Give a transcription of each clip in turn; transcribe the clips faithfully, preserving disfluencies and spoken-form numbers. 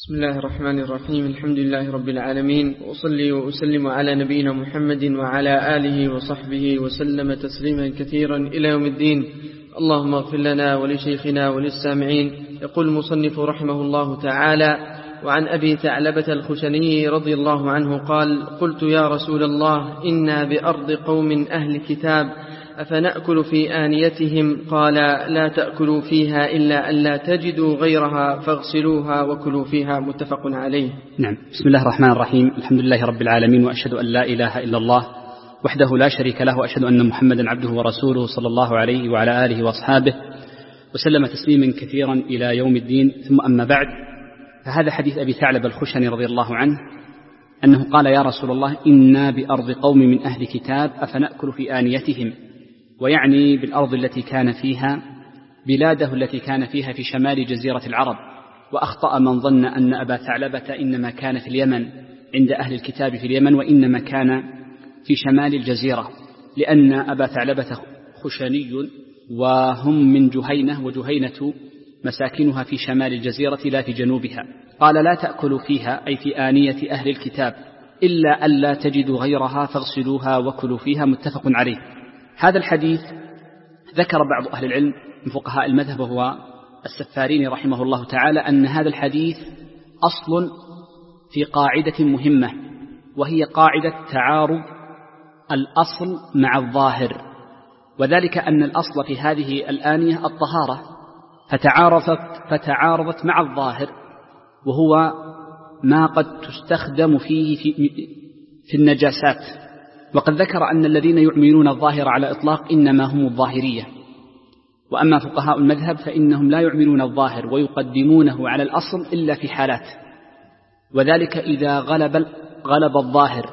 بسم الله الرحمن الرحيم. الحمد لله رب العالمين، وأصلي وأسلم على نبينا محمد وعلى آله وصحبه وسلم تسليما كثيرا إلى يوم الدين. اللهم اغفر لنا ولشيخنا وللسامعين. يقول المصنف رحمه الله تعالى: وعن أبي ثعلبة الخشني رضي الله عنه قال: قلت يا رسول الله، إنا بأرض قوم أهل كتاب، أفنأكل في آنيتهم؟ قال: لا تأكلوا فيها إلا ألا تجدوا غيرها فاغسلوها وكلوا فيها. متفق عليه. نعم. بسم الله الرحمن الرحيم. الحمد لله رب العالمين، وأشهد أن لا إله إلا الله وحده لا شريك له، وأشهد أن محمدا عبده ورسوله صلى الله عليه وعلى آله وأصحابه وسلم تسليما كثيرا إلى يوم الدين. ثم أما بعد، فهذا حديث أبي ثعلبة الخشني رضي الله عنه أنه قال: يا رسول الله، إنا بأرض قوم من أهل كتاب، أفنأكل في آنيتهم؟ ويعني بالأرض التي كان فيها بلاده التي كان فيها في شمال جزيرة العرب. وأخطأ من ظن أن أبا ثعلبة إنما كان في اليمن عند أهل الكتاب في اليمن، وإنما كان في شمال الجزيرة، لأن أبا ثعلبة خشني وهم من جهينة، وجهينة مساكنها في شمال الجزيرة لا في جنوبها. قال: لا تأكلوا فيها، أي في آنية أهل الكتاب، إلا ألا تجدوا غيرها فاغسلوها وكلوا فيها. متفق عليه. هذا الحديث ذكر بعض أهل العلم من فقهاء المذهب وهو السفاريني رحمه الله تعالى أن هذا الحديث أصل في قاعدة مهمة، وهي قاعدة تعارض الأصل مع الظاهر، وذلك أن الأصل في هذه الآنية الطهارة، فتعارضت, فتعارضت مع الظاهر، وهو ما قد تستخدم فيه في, في النجاسات. وقد ذكر أن الذين يعملون الظاهر على إطلاق إنما هم الظاهرية، وأما فقهاء المذهب فإنهم لا يعملون الظاهر ويقدمونه على الأصل إلا في حالات، وذلك إذا غلب, غلب الظاهر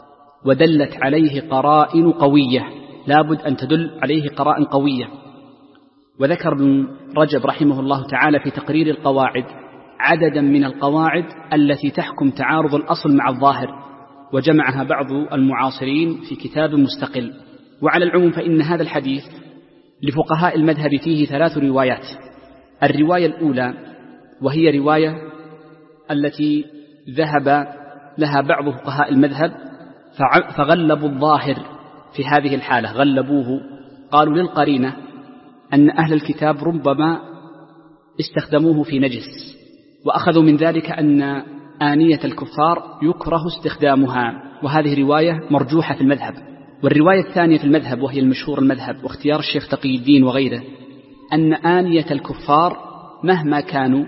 ودلت عليه قرائن قوية، لابد أن تدل عليه قرائن قوية. وذكر ابن رجب رحمه الله تعالى في تقرير القواعد عددا من القواعد التي تحكم تعارض الأصل مع الظاهر، وجمعها بعض المعاصرين في كتاب مستقل. وعلى العموم فإن هذا الحديث لفقهاء المذهب فيه ثلاث روايات. الرواية الأولى وهي رواية التي ذهب لها بعض فقهاء المذهب فغلبوا الظاهر في هذه الحالة، غلبوه، قالوا للقرينة أن أهل الكتاب ربما استخدموه في نجس، وأخذوا من ذلك أن آنية الكفار يكره استخدامها، وهذه رواية مرجوحة في المذهب. والرواية الثانية في المذهب وهي المشهور المذهب واختيار الشيخ تقي الدين وغيره، أن آنية الكفار مهما كانوا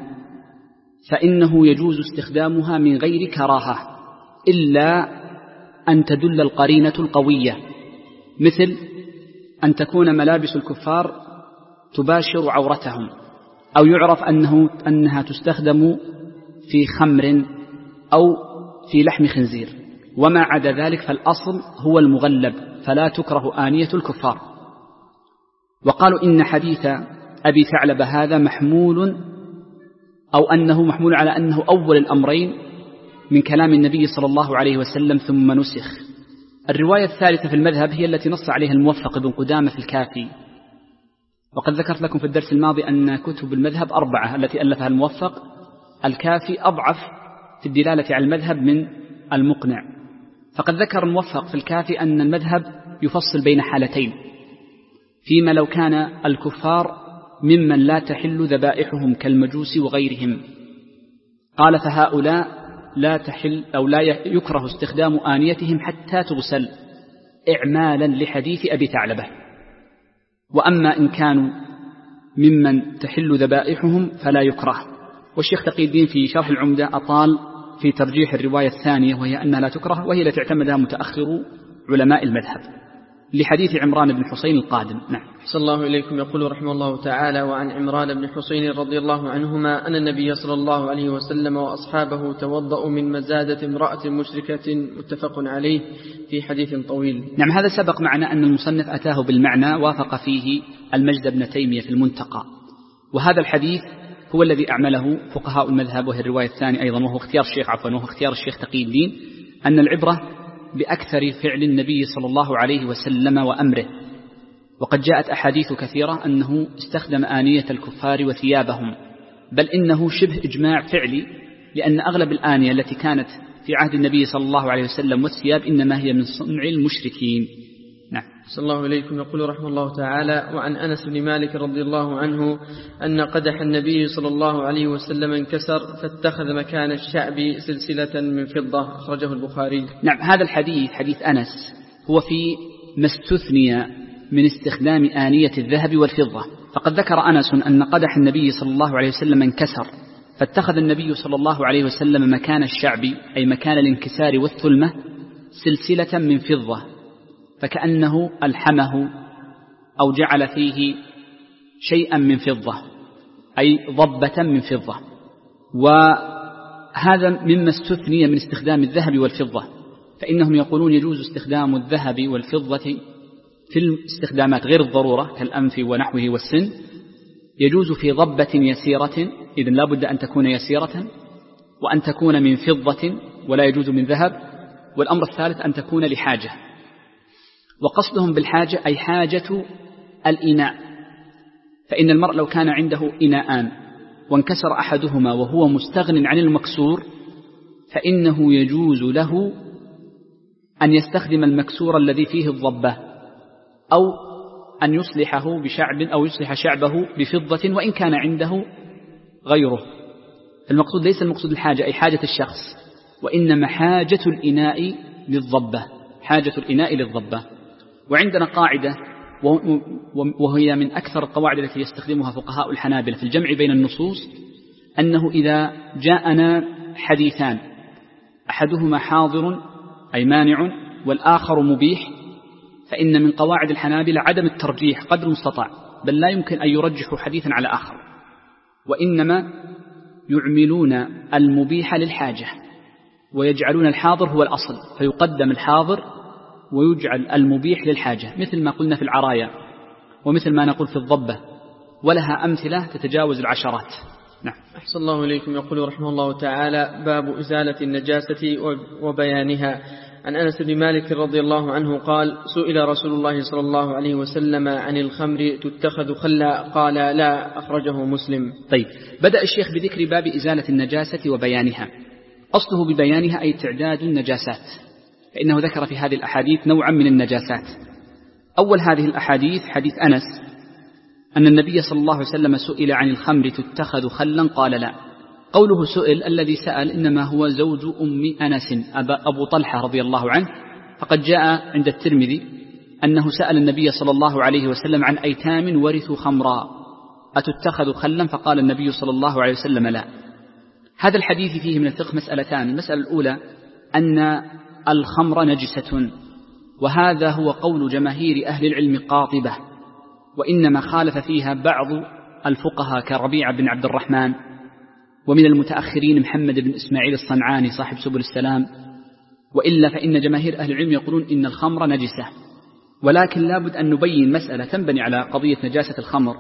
فإنه يجوز استخدامها من غير كراهة، إلا أن تدل القرينة القوية، مثل أن تكون ملابس الكفار تباشر عورتهم، أو يعرف أنه أنها تستخدم في خمر أو في لحم خنزير. وما عدا ذلك فالأصل هو المغلب، فلا تكره آنية الكفار. وقالوا إن حديث أبي ثعلبة هذا محمول، أو أنه محمول على أنه أول الأمرين من كلام النبي صلى الله عليه وسلم ثم نسخ. الرواية الثالثة في المذهب هي التي نص عليها الموفق بن قدامة في الكافي، وقد ذكرت لكم في الدرس الماضي أن كتب المذهب أربعة التي ألفها الموفق، الكافي أضعف في الدلالة على المذهب من المقنع. فقد ذكر الموفق في الكافي أن المذهب يفصل بين حالتين، فيما لو كان الكفار ممن لا تحل ذبائحهم كالمجوس وغيرهم، قال: فهؤلاء لا تحل أو لا يكره استخدام آنيتهم حتى تغسل، إعمالا لحديث أبي ثعلبة. وأما إن كانوا ممن تحل ذبائحهم فلا يكره. والشيخ تقي الدين في شرح العمدة أطال في ترجيح الرواية الثانية، وهي أنها لا تكره، وهي التي اعتمدها متأخر علماء المذهب، لحديث عمران بن حسين القادم. نعم. صلى الله إليكم. يقول رحمه الله تعالى: وعن عمران بن حسين رضي الله عنهما أن النبي صلى الله عليه وسلم وأصحابه توضأوا من مزادة امرأة مشركة. متفق عليه في حديث طويل. نعم. هذا سبق معنا أن المصنف أتاه بالمعنى، وافق فيه المجد بن تيمية في المنتقى. وهذا الحديث هو الذي أعمله فقهاء المذهب، وهي الرواية الثانية أيضا، وهو اختيار الشيخ عفوا وهو اختيار الشيخ تقي الدين، أن العبرة بأكثر فعل النبي صلى الله عليه وسلم وأمره. وقد جاءت أحاديث كثيرة أنه استخدم آنية الكفار وثيابهم، بل إنه شبه إجماع فعلي لأن أغلب الآنية التي كانت في عهد النبي صلى الله عليه وسلم والثياب إنما هي من صنع المشركين. نعم. صلى الله إليكم. يقول رحمه الله تعالى: وعن أنس بن مالك رضي الله عنه أن قدح النبي صلى الله عليه وسلم انكسر فاتخذ مكان الشعب سلسلة من فضة، أخرجه البخاري. نعم. هذا الحديث حديث أنس هو في ما استثني من استخدام آنية الذهب والفضة. فقد ذكر أنس أن قدح النبي صلى الله عليه وسلم انكسر فاتخذ النبي صلى الله عليه وسلم مكان الشعب أي مكان الانكسار والثلمة سلسلة من فضة، فكأنه ألحمه أو جعل فيه شيئا من فضة أي ضبة من فضة. وهذا مما استثني من استخدام الذهب والفضة، فإنهم يقولون يجوز استخدام الذهب والفضة في الاستخدامات غير الضرورة كالأنف ونحوه والسن، يجوز في ضبة يسيرة، إذن لا بد أن تكون يسيرة، وأن تكون من فضة ولا يجوز من ذهب، والأمر الثالث أن تكون لحاجة. وقصدهم بالحاجة أي حاجة الإناء، فإن المرء لو كان عنده إناءان وانكسر أحدهما وهو مستغن عن المكسور فإنه يجوز له أن يستخدم المكسور الذي فيه الضبة، أو أن يصلحه بشعب أو يصلح شعبه بفضة وإن كان عنده غيره. المقصود ليس المقصود الحاجة أي حاجة الشخص، وإنما حاجة الإناء للضبة، حاجة الإناء للضبة. وعندنا قاعدة وهي من أكثر القواعد التي يستخدمها فقهاء الحنابلة في الجمع بين النصوص، أنه إذا جاءنا حديثان أحدهما حاضر أي مانع والآخر مبيح، فإن من قواعد الحنابلة عدم الترجيح قدر المستطاع، بل لا يمكن أن يرجحوا حديثا على آخر، وإنما يعملون المبيح للحاجة ويجعلون الحاضر هو الأصل، فيقدم الحاضر ويجعل المبيح للحاجة، مثل ما قلنا في العرايا ومثل ما نقول في الضبة، ولها أمثلة تتجاوز العشرات. نعم. أحسن الله إليكم. يقول رحمه الله تعالى: باب إزالة النجاسة وبيانها. عن أنس بن مالك رضي الله عنه قال: سئل رسول الله صلى الله عليه وسلم عن الخمر تتخذ خلا قال لا، أخرجه مسلم. طيب، بدأ الشيخ بذكر باب إزالة النجاسة وبيانها. أصله ببيانها أي تعداد النجاسات، فإنه ذكر في هذه الأحاديث نوعا من النجاسات. أول هذه الأحاديث حديث أنس أن النبي صلى الله عليه وسلم سئل عن الخمر تتخذ خلا قال لا. قوله سئل، الذي سأل إنما هو زوج أم أنس أبو طلحة رضي الله عنه، فقد جاء عند الترمذي أنه سأل النبي صلى الله عليه وسلم عن أيتام ورثوا خمرا أتتخذ خلا، فقال النبي صلى الله عليه وسلم لا. هذا الحديث فيه من الفقه مسألتان. المسألة الأولى أن الخمر نجسة، وهذا هو قول جماهير أهل العلم قاطبة، وإنما خالف فيها بعض الفقهاء كربيع بن عبد الرحمن، ومن المتأخرين محمد بن إسماعيل الصنعاني صاحب سبل السلام، وإلا فإن جماهير أهل العلم يقولون إن الخمر نجسة. ولكن لابد أن نبين مسألة تنبني على قضية نجاسة الخمر،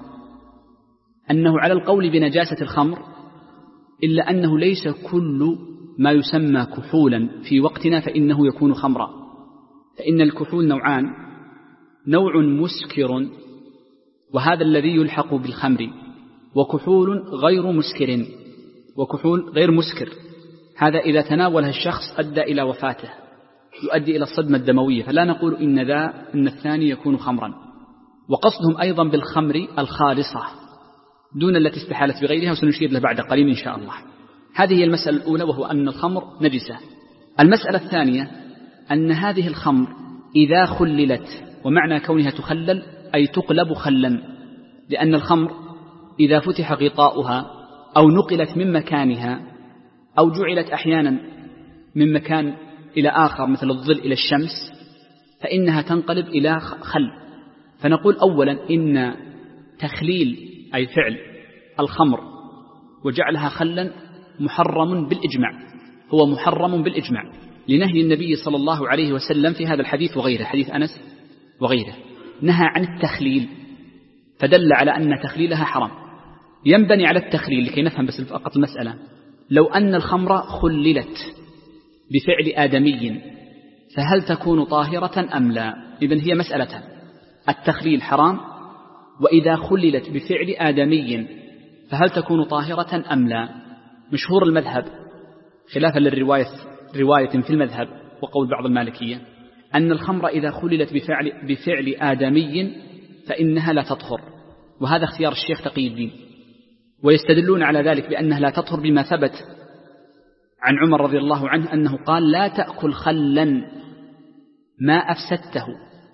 أنه على القول بنجاسة الخمر إلا أنه ليس كل ما يسمى كحولا في وقتنا فإنه يكون خمرا، فإن الكحول نوعان: نوع مسكر وهذا الذي يلحق بالخمر، وكحول غير مسكر وكحول غير مسكر، هذا إذا تناولها الشخص أدى إلى وفاته، يؤدي إلى الصدمة الدموية، فلا نقول إن ذا إن الثاني يكون خمرا. وقصدهم أيضا بالخمر الخالصة دون التي استحالت بغيرها، وسنشير له بعد قليل إن شاء الله. هذه هي المسألة الأولى، وهو أن الخمر نجسة. المسألة الثانية أن هذه الخمر إذا خللت، ومعنى كونها تخلل أي تقلب خلا، لأن الخمر إذا فتح غطاؤها أو نقلت من مكانها أو جعلت أحيانا من مكان إلى آخر مثل الظل إلى الشمس فإنها تنقلب إلى خل. فنقول أولا إن تخليل أي فعل الخمر وجعلها خلا محرم بالإجماع، هو محرم بالإجماع لنهي النبي صلى الله عليه وسلم في هذا الحديث وغيره، حديث أنس وغيره، نهى عن التخليل فدل على أن تخليلها حرام. ينبني على التخليل لكي نفهم بس فقط المسألة: لو أن الخمر خللت بفعل آدمي فهل تكون طاهرة أم لا؟ إذن هي مسألة التخليل حرام، وإذا خللت بفعل آدمي فهل تكون طاهرة أم لا؟ مشهور المذهب خلافا للرواية رواية في المذهب وقول بعض المالكية أن الخمر إذا خللت بفعل, بفعل آدمي فإنها لا تطهر، وهذا اختيار الشيخ تقي الدين، ويستدلون على ذلك بأنها لا تطهر بما ثبت عن عمر رضي الله عنه أنه قال لا تأكل خلا ما أفسدته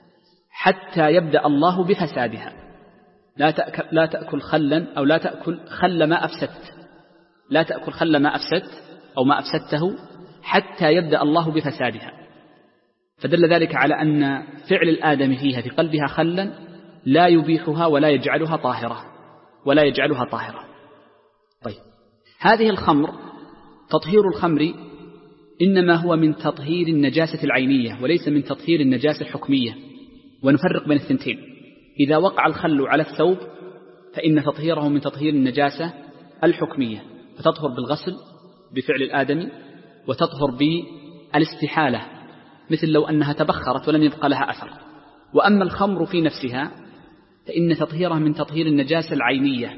حتى يبدأ الله بفسادها. لا تأكل, لا تأكل خلا أو لا تأكل خل ما أفسدت، لا تأكل خل ما أفسدت أو ما أفسدته حتى يبدأ الله بفسادها. فدل ذلك على أن فعل الآدم فيها في قلبها خلا لا يبيحها ولا يجعلها طاهرة ولا يجعلها طاهرة. طيب، هذه الخمر تطهير الخمر إنما هو من تطهير النجاسة العينية وليس من تطهير النجاسة الحكمية، ونفرق بين الثنتين. إذا وقع الخل على الثوب فإن تطهيره من تطهير النجاسة الحكمية، فتطهر بالغسل بفعل الآدمي، وتطهر بالاستحالة مثل لو أنها تبخرت ولم يبقى لها أثر. وأما الخمر في نفسها فإن تطهيرها من تطهير النجاسة العينية،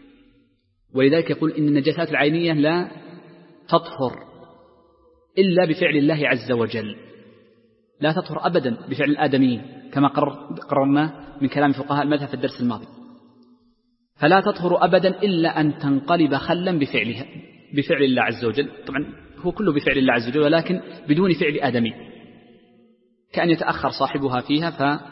ولذلك يقول إن النجاسات العينية لا تطهر إلا بفعل الله عز وجل، لا تطهر أبدا بفعل الآدميين كما قررنا من كلام فقهاء المذهب في الدرس الماضي. فلا تطهر أبدا إلا أن تنقلب خلا بفعلها بفعل الله عز وجل. طبعا هو كله بفعل الله عز وجل ولكن بدون فعل آدمي، كأن يتأخر صاحبها فيها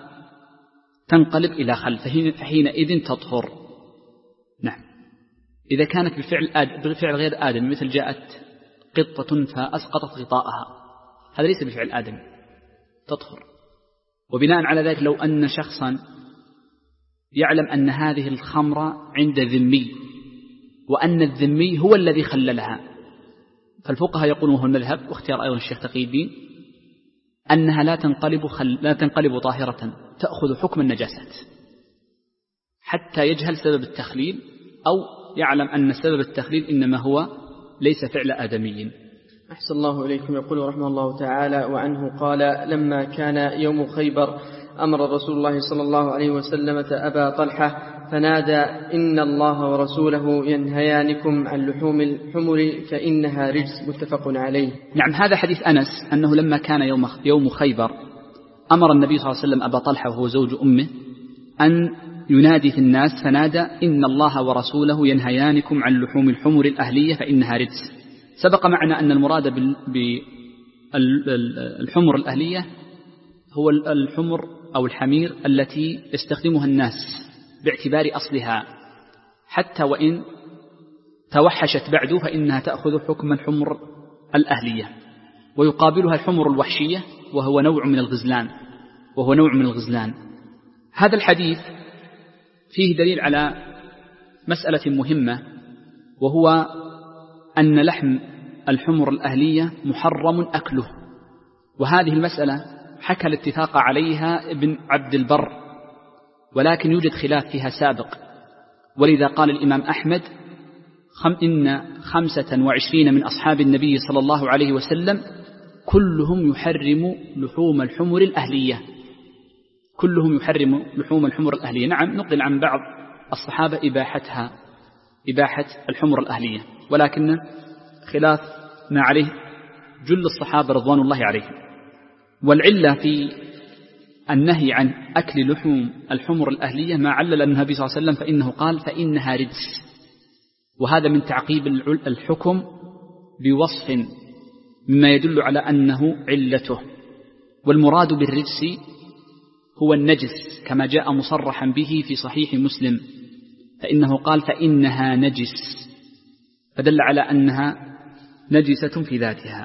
فتنقلب إلى خل، فحينئذ تطهر. نعم. إذا كانت بفعل, آد... بفعل غير آدمي مثل جاءت قطة فأسقطت غطاءها، هذا ليس بفعل آدمي، تطهر. وبناء على ذلك لو أن شخصا يعلم أن هذه الخمر عند ذمي وأن الذمي هو الذي خللها، فالفقهاء يقولون وهو المذهب واختيار أيضا الشيخ تقي الدين أنها لا تنقلب, خل... لا تنقلب طاهرة، تأخذ حكم النجاسات حتى يجهل سبب التخليل أو يعلم أن سبب التخليل إنما هو ليس فعل آدمي. أحسن الله إليكم. يقول رحمه الله تعالى وعنه قال لما كان يوم خيبر أمر رسول الله صلى الله عليه وسلم أبا طلحة فنادى إن الله ورسوله ينهيانكم عن لحوم الحمر فإنها رجس، متفق عليه. نعم، هذا حديث أنس أنه لما كان يوم, يوم خيبر أمر النبي صلى الله عليه وسلم أبا طلحة وهو زوج أمه أن ينادي في الناس فنادى إن الله ورسوله ينهيانكم عن لحوم الحمر الأهلية فإنها رجس. سبق معنا أن المراد بالحمر الأهلية هو الحمر أو الحمير التي يستخدمها الناس باعتبار أصلها، حتى وإن توحشت بعد فإنها تأخذ حكم الحمر الأهلية، ويقابلها الحمر الوحشية وهو نوع من الغزلان وهو نوع من الغزلان. هذا الحديث فيه دليل على مسألة مهمة، وهو أن لحم الحمر الأهلية محرم أكله، وهذه المسألة حكى الاتفاق عليها ابن عبد البر، ولكن يوجد خلاف فيها سابق. ولذا قال الإمام أحمد خم إن خمسة وعشرين من أصحاب النبي صلى الله عليه وسلم كلهم يحرم لحوم الحمر الأهلية، كلهم يحرم لحوم الحمر الأهلية. نعم، نقل عن بعض الصحابة إباحتها إباحة الحمر الأهلية، ولكن خلاف ما عليه جل الصحابة رضوان الله عليهم. والعلة في النهي عن أكل لحوم الحمر الأهلية ما علل النبي صلى الله عليه وسلم فإنه قال فإنها رجس، وهذا من تعقيب الحكم بوصف مما يدل على أنه علته. والمراد بالرجس هو النجس كما جاء مصرحا به في صحيح مسلم، فإنه قال فإنها نجس، فدل على أنها نجسة في ذاتها.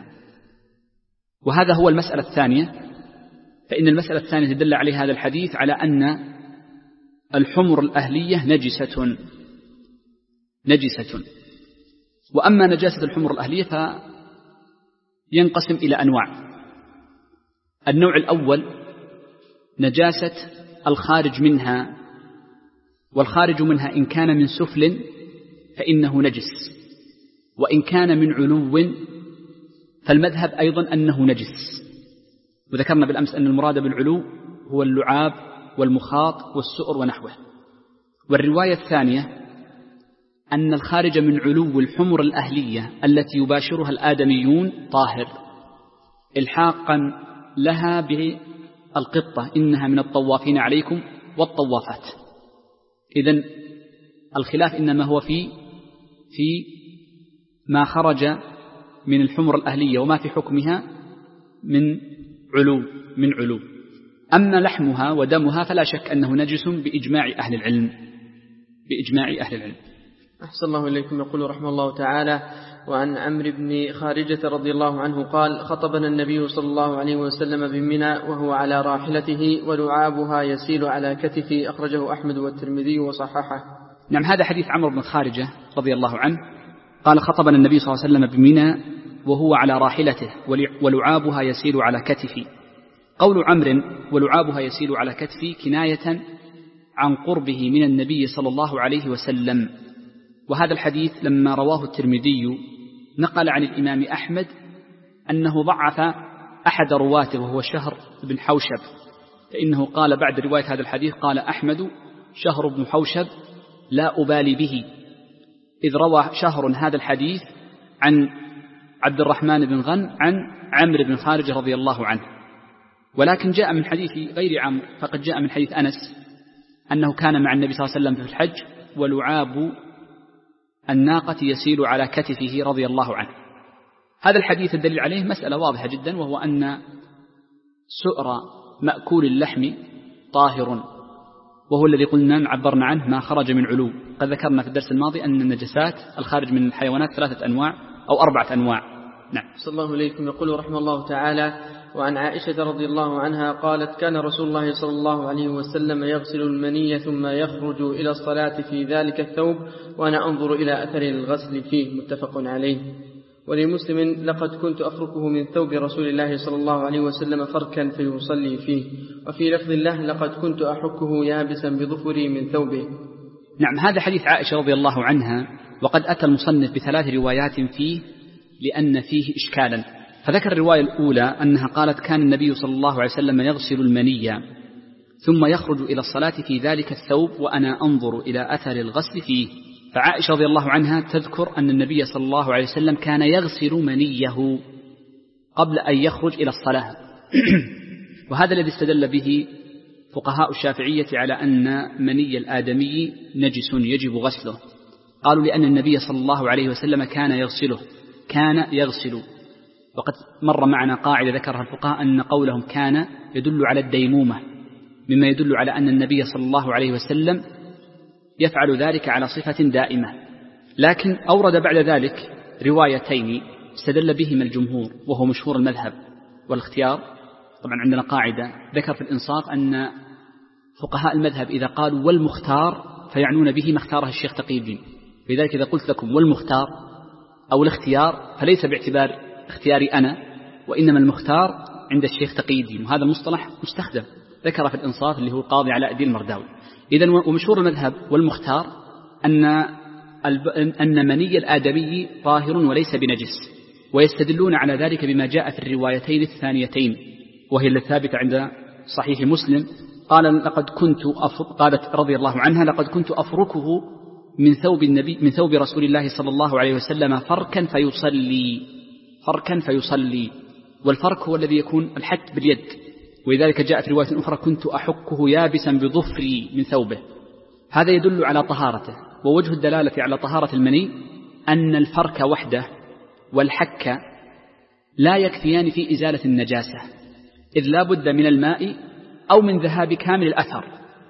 وهذا هو المسألة الثانية، فإن المسألة الثانية تدل عليه هذا الحديث على أن الحمر الأهلية نجسة نجسة. وأما نجاسة الحمر الأهلية فينقسم إلى أنواع. النوع الأول نجاسة الخارج منها، والخارج منها إن كان من سفل فإنه نجس، وإن كان من علو فالمذهب أيضا أنه نجس. وذكرنا بالأمس أن المراد بالعلو هو اللعاب والمخاط والسؤر ونحوه. والرواية الثانية أن الخارج من علو الحمر الأهلية التي يباشرها الآدميون طاهر إلحاقا لها بالقطة إنها من الطوافين عليكم والطوافات. إذن الخلاف إنما هو في في ما خرج من الحمر الأهلية وما في حكمها من علو من علو. أما لحمها ودمها فلا شك أنه نجس بإجماع أهل العلم بإجماع أهل العلم. أحسن الله إليكم. يقول رحمه الله تعالى: وعن عمرو بن خارجة رضي الله عنه قال: خطبنا النبي صلى الله عليه وسلم بمنى وهو على راحلته ولعابها يسيل على كتفه، أخرجه أحمد والترمذي وصححه. نعم، هذا حديث عمرو بن خارجة رضي الله عنه قال: خطبنا النبي صلى الله عليه وسلم بمنى وهو على راحلته ولعابها يسيل على كتفي. قول عمرو ولعابها يسيل على كتفي كناية عن قربه من النبي صلى الله عليه وسلم. وهذا الحديث لما رواه الترمذي نقل عن الإمام أحمد أنه ضعف أحد رواته وهو شهر بن حوشب، فإنه قال بعد رواية هذا الحديث قال أحمد شهر بن حوشب لا أبالي به، إذ روى شهر هذا الحديث عن عبد الرحمن بن غن عن عمرو بن خارجة رضي الله عنه. ولكن جاء من حديث غير عمرو، فقد جاء من حديث أنس أنه كان مع النبي صلى الله عليه وسلم في الحج ولعاب الناقة يسيل على كتفه رضي الله عنه. هذا الحديث الدليل عليه مسألة واضحة جدا، وهو أن سؤر مأكول اللحم طاهر، وهو الذي قلنا عبرنا عنه ما خرج من علو. قد ذكرنا في الدرس الماضي أن النجسات الخارج من الحيوانات ثلاثة أنواع أو أربعة أنواع. نعم. صلى الله عليكم. يقول رحمه الله تعالى: وعن عائشة رضي الله عنها قالت: كان رسول الله صلى الله عليه وسلم يغسل المني ثم يخرج إلى الصلاة في ذلك الثوب وأنا أنظر إلى أثر الغسل فيه، متفق عليه. ولمسلم: لقد كنت أفركه من ثوب رسول الله صلى الله عليه وسلم فركا فيصلي فيه. وفي لفظ الله: لقد كنت أحكه يابسا بظفري من ثوبه. نعم، هذا حديث عائشة رضي الله عنها، وقد أتى المصنف بثلاث روايات فيه لأن فيه إشكالا. فذكر الرواية الأولى أنها قالت: كان النبي صلى الله عليه وسلم يغسل المني ثم يخرج إلى الصلاة في ذلك الثوب وأنا أنظر إلى أثر الغسل فيه. فعائشة رضي الله عنها تذكر أن النبي صلى الله عليه وسلم كان يغسل منيه قبل أن يخرج إلى الصلاة. وهذا الذي استدل به فقهاء الشافعية على أن مني الآدمي نجس يجب غسله. قالوا لأن النبي صلى الله عليه وسلم كان يغسله كان يغسل وقد مر معنا قاعدة ذكرها الفقهاء أن قولهم كان يدل على الديمومة، مما يدل على أن النبي صلى الله عليه وسلم يفعل ذلك على صفة دائمة. لكن أورد بعد ذلك روايتين استدل بهما الجمهور، وهو مشهور المذهب والاختيار. طبعا عندنا قاعدة ذكر في الإنصاف أن فقهاء المذهب إذا قالوا والمختار فيعنون به ما اختاره الشيخ تقي الدين. لذلك إذا قلت لكم والمختار أو الاختيار فليس باعتبار اختياري أنا، وإنما المختار عند الشيخ تقي الدين، وهذا مصطلح مستخدم ذكر في الإنصاف اللي هو القاضي علاء الدين المرداوي. إذن ومشهور المذهب والمختار أن أن مني الآدمي طاهر وليس بنجس، ويستدلون على ذلك بما جاء في الروايتين الثانيتين وهي الثابتة عند صحيح مسلم. قال لقد كنت قالت رضي الله عنها: لقد كنت أفركه من ثوب النبي من ثوب رسول الله صلى الله عليه وسلم فركا فيصلي فركا فيصلي والفرك هو الذي يكون الحك باليد، ولذلك جاء في رواية أخرى: كنت أحكه يابسا بظفري من ثوبه. هذا يدل على طهارته. ووجه الدلالة على طهارة المني أن الفرك وحده والحك لا يكفيان في إزالة النجاسة، إذ لا بد من الماء أو من ذهاب كامل الأثر،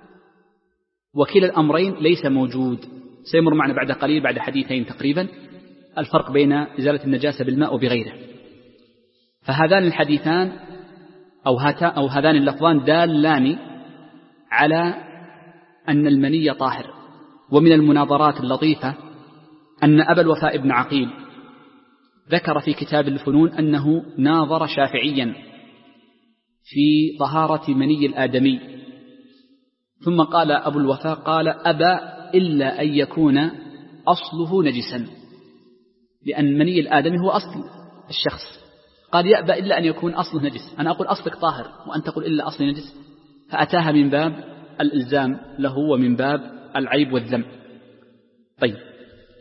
وكلا الأمرين ليس موجود. سيمر معنا بعد قليل بعد حديثين تقريبا الفرق بين إزالة النجاسة بالماء وبغيره. فهذان الحديثان أو, أو هذان اللفظان دالان على أن المني طاهر. ومن المناظرات اللطيفة أن أبا الوفاء بن عقيل ذكر في كتاب الفنون أنه ناظر شافعيا في طهارة مني الآدمي، ثم قال أبو الوفاء قال: أبى إلا أن يكون أصله نجسا، لأن مني الآدمي هو أصل الشخص. قال: يأبى إلا أن يكون أصله نجس. أنا أقول أصلك طاهر وأنت تقول إلا أصل نجس، فأتاها من باب الإلزام له ومن باب العيب والذم. طيب،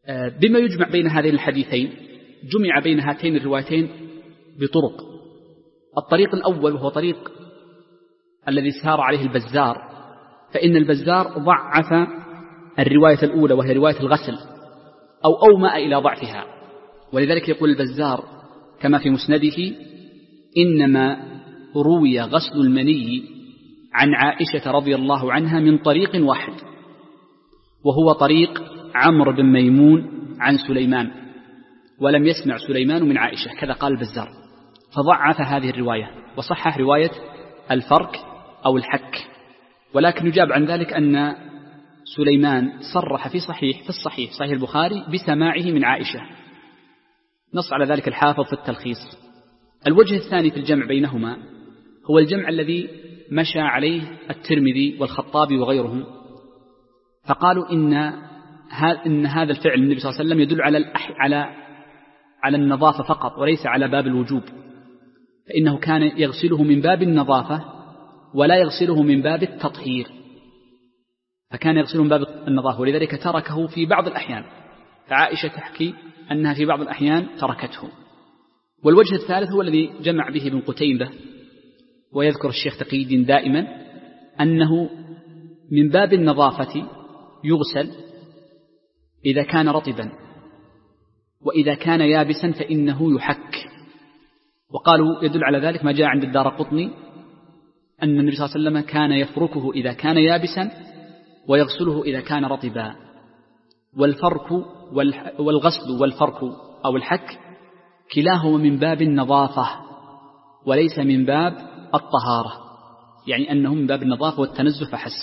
بما يجمع بين هذين الحديثين، جمع بين هاتين الروايتين بطرق. الطريق الأول وهو طريق الذي سار عليه البزار، فإن البزار ضعف الرواية الأولى وهي رواية الغسل أو أومأ إلى ضعفها، ولذلك يقول البزار كما في مسنده: إنما روي غسل المني عن عائشة رضي الله عنها من طريق واحد، وهو طريق عمرو بن ميمون عن سليمان، ولم يسمع سليمان من عائشة، كذا قال البزار، فضعف هذه الرواية وصحح رواية الفرك أو الحك. ولكن يجاب عن ذلك أن سليمان صرح في صحيح في الصحيح صحيح البخاري بسماعه من عائشة، نص على ذلك الحافظ في التلخيص. الوجه الثاني في الجمع بينهما هو الجمع الذي مشى عليه الترمذي والخطابي وغيرهم، فقالوا إن إن هذا الفعل النبي صلى الله عليه وسلم يدل على على على النظافة فقط وليس على باب الوجوب، فإنه كان يغسله من باب النظافة ولا يغسله من باب التطهير، فكان يغسله من باب النظافة، ولذلك تركه في بعض الأحيان، فعائشة تحكي أنها في بعض الأحيان تركته. والوجه الثالث هو الذي جمع به ابن قتيبة ويذكر الشيخ تقي الدين دائما، أنه من باب النظافة يغسل إذا كان رطبا، وإذا كان يابسا فإنه يحك. وقالوا يدل على ذلك ما جاء عند الدارقطني أن النبي صلى الله عليه وسلم كان يفركه إذا كان يابسا ويغسله إذا كان رطبا. والفرك والغسل والفرك أو الحك كلاهما من باب النظافة وليس من باب الطهارة، يعني أنه من باب النظافة والتنزه فحسب.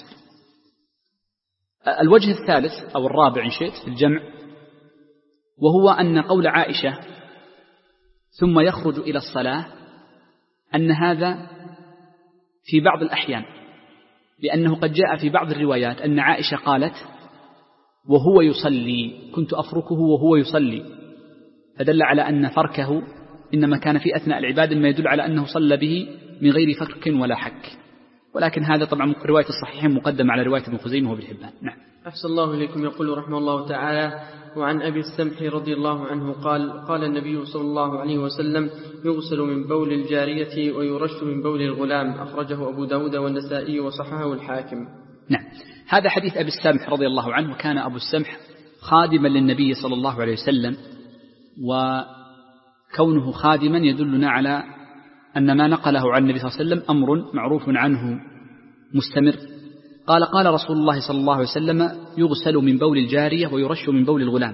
الوجه الثالث أو الرابع إن شئت في الجمع، وهو أن قول عائشة ثم يخرج إلى الصلاة أن هذا في بعض الأحيان، لأنه قد جاء في بعض الروايات أن عائشة قالت وهو يصلي كنت أفركه وهو يصلي، فدل على أن فركه إنما كان في أثناء العبادة، ما يدل على أنه صلى به من غير فرك ولا حك. ولكن هذا طبعا رواية الصحيحين مقدمة على رواية ابن خزيمة وابن حبان. نعم. أحسن الله إليكم. يقول رحمه الله تعالى: وعن أبي السمح رضي الله عنه قال: قال النبي صلى الله عليه وسلم: يغسل من بول الجارية ويرش من بول الغلام. أخرجه أبو داود والنسائي وصححه الحاكم. نعم. هذا حديث أبي السمح رضي الله عنه، وكان أبو السمح خادما للنبي صلى الله عليه وسلم، وكونه خادما يدلنا على أن ما نقله عن النبي صلى الله عليه وسلم أمر معروف عنه مستمر. قال: قال رسول الله صلى الله عليه وسلم: يغسل من بول الجارية ويرش من بول الغلام.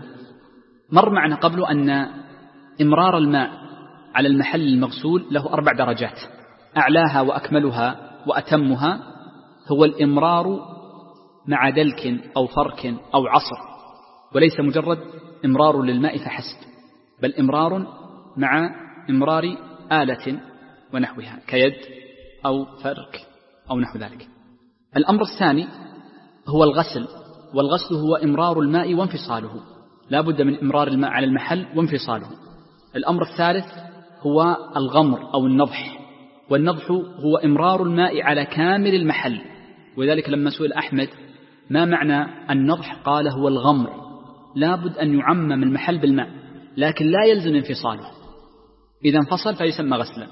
مر معنا قبل أن إمرار الماء على المحل المغسول له أربع درجات، أعلاها وأكملها وأتمها هو الإمرار مع دلك أو فرك أو عصر، وليس مجرد إمرار للماء فحسب، بل إمرار مع إمرار آلة ونحوها كيد أو فرك أو نحو ذلك. الأمر الثاني هو الغسل، والغسل هو إمرار الماء وانفصاله، لا بد من إمرار الماء على المحل وانفصاله. الأمر الثالث هو الغمر أو النضح، والنضح هو إمرار الماء على كامل المحل. وذلك لما سئل أحمد ما معنى النضح قال: هو الغمر، لا بد أن يعمم المحل بالماء، لكن لا يلزم انفصاله، إذا انفصل فيسمى غسلا،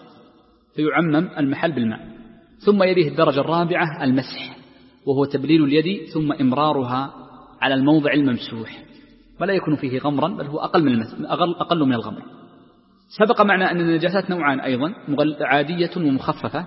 فيعمم المحل بالماء. ثم يليه الدرجة الرابعة المسح، وهو تبليل اليد ثم إمرارها على الموضع الممسوح، ولا يكون فيه غمرا، بل هو أقل من المسح، أقل من الغمر. سبق معنا أن النجاسات نوعان أيضا، عادية ومخففة،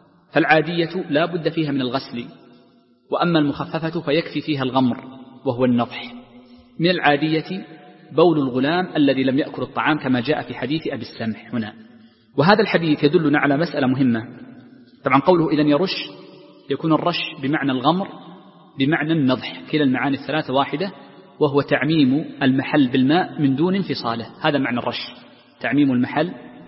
فالعادية لا بد فيها من الغسل، وأما المخففة فيكفي فيها الغمر وهو النضح. من العادية بول الغلام الذي لم يأكل الطعام كما جاء في حديث أبي السمح هنا. وهذا الحديث يدلنا على مسألة مهمة. طبعا قوله إذن يرش يكون الرش بمعنى الغمر بمعنى النضح، كلا المعاني الثلاثة واحدة، وهو تعميم المحل بالماء من دون انفصاله، هذا معنى الرش، تعميم المحل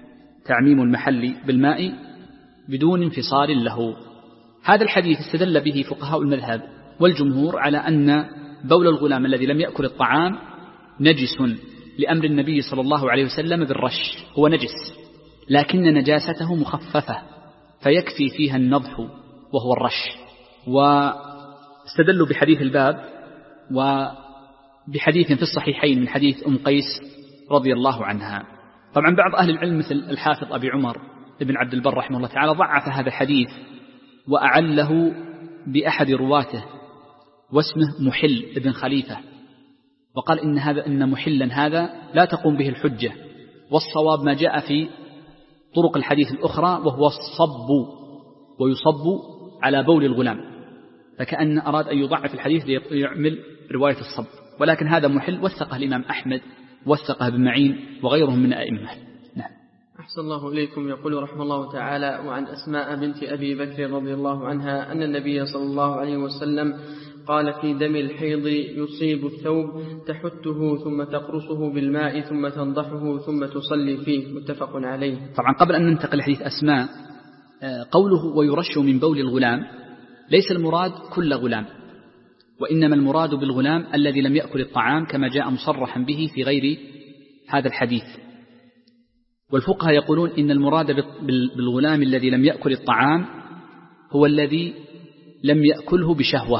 تعميم المحل بالماء بدون انفصال له. هذا الحديث استدل به فقهاء المذهب والجمهور على أن بول الغلام الذي لم يأكل الطعام نجس لأمر النبي صلى الله عليه وسلم بالرش، هو نجس لكن نجاسته مخففة فيكفي فيها النضح وهو الرش. واستدلوا بحديث الباب بحديث في الصحيحين من حديث أم قيس رضي الله عنها. طبعا بعض أهل العلم مثل الحافظ أبي عمر ابن عبد البر رحمه الله تعالى ضعف هذا الحديث وأعله بأحد رواته واسمه محل ابن خليفة، وقال إن هذا إن محلا هذا لا تقوم به الحجة، والصواب ما جاء في طرق الحديث الأخرى وهو الصب، ويصب على بول الغلام، فكأن أراد أن يضعف الحديث ليعمل رواية الصب، ولكن هذا محل وثقه الإمام أحمد، وثقه ابن معين وغيرهم من أئمة. نعم. أحسن الله إليكم. يقول رحمه الله تعالى: وعن أسماء بنت أبي بكر رضي الله عنها أن النبي صلى الله عليه وسلم قال في دم الحيض يصيب الثوب تحته ثم تقرصه بالماء ثم تنضحه ثم تصلي فيه، متفق عليه. طبعا قبل أن ننتقل لحديث أسماء، قوله ويرش من بول الغلام ليس المراد كل غلام، وإنما المراد بالغلام الذي لم يأكل الطعام كما جاء مصرحا به في غير هذا الحديث. والفقهاء يقولون إن المراد بالغلام الذي لم يأكل الطعام هو الذي لم يأكله بشهوة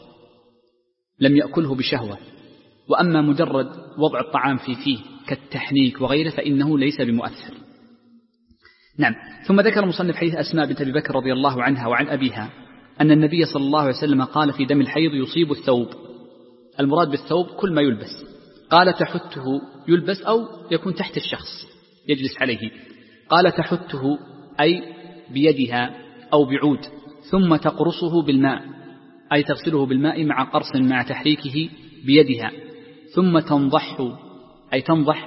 لم يأكله بشهوة وأما مجرد وضع الطعام في فيه كالتحنيك وغيره فإنه ليس بمؤثر. نعم. ثم ذكر مصنف حديث أسماء بنت أبي بكر رضي الله عنها وعن أبيها أن النبي صلى الله عليه وسلم قال في دم الحيض يصيب الثوب. المراد بالثوب كل ما يلبس، قال تحته يلبس أو يكون تحت الشخص يجلس عليه، قال تحته أي بيدها أو بعود، ثم تقرصه بالماء أي تغسله بالماء مع قرص مع تحريكه بيدها، ثم تنضح أي تنضح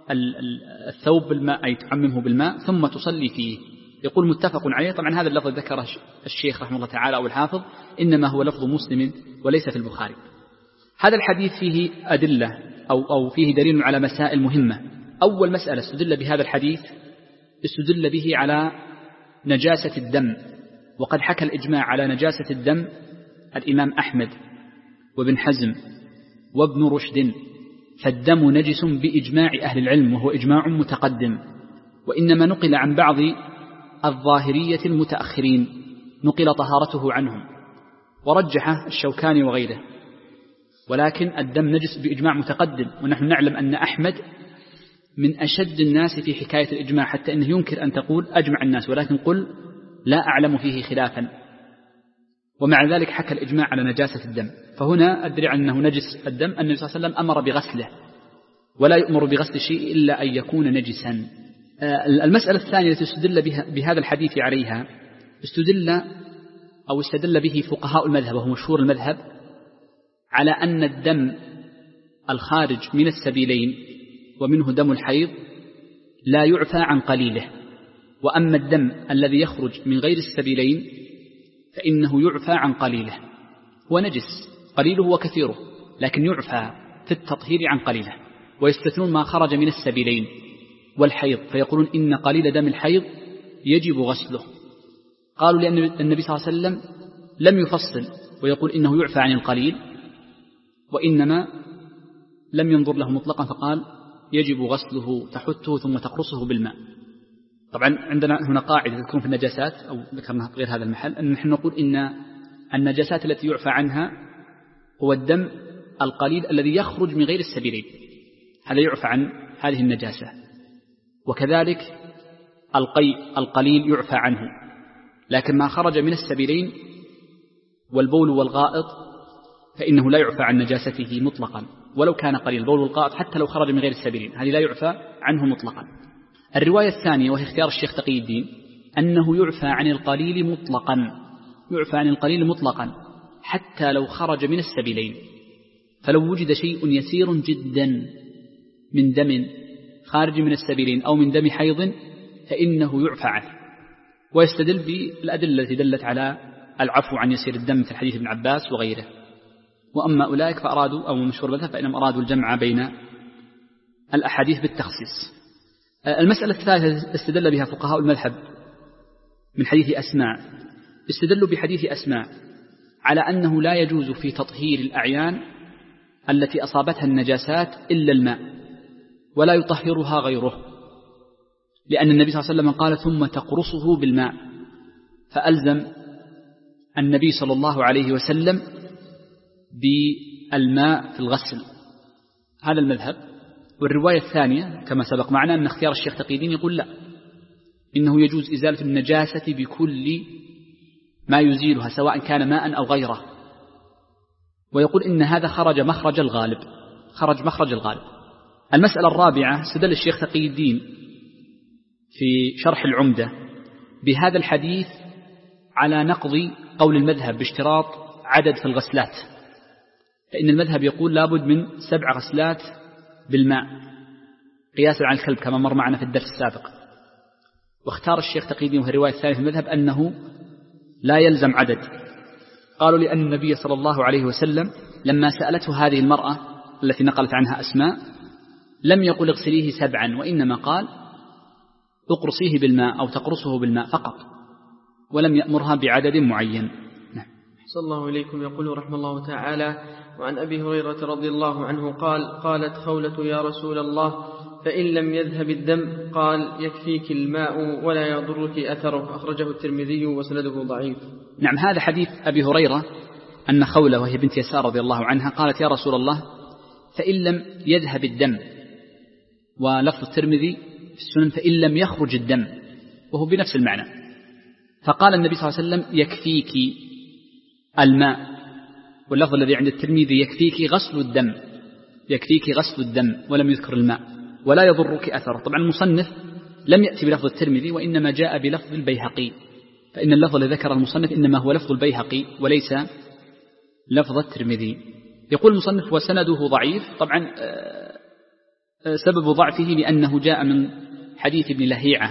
الثوب بالماء أي تعممه بالماء، ثم تصلي فيه. يقول متفق عليه. طبعا هذا اللفظ ذكره الشيخ رحمه الله تعالى أو الحافظ إنما هو لفظ مسلم وليس في البخاري. هذا الحديث فيه أدلة أو, أو فيه دليل على مسائل مهمة. أول مسألة استدل بهذا الحديث استدل به على نجاسة الدم، وقد حكى الإجماع على نجاسة الدم الإمام أحمد وابن حزم وابن رشد، فالدم نجس بإجماع أهل العلم وهو إجماع متقدم، وإنما نقل عن بعض الظاهرية المتأخرين نقل طهارته عنهم ورجحه الشوكاني وغيره، ولكن الدم نجس بإجماع متقدم، ونحن نعلم أن أحمد من أشد الناس في حكاية الإجماع، حتى أنه ينكر أن تقول أجمع الناس، ولكن قل لا أعلم فيه خلافا، ومع ذلك حكى الإجماع على نجاسة الدم. فهنا أدري أنه نجس الدم. النبي صلى الله عليه وسلم أمر بغسله، ولا يؤمر بغسل شيء إلا أن يكون نجسا. المسألة الثانية التي استدل بهذا الحديث عليها استدل أو استدل به فقهاء المذهب وهو مشهور المذهب على أن الدم الخارج من السبيلين ومنه دم الحيض لا يعفى عن قليله، وأما الدم الذي يخرج من غير السبيلين فإنه يعفى عن قليله، ونجس قليله وكثيره لكن يعفى في التطهير عن قليله، ويستثنون ما خرج من السبيلين والحيض فيقولون إن قليل دم الحيض يجب غسله. قالوا لأن النبي صلى الله عليه وسلم لم يفصل ويقول إنه يعفى عن القليل، وإنما لم ينظر له مطلقا فقال يجب غسله تحته ثم تقرصه بالماء. طبعا عندنا هنا قاعدة تكون في النجاسات أو ذكرناها في غير هذا المحل أن نحن نقول إن النجاسات التي يعفى عنها هو الدم القليل الذي يخرج من غير السبيلين، هذا يعفى عن هذه النجاسة، وكذلك القيء القليل يعفى عنه، لكن ما خرج من السبيلين والبول والغائط فإنه لا يعفى عن نجاسته مطلقا ولو كان قليل. البول والغائط حتى لو خرج من غير السبيلين هذه لا يعفى عنه مطلقا. الرواية الثانية وهي اختيار الشيخ تقي الدين أنه يعفى عن القليل مطلقا، يعفى عن القليل مطلقا حتى لو خرج من السبيلين، فلو وجد شيء يسير جدا من دم خارج من السبيلين أو من دم حيض فإنه يعفى عنه، ويستدل بالأدلة التي دلت على العفو عن يسير الدم في حديث ابن عباس وغيره. وأما أولئك فأرادوا أو مشهور المذهب فإنهم أرادوا الجمع بين الأحاديث بالتخصيص. المسألة الثالثة استدل بها فقهاء المذهب من حديث أسماء، استدلوا بحديث أسماء على أنه لا يجوز في تطهير الأعيان التي أصابتها النجاسات إلا الماء ولا يطهرها غيره، لأن النبي صلى الله عليه وسلم قال ثم تقرصه بالماء، فألزم النبي صلى الله عليه وسلم بالماء في الغسل هذا المذهب. والرواية الثانية كما سبق معنا أن اختيار الشيخ تقي الدين يقول لا، إنه يجوز إزالة النجاسة بكل ما يزيلها سواء كان ماء أو غيره، ويقول إن هذا خرج مخرج الغالب، خرج مخرج الغالب. المسألة الرابعة استدل الشيخ تقي الدين في شرح العمدة بهذا الحديث على نقض قول المذهب باشتراط عدد في الغسلات، فإن المذهب يقول لابد من سبع غسلات بالماء قياسا على الكلب كما مر معنا في الدرس السابق. واختار الشيخ تقي الدين وهي الرواية الثانية في المذهب أنه لا يلزم عدد. قالوا لأن النبي صلى الله عليه وسلم لما سألته هذه المرأة التي نقلت عنها أسماء لم يقل اغسليه سبعا، وإنما قال اقرصيه بالماء أو تقرصه بالماء فقط، ولم يأمرها بعدد معين. نعم. صلى الله إليكم. يقول رحمه الله تعالى: وعن أبي هريرة رضي الله عنه قال: قالت خولة يا رسول الله فإن لم يذهب الدم قال يكفيك الماء ولا يضرك أثره، أخرجه الترمذي وسنده ضعيف. نعم، هذا حديث أبي هريرة أن خولة وهي بنت يسار رضي الله عنها قالت: يا رسول الله فإن لم يذهب الدم، ولفظ الترمذي في السنن فإن لم يخرج الدم، وهو بنفس المعنى. فقال النبي صلى الله عليه وسلم: يكفيك الماء، واللفظ الذي عند الترمذي يكفيك غسل الدم، يكفيك غسل الدم، ولم يذكر الماء، ولا يضرك أثره. طبعا المصنف لم يأتي بلفظ الترمذي وإنما جاء بلفظ البيهقي، فإن اللفظ الذي ذكر المصنف إنما هو لفظ البيهقي وليس لفظ الترمذي. يقول المصنف وسنده ضعيف. طبعا سبب ضعفه لأنه جاء من حديث ابن لهيعة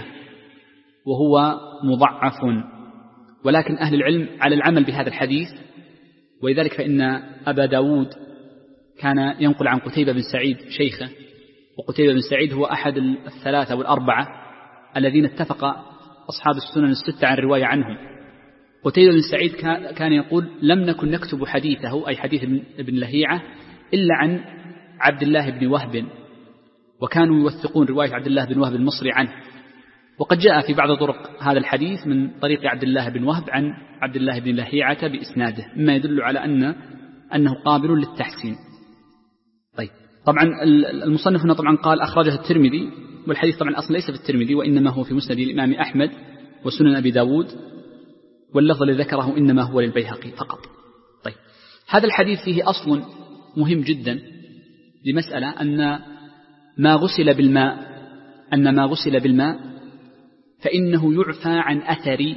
وهو مضعف، ولكن أهل العلم على العمل بهذا الحديث، ولذلك فإن أبا داود كان ينقل عن قتيبة بن سعيد شيخه، وقتيبة بن سعيد هو أحد الثلاثة والأربعة الذين اتفق أصحاب السنن الستة عن الرواية عنهم. قتيبة بن سعيد كان يقول: لم نكن نكتب حديثه، أي حديث ابن لهيعة، إلا عن عبد الله بن وهب، وكانوا يوثقون رواية عبد الله بن وهب المصري عنه. وقد جاء في بعض طرق هذا الحديث من طريق عبد الله بن وهب عن عبد الله بن لهيعة بإسناده، مما يدل على أن أنه قابل للتحسين. طيب، طبعا المصنف هنا طبعا قال أخرجه الترمذي، والحديث طبعا أصلا ليس في الترمذي وإنما هو في مسند الإمام أحمد وسنن أبي داود، واللفظ الذي ذكره إنما هو للبيهقي فقط. طيب، هذا الحديث فيه أصل مهم جدا لمسألة أن ما غسل بالماء أن ما غسل بالماء فإنه يعفى عن أثر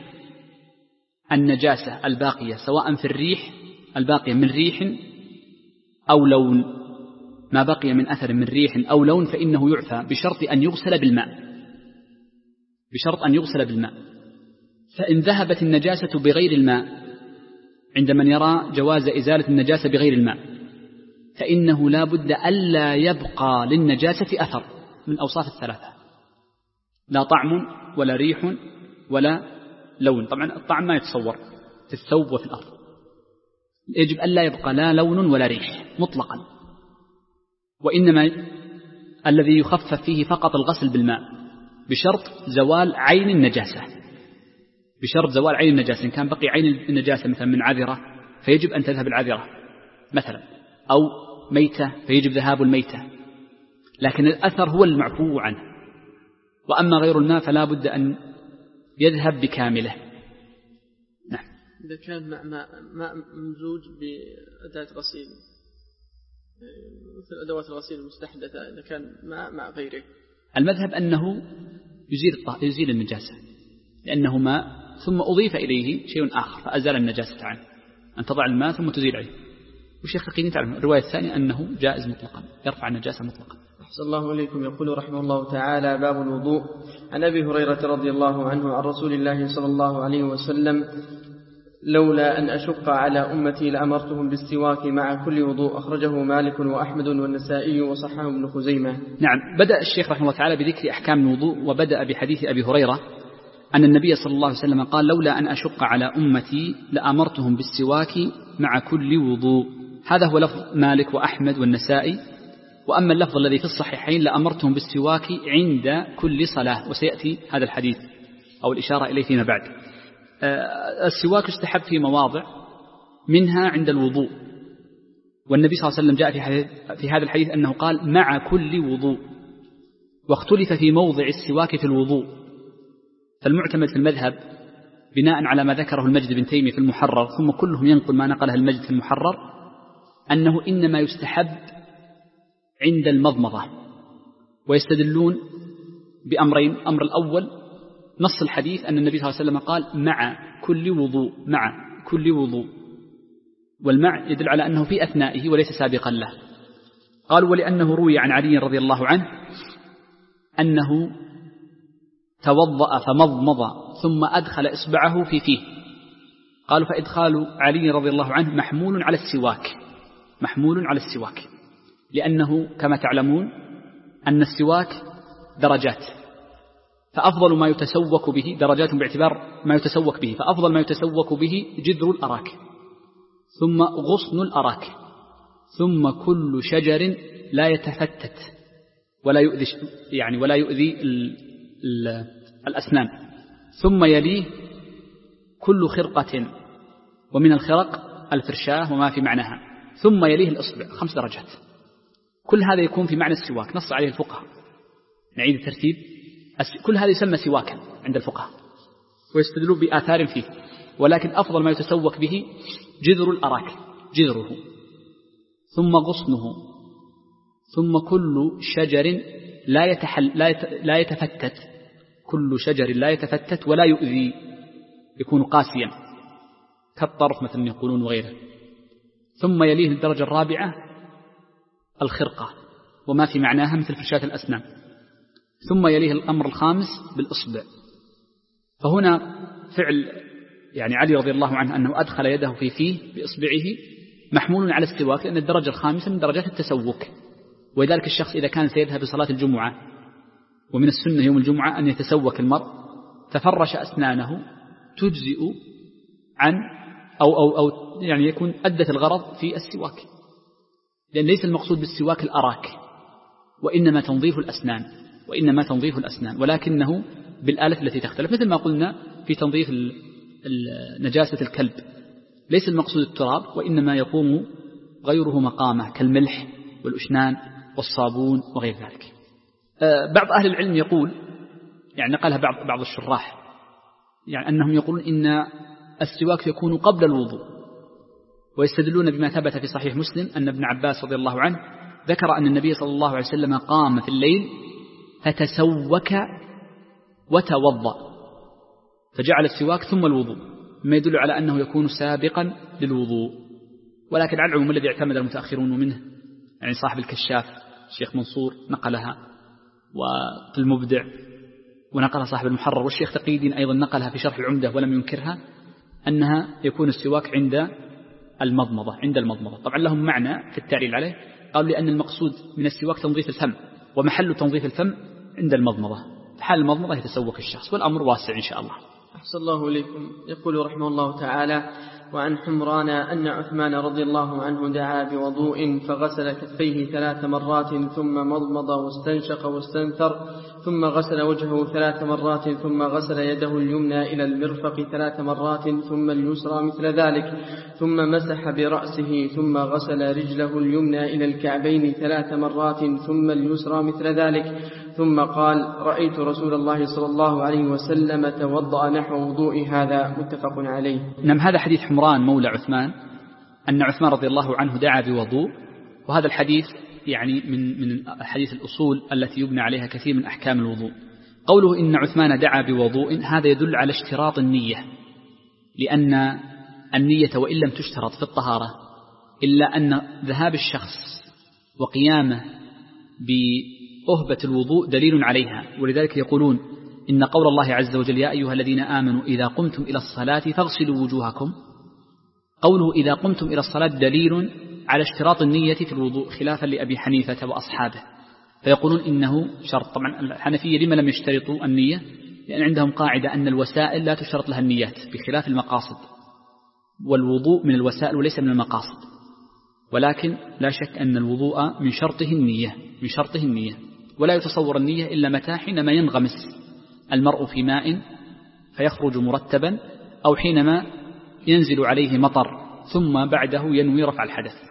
النجاسة الباقية، سواء في الريح الباقية من ريح أو لون، ما بقي من أثر من ريح أو لون فإنه يعفى بشرط أن يغسل بالماء، بشرط أن يغسل بالماء. فإن ذهبت النجاسة بغير الماء، عند من يرى جواز إزالة النجاسة بغير الماء، فإنه لا بد ألا يبقى للنجاسة أثر من أوصاف الثلاثة، لا طعم ولا ريح ولا لون. طبعا الطعم ما يتصور في الثوب وفي الأرض، يجب ألا يبقى لا لون ولا ريح مطلقا، وإنما الذي يخفف فيه فقط الغسل بالماء بشرط زوال عين النجاسة، بشرط زوال عين النجاسة. إن كان بقي عين النجاسة مثلا من عذرة فيجب أن تذهب العذرة مثلا، أو ميتة فيجب ذهاب الميتة، لكن الأثر هو المعفو عنه. وأما غير الماء فلا بد أن يذهب بكامله. نعم. إذا كان ماء ماء ممزوج بأداة غسيل مثل أدوات الغسيل المستحدثة، إذا كان ماء مع غيره، المذهب أنه يزيل يزيل النجاسة، لأنه ماء ثم أضيف إليه شيء آخر فأزال النجاسة عنه، أن تضع الماء ثم تزيل عليه. والشيخ تقي تعلم الرواية الثانية أنه جائز مطلقا، يرفع النجاسة مطلقا. أحسن الله إليكم. يقول رحمه الله تعالى: باب الوضوء. عن أبي هريرة رضي الله عنه عن رسول الله صلى الله عليه وسلم: لولا أن أشق على أمتي لأمرتهم بالسواك مع كل وضوء، أخرجه مالك وأحمد والنسائي وصححه ابن خزيمة. نعم. بدأ الشيخ رحمه الله تعالى بذكر أحكام الوضوء، وبدأ بحديث أبي هريرة أن النبي صلى الله عليه وسلم قال: لولا أن أشق على أمتي لأمرتهم بالسواك مع كل وضوء. هذا هو لفظ مالك وأحمد والنسائي. وأما اللفظ الذي في الصحيحين: لأمرتهم بالسواك عند كل صلاة، وسيأتي هذا الحديث أو الإشارة إليه فيما بعد. السواك يستحب في مواضع، منها عند الوضوء، والنبي صلى الله عليه وسلم جاء في, في هذا الحديث أنه قال مع كل وضوء، واختلف في موضع السواك في الوضوء. فالمعتمد في المذهب بناء على ما ذكره المجد بن تيمية في المحرر، ثم كلهم ينقل ما نقله المجد في المحرر، أنه إنما يستحب عند المضمضة، ويستدلون بأمرين. أمر الأول نص الحديث أن النبي صلى الله عليه وسلم قال مع كل وضوء، مع كل وضوء، والمع يدل على أنه في أثنائه وليس سابقا له. قالوا ولأنه روي عن علي رضي الله عنه أنه توضأ فمضمض ثم أدخل إصبعه في فيه. قالوا فإدخال علي رضي الله عنه محمول على السواك، محمول على السواك، لأنه كما تعلمون أن السواك درجات، فأفضل ما يتسوك به درجات باعتبار ما يتسوك به، فأفضل ما يتسوك به جذر الأراك، ثم غصن الأراك، ثم كل شجر لا يتفتت ولا يؤذي يعني ولا يؤذي ال ال الأسنان، ثم يليه كل خرقة، ومن الخرق الفرشاة وما في معناها، ثم يليه الإصبع، خمس درجات. كل هذا يكون في معنى السواك، نص عليه الفقهاء. نعيد الترتيب، كل هذا يسمى سواكا عند الفقهاء ويستدلون بآثار فيه، ولكن أفضل ما يتسوك به جذر الأراك، جذره، ثم غصنه، ثم كل شجر لا يتحل لا, يت لا يتفتت، كل شجر لا يتفتت ولا يؤذي، يكون قاسيا كالطرف مثلا يقولون وغيره. ثم يليه الدرجة الرابعة الخرقة وما في معناها مثل فرشاة الأسنان، ثم يليه الأمر الخامس بالإصبع. فهنا فعل يعني علي رضي الله عنه أنه أدخل يده في فيه بإصبعه محمول على السواك، لأن الدرجة الخامسة من درجات التسوك. ولذلك الشخص إذا كان سيذهب بصلاة الجمعة، ومن السنة يوم الجمعة أن يتسوك المرء، تفرش أسنانه تجزئ عن أو, أو, أو يعني يكون أدت الغرض في السواك، لأن ليس المقصود بالسواك الأراك، وإنما تنظيف الأسنان، وإنما تنظيف الأسنان، ولكنه بالآلة التي تختلف، مثل ما قلنا في تنظيف نجاسة الكلب، ليس المقصود التراب، وإنما يقوم غيره مقامه كالملح والأشنان والصابون وغير ذلك. بعض أهل العلم يقول، يعني نقلها بعض بعض الشراح، يعني أنهم يقولون إن السواك يكون قبل الوضوء، ويستدلون بما ثبت في صحيح مسلم أن ابن عباس رضي الله عنه ذكر أن النبي صلى الله عليه وسلم قام في الليل فتسوك وتوضأ، فجعل السواك ثم الوضوء، ما يدل على أنه يكون سابقا للوضوء. ولكن على العموم الذي اعتمد المتأخرون منه يعني صاحب الكشاف الشيخ منصور نقلها، وفي المبدع ونقلها صاحب المحرر، والشيخ تقي الدين أيضا نقلها في شرح العمدة ولم ينكرها، أنها يكون السواك عند المضمضة، عند المضمضة. طبعا لهم معنى في التعليل عليه، قالوا لأن المقصود من السواك تنظيف الفم، ومحل تنظيف الفم عند المضمضة، في حال المضمضة يتسوك الشخص، والأمر واسع إن شاء الله. أحسن الله إليكم. يقول رحمه الله تعالى: وعن حمران أن عثمان رضي الله عنه دعا بوضوء فغسل كفيه ثلاث مرات ثم مضمض واستنشق واستنثر، ثم غسل وجهه ثلاث مرات، ثم غسل يده اليمنى إلى المرفق ثلاث مرات، ثم اليسرى مثل ذلك، ثم مسح برأسه، ثم غسل رجله اليمنى إلى الكعبين ثلاث مرات، ثم اليسرى مثل ذلك، ثم قال: رأيت رسول الله صلى الله عليه وسلم توضأ نحو وضوء هذا. متفق عليه. نعم، هذا حديث حمران مولى عثمان أن عثمان رضي الله عنه دعا بوضوء، وهذا الحديث يعني من من حديث الأصول التي يبنى عليها كثير من أحكام الوضوء. قوله إن عثمان دعا بوضوء هذا يدل على اشتراط النية، لأن النية وإن لم تشترط في الطهارة إلا أن ذهاب الشخص وقيامه بأهبة الوضوء دليل عليها. ولذلك يقولون إن قول الله عز وجل: يا أيها الذين آمنوا إذا قمتم إلى الصلاة فاغسلوا وجوهكم، قوله إذا قمتم إلى الصلاة دليل على اشتراط النية في الوضوء، خلافا لأبي حنيفة وأصحابه، فيقولون إنه شرط. طبعا الحنفية لما لم يشترطوا النية؟ لأن عندهم قاعدة أن الوسائل لا تشترط لها النيات بخلاف المقاصد، والوضوء من الوسائل وليس من المقاصد، ولكن لا شك أن الوضوء من شرطه النية، من شرطه النية، ولا يتصور النية إلا متى؟ حينما ينغمس المرء في ماء فيخرج مرتبا، أو حينما ينزل عليه مطر ثم بعده ينوي رفع الحدث.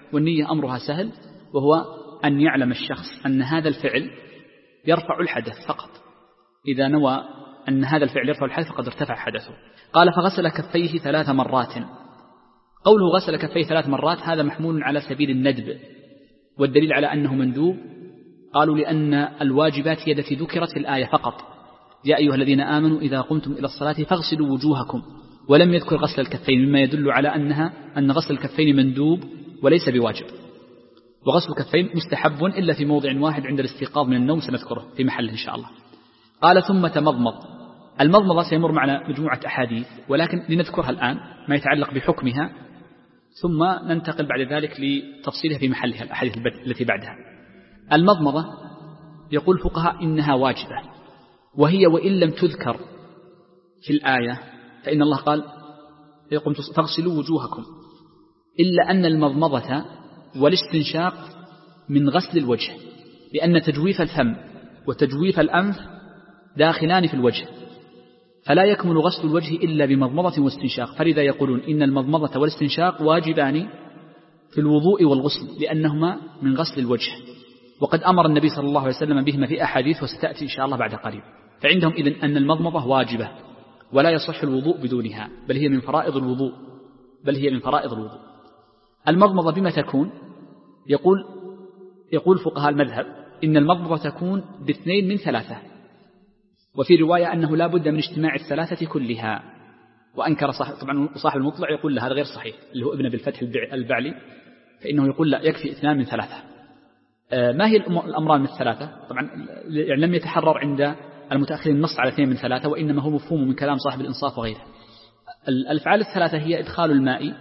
والنية أمرها سهل، وهو أن يعلم الشخص أن هذا الفعل يرفع الحدث فقط. إذا نوى أن هذا الفعل يرفع الحدث فقد ارتفع حدثه. قال فغسل كفيه ثلاث مرات. قوله غسل كفيه ثلاث مرات هذا محمول على سبيل الندب، والدليل على أنه مندوب قالوا لأن الواجبات هي التي ذكرت في الآية فقط، يا أيها الذين آمنوا إذا قمتم إلى الصلاة فاغسلوا وجوهكم، ولم يذكر غسل الكفين، مما يدل على أنها أن غسل الكفين مندوب وليس بواجب. وغسل الكفين مستحب إلا في موضع واحد عند الاستيقاظ من النوم، سنذكره في محله إن شاء الله. قال ثم تمضمض. المضمضة سيمر معنا مجموعة أحاديث، ولكن لنذكرها الآن ما يتعلق بحكمها، ثم ننتقل بعد ذلك لتفصيلها في محلها الأحاديث التي بعدها. المضمضة يقول الفقهاء إنها واجبة، وهي وإن لم تذكر في الآية، فإن الله قال يقوم فاغسلوا وجوهكم، إلا أن المضمضة والاستنشاق من غسل الوجه، لأن تجويف الفم وتجويف الأنف داخلان في الوجه، فلا يكمل غسل الوجه إلا بمضمضة واستنشاق. فلذا يقولون إن المضمضة والاستنشاق واجبان في الوضوء والغسل، لأنهما من غسل الوجه، وقد أمر النبي صلى الله عليه وسلم بهما في أحاديث وستأتي إن شاء الله بعد قريب. فعندهم إذن أن المضمضة واجبة ولا يصح الوضوء بدونها، بل هي من فرائض الوضوء بل هي من فرائض الوضوء. المضمضة بما تكون؟ يقول يقول فقهاء المذهب إن المضمضة تكون باثنين من ثلاثة، وفي رواية أنه لا بد من اجتماع الثلاثة كلها. وأنكر صاحب طبعا صاحب المطلع يقول له هذا غير صحيح، اللي هو ابن أبي الفتح البعلي، فإنه يقول لا يكفي اثنان من ثلاثة. ما هي الأمران من الثلاثة؟ طبعا يعني لم يتحرر عند المتأخرين النص على اثنين من ثلاثة، وإنما هو مفهوم من كلام صاحب الإنصاف وغيره. الأفعال الثلاثة هي إدخال الماء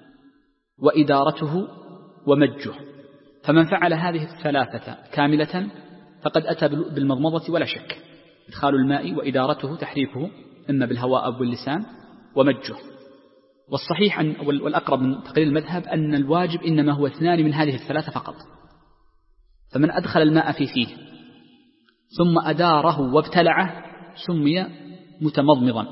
وإدارته ومجه، فمن فعل هذه الثلاثة كاملة فقد أتى بالمضمضة ولا شك. إدخال الماء وإدارته تحريكه إما بالهواء أو باللسان ومجه. والصحيح أن والأقرب من تقرير المذهب أن الواجب إنما هو اثنان من هذه الثلاثة فقط. فمن أدخل الماء في فيه ثم أداره وابتلعه سمي متمضمضا،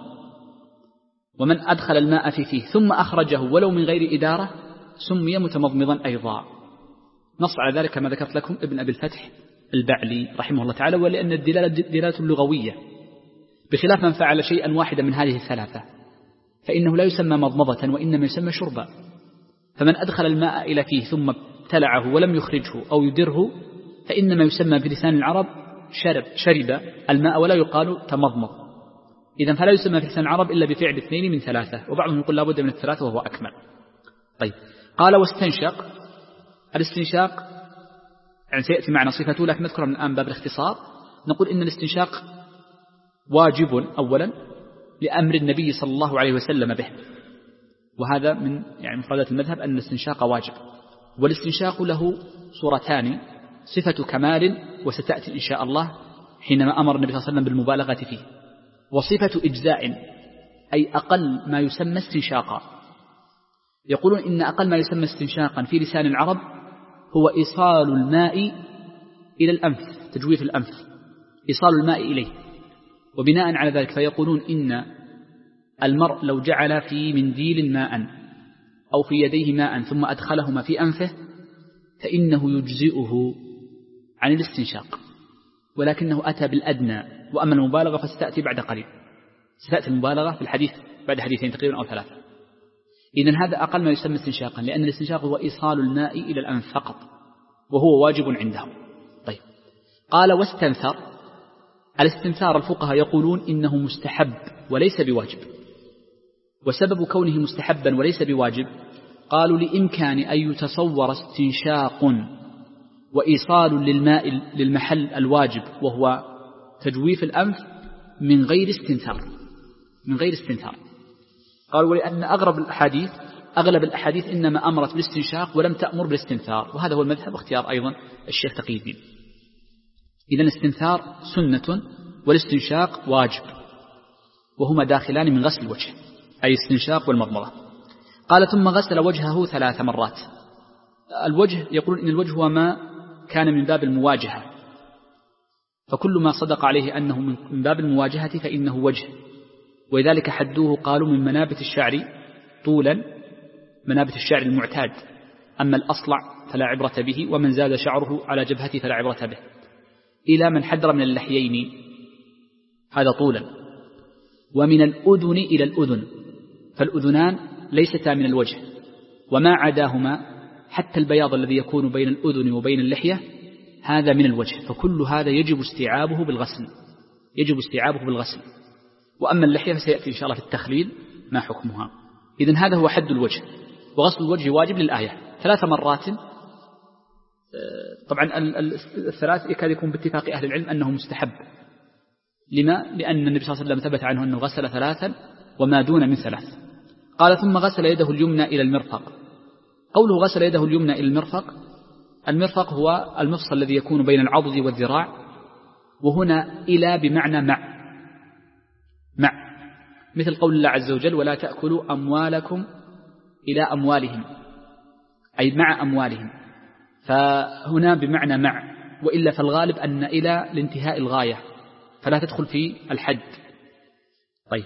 ومن أدخل الماء في فيه ثم أخرجه ولو من غير إدارة سمي متمضمضا أيضا. نص على ذلك كما ذكرت لكم ابن أبي الفتح البعلي رحمه الله تعالى، ولأن الدلالة دلالة لغوية، بخلاف من فعل شيئا واحدا من هذه الثلاثة فإنه لا يسمى مضمضة وإنما يسمى شربا. فمن أدخل الماء إلى فيه ثم ابتلعه ولم يخرجه أو يدره فإنما يسمى بلسان العرب شرب شرب الماء ولا يقال تمضمض. إذن فلا يسمى في لسان العرب إلا بفعل اثنين من ثلاثة، وبعضهم يقول لا بد من الثلاثة وهو أكمل. طيب قال واستنشق. الاستنشاق يعني سيأتي معنا صفته، لكن نذكر من الآن باب الاختصار. نقول إن الاستنشاق واجب أولا لأمر النبي صلى الله عليه وسلم به، وهذا من يعني مفردات المذهب أن الاستنشاق واجب. والاستنشاق له صورتان، صفة كمال وستأتي إن شاء الله حينما أمر النبي صلى الله عليه وسلم بالمبالغة فيه، وصفة إجزاء أي أقل ما يسمى استنشاقا. يقولون إن أقل ما يسمى استنشاقا في لسان العرب هو إيصال الماء إلى الأنف، تجويف الأنف، إيصال الماء إليه. وبناء على ذلك فيقولون إن المرء لو جعل في منديل ماء أو في يديه ماء ثم أدخلهما في أنفه فإنه يجزئه عن الاستنشاق، ولكنه أتى بالأدنى. وأما المبالغة فستأتي بعد قليل، ستأتي المبالغة في الحديث بعد حديثين تقريبا أو ثلاثة. إذن هذا أقل ما يسمى استنشاقا، لأن الاستنشاق هو إيصال الماء إلى الأنف فقط، وهو واجب عندهم. طيب قال واستنثر. الاستنثار الفقهاء يقولون إنه مستحب وليس بواجب. وسبب كونه مستحبا وليس بواجب قالوا لإمكان أن يتصور استنشاق وإيصال للماء للمحل الواجب وهو تجويف الأنف من غير استنثار من غير استنثار قالوا ولأن أغلب الأحاديث أغلب الأحاديث إنما أمرت بالاستنشاق ولم تأمر بالاستنثار، وهذا هو المذهب واختيار أيضا الشيخ تقي الدين. إذن الاستنثار سنة والاستنشاق واجب، وهما داخلان من غسل الوجه، أي استنشاق والمضمضة. قال ثم غسل وجهه ثلاث مرات. الوجه يقولون إن الوجه هو ما كان من باب المواجهة، فكل ما صدق عليه أنه من باب المواجهة فإنه وجه، ولذلك حدوه قالوا من منابت الشعر طولا، منابت الشعر المعتاد أما الأصلع فلا عبرة به، ومن زاد شعره على جبهته فلا عبرة به، إلى من حدر من اللحيين، هذا طولا، ومن الأذن إلى الأذن، فالأذنان ليستا من الوجه، وما عداهما حتى البياض الذي يكون بين الأذن وبين اللحية هذا من الوجه، فكل هذا يجب استيعابه بالغسل، يجب استيعابه بالغسل. وأما اللحية فسيأتي إن شاء الله في التخليل ما حكمها. إذن هذا هو حد الوجه، وغسل الوجه واجب للآية ثلاث مرات. طبعا الثلاث يكاد يكون باتفاق أهل العلم أنه مستحب. لما؟ لأن النبي صلى الله عليه وسلم ثبت عنه أنه غسل ثلاثا وما دون من ثلاث. قال ثم غسل يده اليمنى إلى المرفق. قوله غسل يده اليمنى إلى المرفق، المرفق هو المفصل الذي يكون بين العضد والذراع، وهنا إلى بمعنى مع، مع مثل قول الله عز وجل ولا تأكلوا أموالكم إلى أموالهم، أي مع أموالهم، فهنا بمعنى مع، وإلا فالغالب أن إلى لانتهاء الغاية فلا تدخل في الحد. طيب،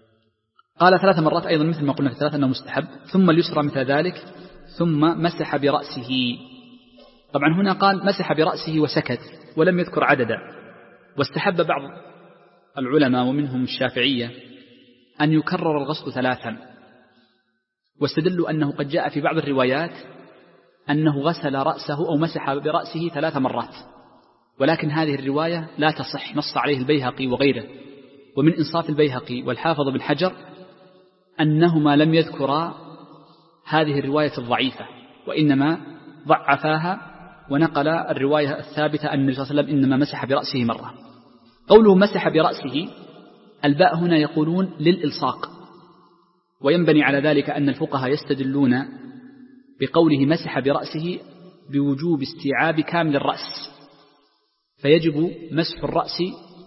قال ثلاث مرات أيضا مثل ما قلنا في الثلاث أنه مستحب. ثم اليسرى مثل ذلك، ثم مسح برأسه. طبعا هنا قال مسح برأسه وسكت ولم يذكر عددا. واستحب بعض العلماء ومنهم الشافعية أن يكرر الغسل ثلاثا، واستدلوا أنه قد جاء في بعض الروايات أنه غسل رأسه أو مسح برأسه ثلاث مرات، ولكن هذه الرواية لا تصح، نص عليه البيهقي وغيره. ومن إنصاف البيهقي والحافظ بن حجر أنهما لم يذكرا هذه الرواية الضعيفة، وإنما ضعفاها ونقل الرواية الثابتة أن النبي صلى الله عليه وسلم إنما مسح برأسه مرة. قوله مسح برأسه، الباء هنا يقولون للإلصاق، وينبني على ذلك أن الفقهاء يستدلون بقوله مسح برأسه بوجوب استيعاب كامل الرأس، فيجب مسح الرأس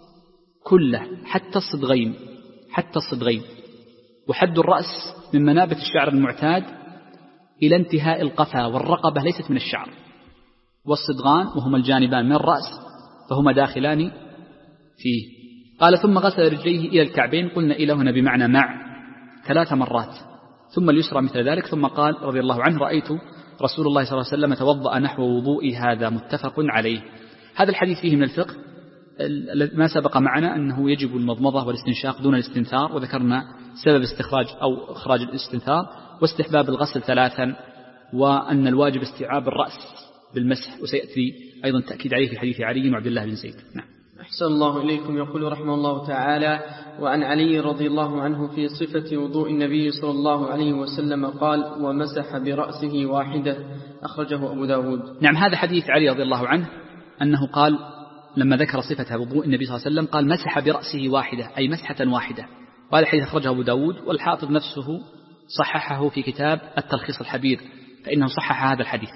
كله حتى الصدغين، حتى الصدغين. وحد الرأس من منابت الشعر المعتاد إلى انتهاء القفا، والرقبة ليست من الشعر، والصدغان وهما الجانبان من الرأس فهما داخلان فيه. قال ثم غسل رجليه إلى الكعبين، قلنا إلى هنا بمعنى مع، ثلاث مرات، ثم اليسرى مثل ذلك. ثم قال رضي الله عنه رأيت رسول الله صلى الله عليه وسلم توضأ نحو وضوئي هذا، متفق عليه. هذا الحديث فيه من الفقه ما سبق معنا أنه يجب المضمضة والاستنشاق دون الاستنثار، وذكرنا سبب استخراج أو إخراج الاستنثار، واستحباب الغسل ثلاثا، وأن الواجب استيعاب الرأس بالمسح، وسيأتي أيضا تأكيد عليه في حديث علي وعبد الله بن زيد. نعم. أحسن الله إليكم. يقول رحمه الله تعالى: وعن علي رضي الله عنه في صفة وضوء النبي صلى الله عليه وسلم قال: ومسح برأسه واحدة، أخرجه أبو داود. نعم، هذا حديث علي رضي الله عنه أنه قال لما ذكر صفة وضوء النبي صلى الله عليه وسلم قال مسح برأسه واحدة، أي مسحة واحدة. وهذا الحديث أخرجه أبو داود، والحافظ نفسه صححه في كتاب التلخيص الحبير، فإنه صحح هذا الحديث.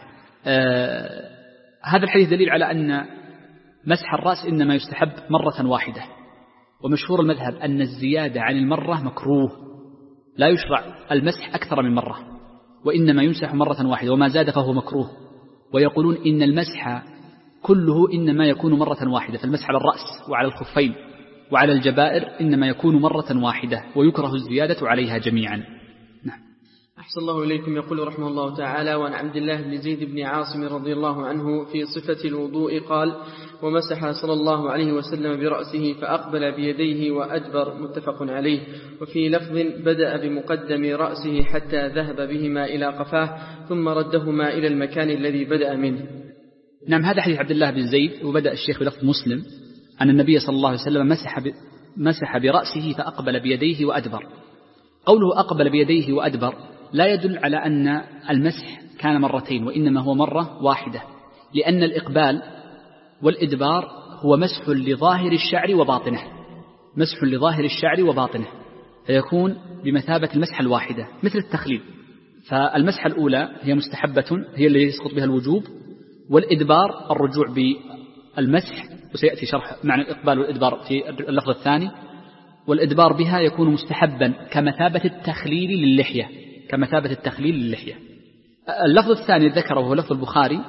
آه هذا الحديث دليل على أن مسح الرأس إنما يستحب مرة واحدة، ومشهور المذهب أن الزيادة عن المرة مكروه، لا يشرع المسح أكثر من مرة، وإنما يمسح مرة واحدة، وما زاد فهو مكروه. ويقولون إن المسح كله إنما يكون مرة واحدة، فالمسح على الرأس وعلى الخفين وعلى الجبائر إنما يكون مرة واحدة، ويكره الزيادة عليها جميعا. نعم. أحسن الله إليكم. يقول رحمه الله تعالى: وعن عبد الله بن زيد بن عاصم رضي الله عنه في صفة الوضوء قال: ومسح صلى الله عليه وسلم برأسه فأقبل بيديه وأدبر، متفق عليه. وفي لفظ: بدأ بمقدم رأسه حتى ذهب بهما إلى قفاه ثم ردهما إلى المكان الذي بدأ منه. نعم، هذا حديث عبد الله بن زيد. وبدأ الشيخ بلفظ مسلم أن النبي صلى الله عليه وسلم مسح, ب... مسح برأسه فأقبل بيديه وأدبر. قوله أقبل بيديه وأدبر لا يدل على أن المسح كان مرتين، وإنما هو مرة واحدة، لأن الإقبال والإدبار هو مسح لظاهر الشعر وباطنه، مسح لظاهر الشعر وباطنه، فيكون بمثابة المسحة الواحدة مثل التخليل. فالمسحة الأولى هي مستحبة، هي اللي يسقط بها الوجوب، والإدبار الرجوع بالمسح، وسيأتي شرح معنى الإقبال والإدبار في اللفظ الثاني. والإدبار بها يكون مستحبا كمثابة التخليل للحية، كمثابة التخليل للحية. اللفظ الثاني ذكره هو لفظ البخاري،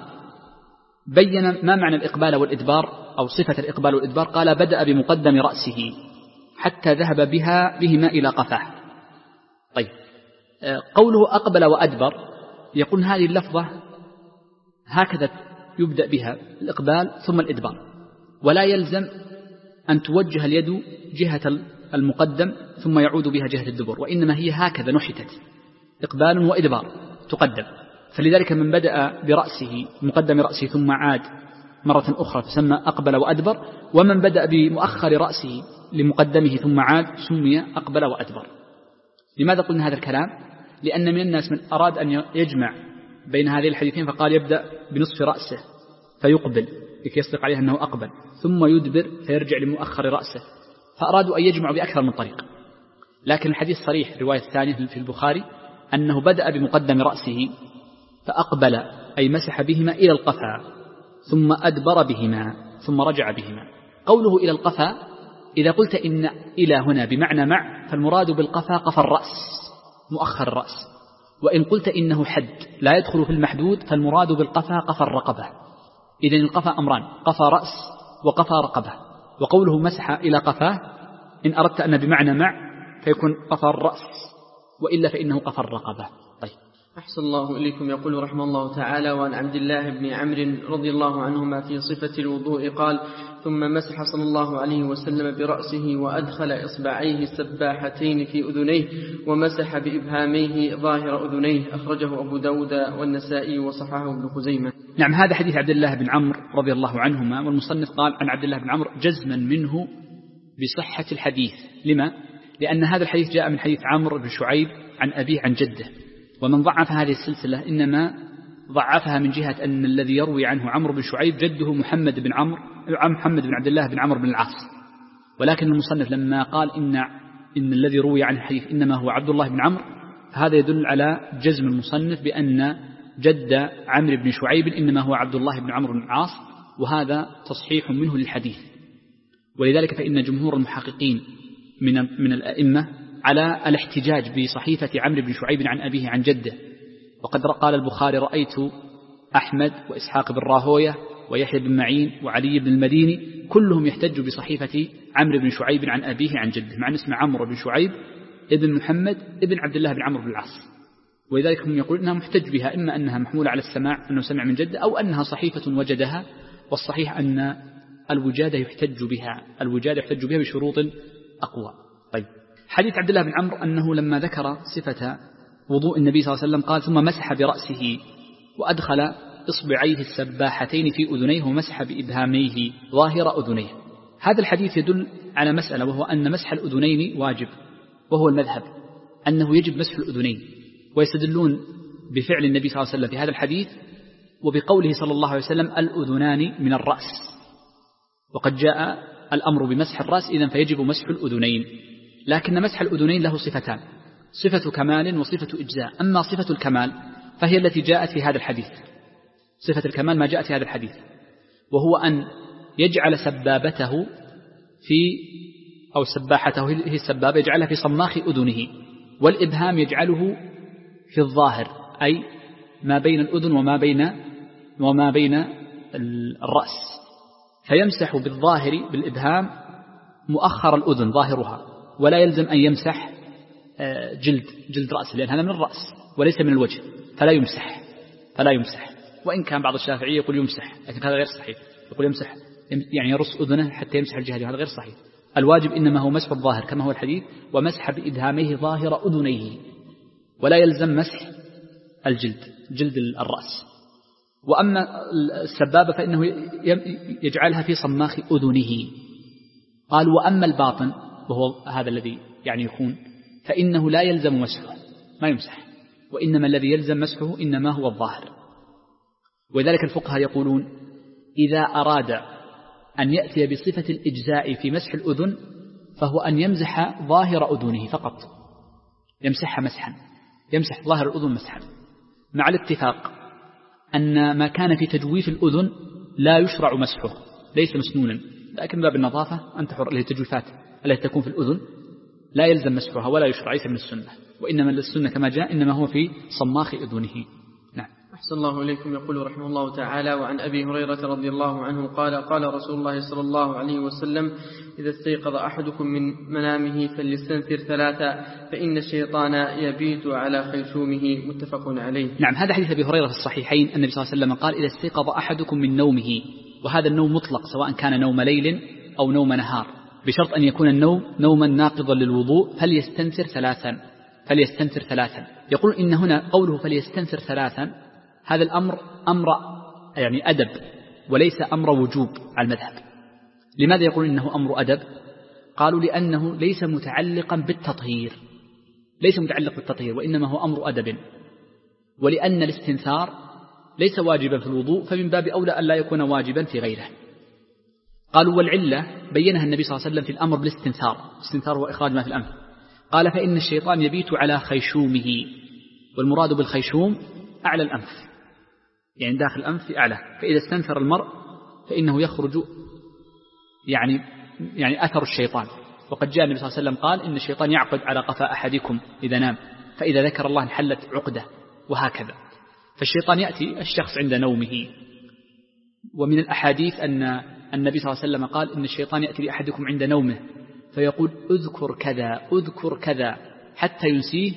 بين ما معنى الإقبال والإدبار أو صفة الإقبال والإدبار. قال: بدأ بمقدم رأسه حتى ذهب بها بهما إلى قفاه. طيب، قوله أقبل وأدبر، يقول هذه اللفظة هكذا يبدأ بها الإقبال ثم الإدبار، ولا يلزم أن توجه اليد جهة المقدم ثم يعود بها جهة الدبر، وإنما هي هكذا نحتت إقبال وإدبار تقدم. فلذلك من بدأ برأسه مقدم رأسه ثم عاد مرة أخرى فسمى أقبل وأدبر، ومن بدأ بمؤخر رأسه لمقدمه ثم عاد سمي أقبل وأدبر. لماذا قلنا هذا الكلام؟ لأن من الناس من أراد أن يجمع بين هذه الحديثين فقال يبدأ بنصف رأسه فيقبل لكي يصدق عليه أنه أقبل، ثم يدبر فيرجع لمؤخر رأسه، فأرادوا أن يجمعوا بأكثر من طريق. لكن الحديث صريح الرواية الثانية في البخاري أنه بدأ بمقدم رأسه فأقبل أي مسح بهما إلى القفا ثم أدبر بهما ثم رجع بهما. قوله إلى القفا إذا قلت إن إلى هنا بمعنى مع فالمراد بالقفا قفا الرأس مؤخر الرأس، وإن قلت إنه حد لا يدخل في المحدود فالمراد بالقفا قفا الرقبة. إذن القفا أمران، قفا رأس وقفا رقبة. وقوله مسح إلى قفاه إن أردت أن بمعنى مع فيكون قفا الرأس، وإلا فإنه قفا الرقبة. طيب. أحسن الله إليكم. يقول رحمه الله تعالى: وعن عبد الله بن عمرو رضي الله عنهما في صفة الوضوء قال: ثم مسح صلى الله عليه وسلم برأسه وأدخل إصبعيه السباحتين في أذنيه ومسح بإبهاميه ظاهر أذنيه. أخرجه أبو داود والنسائي وصححه ابن خزيمة. نعم، هذا حديث عبد الله بن عمرو رضي الله عنهما، والمصنف قال عن عبد الله بن عمرو جزما منه بصحة الحديث. لما؟ لأن هذا الحديث جاء من حديث عمرو بن شعيب عن أبيه عن جده، ومن ضعف هذه السلسلة إنما ضعفها من جهة أن الذي يروي عنه عمرو بن شعيب جده محمد بن عمرو محمد بن عبد الله بن عمرو بن العاص. ولكن المصنف لما قال إن إن الذي روي عنه الحديث إنما هو عبد الله بن عمرو، فهذا يدل على جزم المصنف بأن جد عمرو بن شعيب إنما هو عبد الله بن عمرو بن العاص، وهذا تصحيح منه للحديث. ولذلك فإن جمهور المحققين من من الأئمة على الاحتجاج بصحيفة عمرو بن شعيب عن أبيه عن جده. وقد قال البخاري: رأيت أحمد وإسحاق بن راهوية ويحيى بن معين وعلي بن المديني كلهم يحتج بصحيفة عمرو بن شعيب عن أبيه عن جده، مع أن اسم عمرو بن شعيب ابن محمد ابن عبد الله بن عمرو بن العاص. ولذلك هم يقولون أنها محتج بها، إما أنها محمولة على السماع أنه سمع من جده، أو أنها صحيفة وجدها. والصحيح أن الوجادة يحتج بها الوجادة يحتج بها بشروط أقوى. طيب، حديث عبد الله بن عمرو أنه لما ذكر صفة وضوء النبي صلى الله عليه وسلم قال: ثم مسح برأسه وأدخل إصبعيه السباحتين في أذنيه ومسح بإبهاميه ظاهر أذنيه. هذا الحديث يدل على مسألة، وهو أن مسح الأذنين واجب، وهو المذهب أنه يجب مسح الأذنين. ويستدلون بفعل النبي صلى الله عليه وسلم في هذا الحديث وبقوله صلى الله عليه وسلم: الأذنان من الرأس، وقد جاء الأمر بمسح الرأس، إذن فيجب مسح الأذنين. لكن مسح الأذنين له صفتان: صفة كمال وصفة إجزاء. أما صفة الكمال فهي التي جاءت في هذا الحديث، صفة الكمال ما جاءت في هذا الحديث، وهو أن يجعل سبابته في أو سباحته هي السبابة يجعلها في صماخ أذنه، والإبهام يجعله في الظاهر، أي ما بين الأذن وما بين وما بين الرأس، فيمسح بالظاهر بالإبهام مؤخر الأذن ظاهرها، ولا يلزم أن يمسح جلد جلد رأس، لأن هذا من الرأس وليس من الوجه، فلا يمسح فلا يمسح وإن كان بعض الشافعية يقول يمسح، لكن هذا غير صحيح. يقول يمسح يعني يرص أذنه حتى يمسح الجهة، هذا غير صحيح. الواجب إنما هو مسح الظاهر كما هو الحديث: ومسح بإبهاميه ظاهر أذنيه، ولا يلزم مسح الجلد جلد الرأس. وأما السبابة فإنه يجعلها في صماخ أذنه. قال: وأما الباطن وهو هذا الذي يعني يكون فإنه لا يلزم مسحه، ما يمسح، وإنما الذي يلزم مسحه إنما هو الظاهر. ولذلك الفقهاء يقولون: إذا أراد أن يأتي بصفة الإجزاء في مسح الأذن فهو أن يمسح ظاهر أذنه فقط، يمسحها مسحا، يمسح ظاهر الأذن مسحا، مع الاتفاق أن ما كان في تجويف الأذن لا يشرع مسحه، ليس مسنونا، لكن باب النظافة أن تحر له التجويفات التي تكون في الأذن لا يلزم مسحها ولا يشرع، ليس من السنة، وإنما السنة كما جاء إنما هو في صماخ أذنه. نعم. أحسن الله إليكم. يقول رحمه الله تعالى: وعن أبي هريرة رضي الله عنه قال: قال رسول الله صلى الله عليه وسلم: إذا استيقظ أحدكم من منامه فليستنثر ثلاثا فإن الشيطان يبيت على خيشومه. متفق عليه. نعم، هذا حديث أبي هريرة في الصحيحين. النبي صلى الله عليه وسلم قال: إذا استيقظ أحدكم من نومه، وهذا النوم مطلق سواء كان نوم ليل أو نوم نهار، بشرط أن يكون النوم نوما ناقضا للوضوء، فليستنثر ثلاثا فليستنثر ثلاثا يقول إن هنا قوله فليستنثر ثلاثا هذا الأمر أمر يعني أدب وليس أمر وجوب على المذهب. لماذا يقول إنه أمر أدب؟ قالوا لأنه ليس متعلقا بالتطهير ليس متعلق بالتطهير وإنما هو أمر أدب، ولأن الاستنثار ليس واجبا في الوضوء، فمن باب أولى أن لا يكون واجبا في غيره. قالوا والعلة بينها النبي صلى الله عليه وسلم في الأمر بالاستنثار. الاستنثار هو إخراج ما في الأنف. قال: فإن الشيطان يبيت على خيشومه، والمراد بالخيشوم أعلى الأنف، يعني داخل الأنف في أعلى. فإذا استنثر المرء فإنه يخرج يعني يعني أثر الشيطان. وقد جاء النبي صلى الله عليه وسلم قال: إن الشيطان يعقد على قفا أحدكم إذا نام، فإذا ذكر الله انحلت عقدة، وهكذا. فالشيطان يأتي الشخص عند نومه. ومن الأحاديث أن النبي صلى الله عليه وسلم قال: إن الشيطان يأتي لأحدكم عند نومه فيقول: أذكر كذا أذكر كذا، حتى ينسيه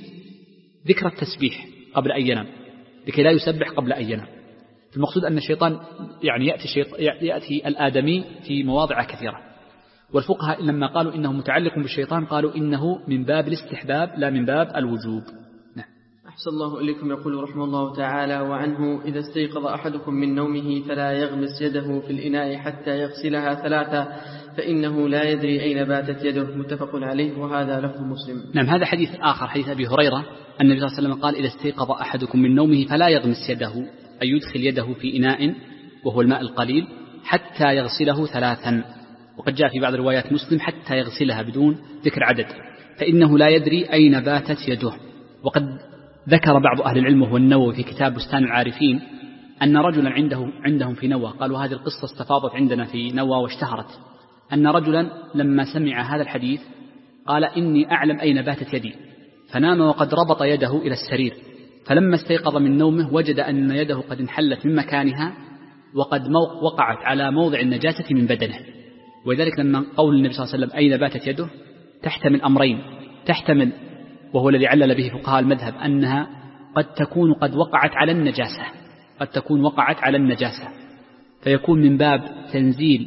ذكر التسبيح قبل أن ينام، لكي لا يسبح قبل أن ينام. المقصود أن الشيطان يعني يأتي, الشيطان يأتي الآدمي في مواضع كثيرة. والفقهاء لما قالوا إنه متعلق بالشيطان قالوا إنه من باب الاستحباب لا من باب الوجوب. نعم. أحسن الله إليكم. يقول رحمه الله تعالى: وعنه: إذا استيقظ أحدكم من نومه فلا يغمس يده في الإناء حتى يغسلها ثلاثة فإنه لا يدري أين باتت يده. متفق عليه، وهذا لفظ مسلم. نعم، هذا حديث آخر، حديث أبي هريرة. النبي صلى الله عليه وسلم قال: إذا استيقظ أحدكم من نومه فلا يغمس يده، أي يدخل يده في إناء وهو الماء القليل حتى يغسله ثلاثا. وقد جاء في بعض روايات مسلم حتى يغسلها بدون ذكر عدد، فإنه لا يدري أين باتت يده. وقد ذكر بعض أهل العلم وهو النووي في كتاب بستان العارفين أن رجلا عنده عندهم في نوى، قالوا هذه القصة استفاضت عندنا في نوى واشتهرت، أن رجلا لما سمع هذا الحديث قال: إني أعلم أين باتت يدي، فنام وقد ربط يده إلى السرير، فلما استيقظ من نومه وجد أن يده قد انحلت من مكانها وقد وقعت على موضع النجاسة من بدنه. ولذلك لما قول النبي صلى الله عليه وسلم أين باتت يده تحتمل أمرين: تحتمل، وهو الذي علل به فقهاء المذهب، أنها قد تكون قد وقعت على النجاسة قد تكون وقعت على النجاسة فيكون من باب تنزيل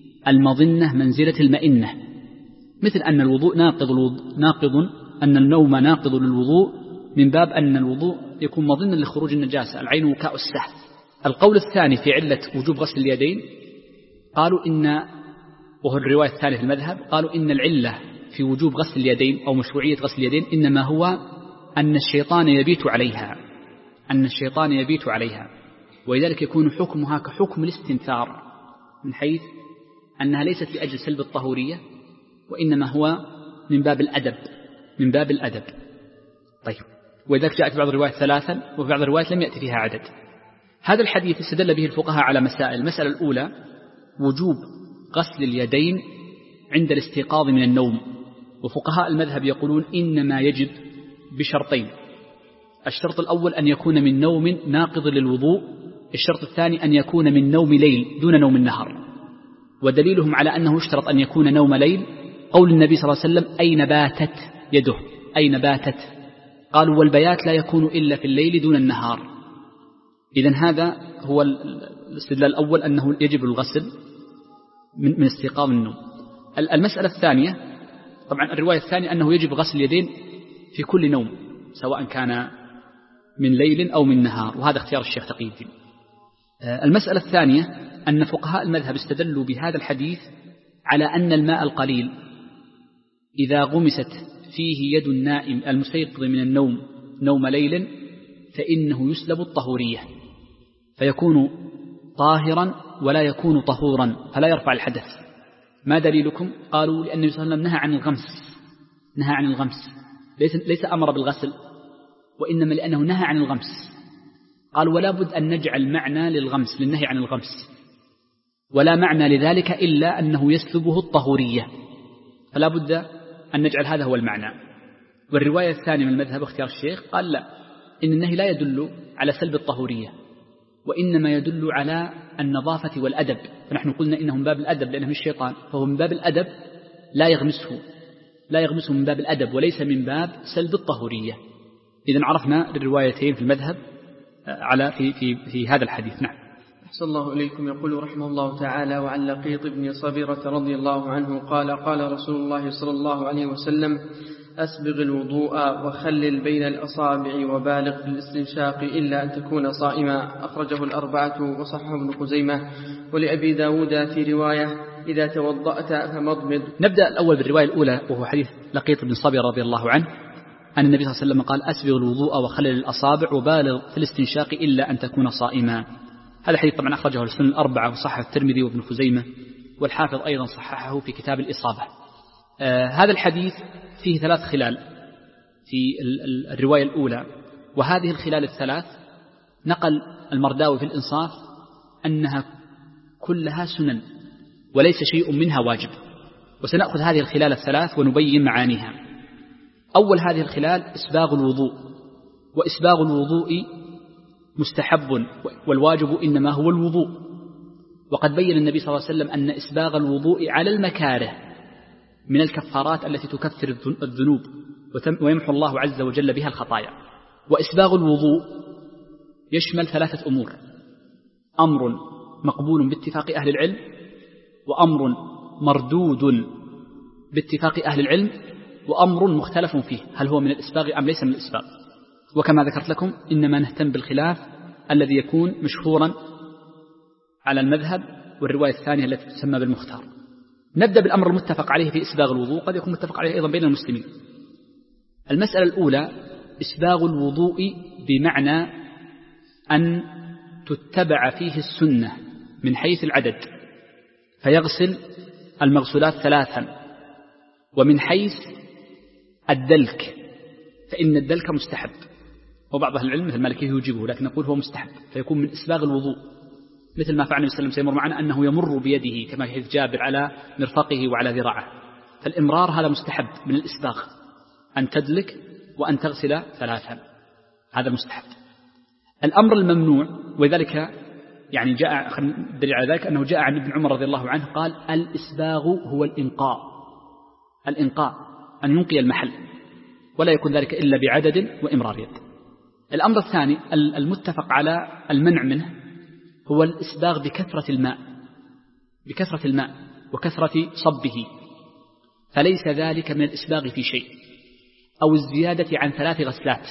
المظنة منزلة المئنة، مثل أن الوضوء ناقض الوضوء ناقض أن النوم ناقض للوضوء، من باب أن الوضوء يكون مظنا لخروج النجاسة، العين وكاء السهل. القول الثاني في علة وجوب غسل اليدين قالوا إن، وهو الرواية الثالثة في المذهب، قالوا إن العلة في وجوب غسل اليدين أو مشروعية غسل اليدين إنما هو أن الشيطان يبيت عليها أن الشيطان يبيت عليها ولذلك يكون حكمها كحكم الاستنثار، من حيث أنها ليست لأجل سلب الطهورية، وإنما هو من باب الأدب من باب الأدب طيب، ولذلك جاءت في بعض الروايات ثلاثا وفي بعض الروايات لم يأتي فيها عدد. هذا الحديث استدل به الفقهاء على مسائل. المسألة الأولى: وجوب غسل اليدين عند الاستيقاظ من النوم. وفقهاء المذهب يقولون إنما يجب بشرطين: الشرط الأول أن يكون من نوم ناقض للوضوء، الشرط الثاني أن يكون من نوم ليل دون نوم النهار. ودليلهم على أنه اشترط أن يكون نوم ليل قول النبي صلى الله عليه وسلم: أين باتت يده أين باتت قالوا: والبيات لا يكون إلا في الليل دون النهار. إذن هذا هو الاستدلال الأول، أنه يجب الغسل من استيقاظ النوم. المسألة الثانية، طبعا الرواية الثانية أنه يجب غسل اليدين في كل نوم سواء كان من ليل أو من نهار، وهذا اختيار الشيخ تقي الدين. المسألة الثانية أن فقهاء المذهب استدلوا بهذا الحديث على أن الماء القليل إذا غمست فيه يد النائم المستيقظ من النوم نوم ليل فإنه يسلب الطهورية، فيكون طاهرا ولا يكون طهورا، فلا يرفع الحدث. ما دليلكم؟ قالوا: لأن النبي صلى الله عليه وسلم نهى عن الغمس نهى عن الغمس ليس, ليس أمر بالغسل، وإنما لأنه نهى عن الغمس. قالوا: ولا بد أن نجعل معنى للغمس للنهي عن الغمس، ولا معنى لذلك إلا أنه يسلبه الطهورية، فلا بد أن نجعل هذا هو المعنى. والرواية الثانية من المذهب اختيار الشيخ قال: لا، إن النهي لا يدل على سلب الطهورية، وإنما يدل على النظافة والأدب. فنحن قلنا إنه من باب الأدب لأنه من الشيطان، فهو من باب الأدب لا يغمسه لا يغمسه من باب الأدب وليس من باب سلب الطهورية. إذن عرفنا الروايتين في المذهب على في في في هذا الحديث. نعم. أحسن الله إليكم. يقول رحمه الله تعالى: وعن لقيط بن صبيرة رضي الله عنه قال: قال رسول الله صلى الله عليه وسلم: أسبغ الوضوء وخلل بين الأصابع وبالغ في الاستنشاق إلا أن تكون صائما. أخرجه الأربعة وصححه ابن خزيمة. ولأبي داود في رواية: إذا توضأت فمضمض. نبدأ الأول بالرواية الأولى، وهو حديث لقيط بن صبيرة رضي الله عنه أن النبي صلى الله عليه وسلم قال: أسبغ الوضوء وخلل الأصابع وبالغ في الاستنشاق إلا أن تكون صائما. هذا الحديث طبعا أخرجه السنن الأربعة وصححه الترمذي وابن خزيمة، والحافظ أيضا صححه في كتاب الإصابة. آه هذا الحديث فيه ثلاث خلال في الرواية الأولى، وهذه الخلال الثلاث نقل المرداوي في الإنصاف أنها كلها سنن وليس شيء منها واجب، وسنأخذ هذه الخلال الثلاث ونبين معانيها. أول هذه الخلال إسباغ الوضوء، وإسباغ الوضوء مستحب، والواجب إنما هو الوضوء. وقد بين النبي صلى الله عليه وسلم أن إسباغ الوضوء على المكاره من الكفارات التي تكفر الذنوب ويمحو الله عز وجل بها الخطايا. وإسباغ الوضوء يشمل ثلاثة أمور: أمر مقبول باتفاق أهل العلم، وأمر مردود باتفاق أهل العلم، وأمر مختلف فيه هل هو من الإسباغ أم ليس من الإسباغ. وكما ذكرت لكم إنما نهتم بالخلاف الذي يكون مشهورا على المذهب، والرواية الثانية التي تسمى بالمختار. نبدأ بالأمر المتفق عليه في إسباغ الوضوء، قد يكون متفق عليه أيضا بين المسلمين. المسألة الأولى إسباغ الوضوء بمعنى أن تتبع فيه السنة من حيث العدد، فيغسل المغسولات ثلاثا. ومن حيث الدلك فإن الدلك مستحب، وبعض أهل العلم مثل المالكي يوجبه، لكن نقول هو مستحب، فيكون من إسباغ الوضوء، مثل ما فعل النبي صلى الله عليه وسلم سيمر معنا أنه يمر بيده كما في حديث جابر على مرفقه وعلى ذراعه. فالإمرار هذا مستحب من الإسباغ، أن تدلك وأن تغسل ثلاثا، هذا مستحب. الأمر الممنوع، وذلك يعني جاء دليل على ذلك أنه جاء عن ابن عمر رضي الله عنه قال: الإسباغ هو الإنقاء، الإنقاء أن ينقي المحل، ولا يكون ذلك إلا بعدد وإمرار يد. الأمر الثاني المتفق على المنع منه هو الإسباغ بكثرة الماء بكثرة الماء وكثرة صبه، فليس ذلك من الإسباغ في شيء، أو الزيادة عن ثلاث غسلات،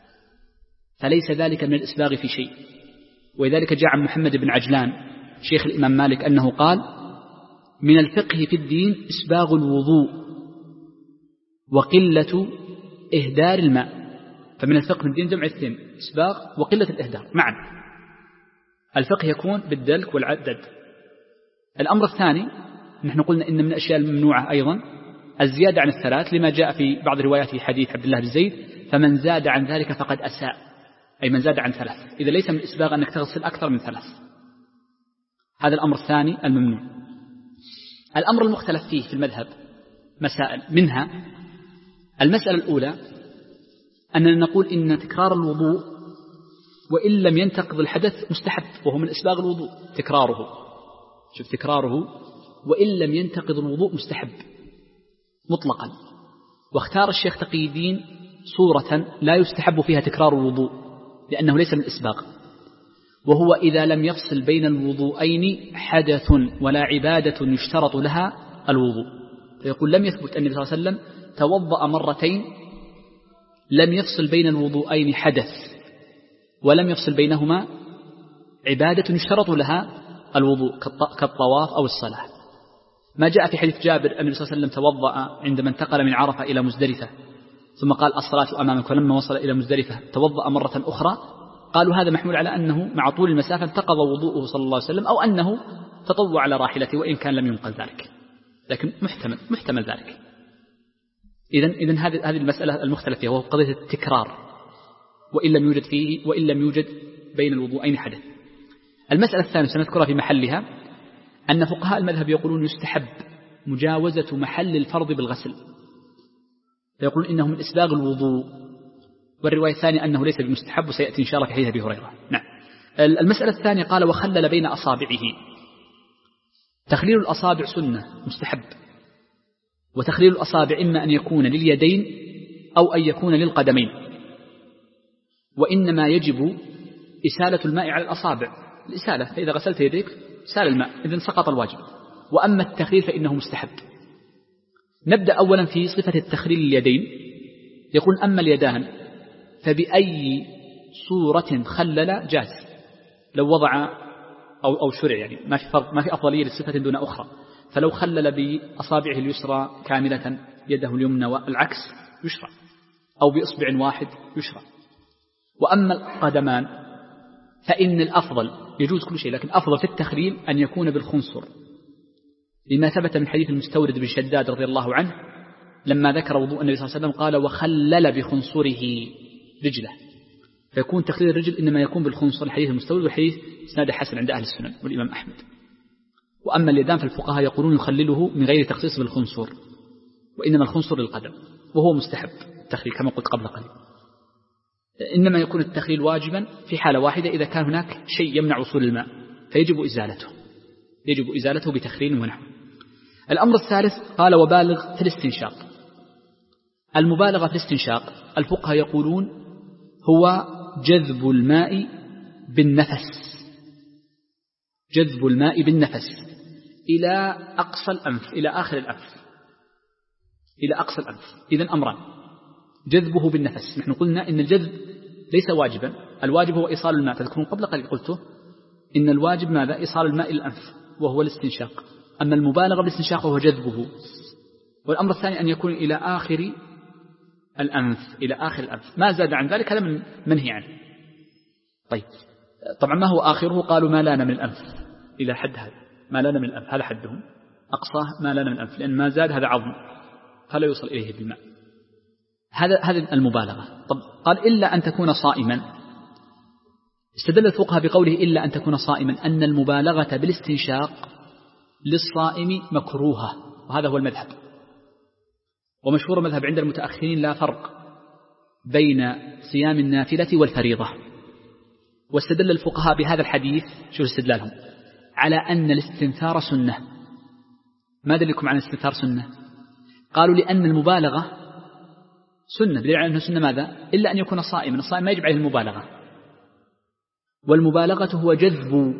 فليس ذلك من الإسباغ في شيء. ولذلك جاء عن محمد بن عجلان شيخ الإمام مالك أنه قال: من الفقه في الدين إسباغ الوضوء وقلة إهدار الماء. فمن الفقه في الدين جمع الاثنين، إسباغ وقلة الإهدار معا. الفقه يكون بالدلك والعدد. الأمر الثاني نحن قلنا إن من الأشياء الممنوعة أيضا الزيادة عن الثلاث، لما جاء في بعض روايات حديث عبد الله بن زيد: فمن زاد عن ذلك فقد أساء، أي من زاد عن ثلاث. إذا ليس من الإسباغ أنك تغسل أكثر من ثلاث. هذا الأمر الثاني الممنوع. الأمر المختلف فيه في المذهب مسائل، منها المسألة الأولى أننا نقول إن تكرار الوضوء وإن لم ينتقض الحدث مستحب، وهو من إسباغ الوضوء تكراره. شوف، تكراره وإن لم ينتقض الوضوء مستحب مطلقا. واختار الشيخ تقي الدين صورة لا يستحب فيها تكرار الوضوء لأنه ليس من الإسباغ، وهو إذا لم يفصل بين الوضوءين حدث ولا عبادة يشترط لها الوضوء. فيقول: لم يثبت أن النبي صلى الله عليه وسلم توضأ مرتين لم يفصل بين الوضوءين حدث ولم يفصل بينهما عبادة يشترط لها الوضوء كالطواف أو الصلاة. ما جاء في حديث جابر أن النبي صلى الله عليه وسلم توضأ عندما انتقل من عرفة إلى مزدلفة ثم قال: الصلاة أمامك، ولما وصل إلى مزدلفة توضأ مرة أخرى. قالوا هذا محمول على أنه مع طول المسافة انتقض وضوءه صلى الله عليه وسلم، أو أنه تطوع على راحلته وإن كان لم ينقل ذلك، لكن محتمل محتمل ذلك. إذن إذن هذه هذه المسألة المختلف فيها، وهو قضية التكرار وإن لم يوجد فيه وإن لم يوجد بين الوضوءين حدث. المسألة الثانية سنذكرها في محلها، أن فقهاء المذهب يقولون يستحب مجاوزة محل الفرض بالغسل، فيقولون إنه من إسباغ الوضوء والرواية الثانية أنه ليس بمستحب، وسيأتي إن شاء الله في حديث أبي هريرة. نعم. المسألة الثانية قال وخلل بين أصابعه. تخليل الأصابع سنة مستحب، وتخليل الأصابع إما أن يكون لليدين أو أن يكون للقدمين، وإنما يجب إسالة الماء على الأصابع، الإسالة، فإذا غسلت يديك سال الماء، إذن سقط الواجب. وأما التخليل فإنه مستحب. نبدأ أولا في صفة التخليل اليدين. يقول أما اليدان فبأي صورة خلل جاز، لو وضع أو, أو شرع، يعني ما في فرق، ما في أفضلية للصفة دون أخرى. فلو خلل بأصابعه اليسرى كاملة يده اليمنى والعكس يشرع، أو بإصبع واحد يشرع. وأما القدمان فإن الأفضل، يجوز كل شيء، لكن أفضل في التخليل أن يكون بالخنصر، لما ثبت من حديث المستورد بن شداد رضي الله عنه لما ذكر وضوء النبي صلى الله عليه وسلم قال وخلل بخنصره رجله، فيكون تخليل الرجل إنما يكون بالخنصر، الحديث المستورد والحديث إسناده حسن عند أهل السنن والإمام أحمد. وأما اليدان فالفقهاء يقولون يخلله من غير تخصيص بالخنصر، وإنما الخنصر للقدم، وهو مستحب التخليل كما قلت قبل قليل. إنما يكون التخليل واجبا في حالة واحدة، إذا كان هناك شيء يمنع وصول الماء فيجب إزالته، يجب إزالته بتخليل ونحو. الأمر الثالث قال وبالغ في الاستنشاق. المبالغة في الاستنشاق الفقهاء يقولون هو جذب الماء بالنفس، جذب الماء بالنفس إلى أقصى الأنف، إلى آخر الأنف، إلى أقصى الأنف. إذن أمران، جذبه بالنفس. نحن قلنا إن الجذب ليس واجبا، الواجب هو إيصال الماء، تذكرون قبل قليل قلته إن الواجب ماذا؟ إيصال الماء إلى الأنف وهو الاستنشاق، أما المبالغة بالاستنشاق وهو جذبه. والأمر الثاني أن يكون إلى آخر الأنف، إلى آخر الأنف، ما زاد عن ذلك هذا من منهي عنه. طيب طبعا ما هو آخره؟ قالوا ما لان من الأنف، إلى حد هذا ما لان من الأنف، هذا حدهم، أقصاه ما لان من الأنف، لأن ما زاد هذا عظم فلا يوصل إليه بالماء. هذا هذه المبالغة. طب قال إلا أن تكون صائما. استدل الفقهاء بقوله إلا أن تكون صائما أن المبالغة بالاستنشاق للصائم مكروهة، وهذا هو المذهب، ومشهور مذهب عند المتأخرين لا فرق بين صيام النافلة والفريضة. واستدل الفقهاء بهذا الحديث، شو استدلالهم؟ على أن الاستنثار سنة. ما دلكم عن الاستنثار سنة؟ قالوا لأن المبالغة سنة، بدليل على أنه سنة ماذا؟ إلا أن يكون صائما، الصائم ما يجب عليه المبالغة، والمبالغة هو جذب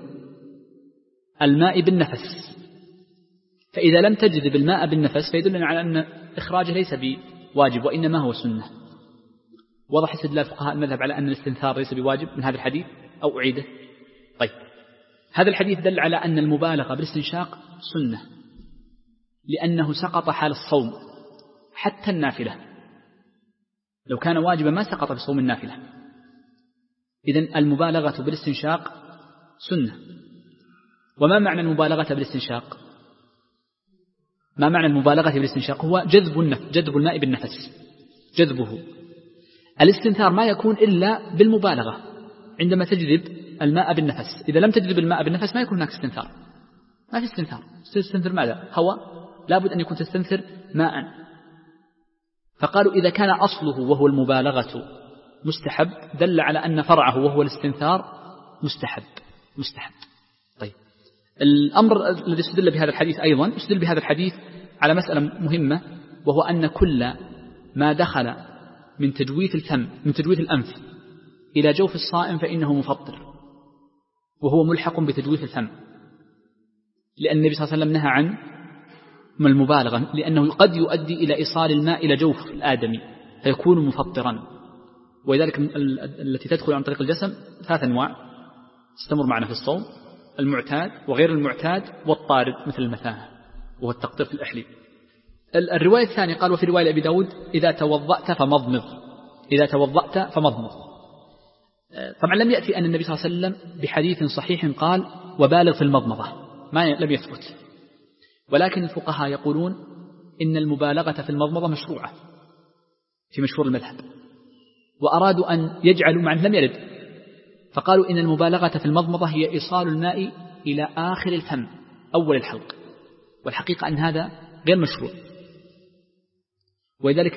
الماء بالنفس، فإذا لم تجذب الماء بالنفس فيدلنا على أن إخراجه ليس بواجب وإنما هو سنة. وضح استدلال فقهاء المذهب على أن الاستنثار ليس بواجب من هذا الحديث أو أعيده. طيب هذا الحديث دل على أن المبالغة بالاستنشاق سنة، لأنه سقط حال الصوم حتى النافلة، لو كان واجبا ما سقط في صوم النافلة. إذن المبالغة بالاستنشاق سنة. وما معنى المبالغة بالاستنشاق؟ ما معنى المبالغة بالاستنشاق؟ هو جذب النفس، جذب الماء بالنفس، جذبه. الاستنثار ما يكون إلا بالمبالغة عندما تجذب الماء بالنفس، إذا لم تجذب الماء بالنفس ما يكون هناك استنثار، ما في استنثار. تستنثر ماذا؟ هواء، لابد أن يكون تستنثر ماء. فقالوا إذا كان أصله وهو المبالغة مستحب دل على أن فرعه وهو الاستنثار مستحب مستحب. طيب الأمر الذي استدل بهذا الحديث أيضا استدل بهذا الحديث على مسألة مهمة، وهو أن كل ما دخل من تجويف الفم من تجويف الأنف إلى جوف الصائم فإنه مفطر، وهو ملحق بتجويف الفم، لأن النبي صلى الله عليه وسلم نهى عن المبالغة، لأنه قد يؤدي إلى إيصال الماء إلى جوف الآدمي فيكون مفطرا. ولذلك التي تدخل عن طريق الجسم ثلاث أنواع تستمر معنا في الصوم: المعتاد وغير المعتاد والطارد مثل المثانة وهو التقطير في الأحلي. الرواية الثانية قال وفي رواية أبي داود إذا توضأت فمضمض، إذا توضأت فمضمض. طبعا لم يأتي أن النبي صلى الله عليه وسلم بحديث صحيح قال وبالغ في المضمضة، ما لم يثبت، ولكن الفقهاء يقولون إن المبالغة في المضمضة مشروعة في مشهور المذهب، وأرادوا أن يجعلوا مع لم يرد، فقالوا إن المبالغة في المضمضة هي إيصال الماء إلى آخر الفم أول الحلق، والحقيقة أن هذا غير مشروع. ولذلك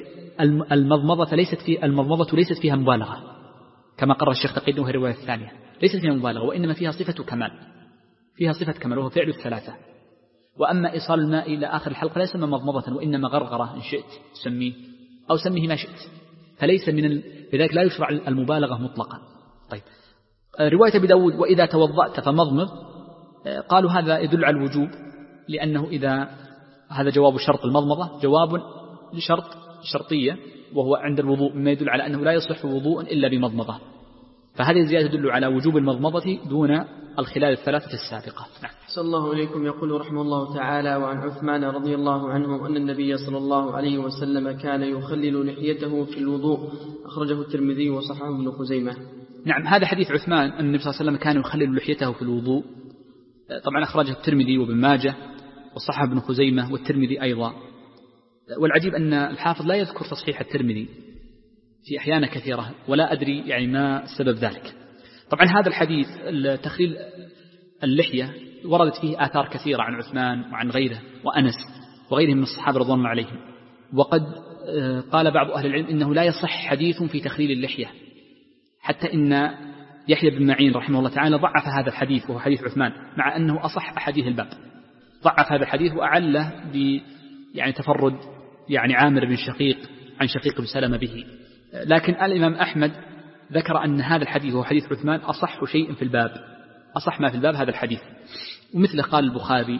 المضمضة ليست في المضمضة ليست فيها مبالغة كما قرر الشيخ تقي وهي الرواية الثانية، ليست فيها مبالغة وإنما فيها صفة كمال، فيها صفة كمال وهو فعل الثلاثة. وأما إيصال الماء إلى آخر الحلقة لا يسمى مضمضة وإنما غرغرة إن شئت سميه أو سميه ما شئت، فليس من ال... لذلك لا يشرع المبالغة مطلقا. طيب رواية أبي داود وإذا توضأت فمضمض، قالوا هذا يدل على الوجوب لأنه إذا هذا جواب شرط المضمضة جواب لشرط شرطية وهو عند الوضوء، مما يدل على أنه لا يصح وضوء إلا بمضمضة، فهذه الزيادة تدل على وجوب المضمضة دون الخلال الثلاثة السابقة. نعم. صلى الله عليكم. يقول رحمه الله تعالى: وعن عثمان رضي الله عنه أن النبي صلى الله عليه وسلم كان يخلل لحيته في الوضوء، أخرجه الترمذي وصححه ابن خزيمة. نعم، هذا حديث عثمان أن النبي صلى الله عليه وسلم كان يخلل لحيته في الوضوء، طبعا أخرجه الترمذي وابن ماجه وصححه ابن خزيمة والترمذي أيضا. والعجيب أن الحافظ لا يذكر تصحيح الترمذي في أحيان كثيرة ولا أدري يعني ما سبب ذلك. طبعا هذا الحديث تخليل اللحية وردت فيه آثار كثيرة عن عثمان وعن غيره وأنس وغيرهم من الصحابة رضوان الله عليهم، وقد قال بعض أهل العلم إنه لا يصح حديث في تخليل اللحية، حتى إن يحيى بن معين رحمه الله تعالى ضعف هذا الحديث وهو حديث عثمان مع أنه أصح أحاديث الباب، ضعف هذا الحديث وأعله ب يعني تفرد يعني عامر بن شقيق عن شقيق بن سلمة به. لكن الإمام أحمد ذكر أن هذا الحديث هو حديث عثمان أصح شيء في الباب، أصح ما في الباب هذا الحديث، ومثله قال البخاري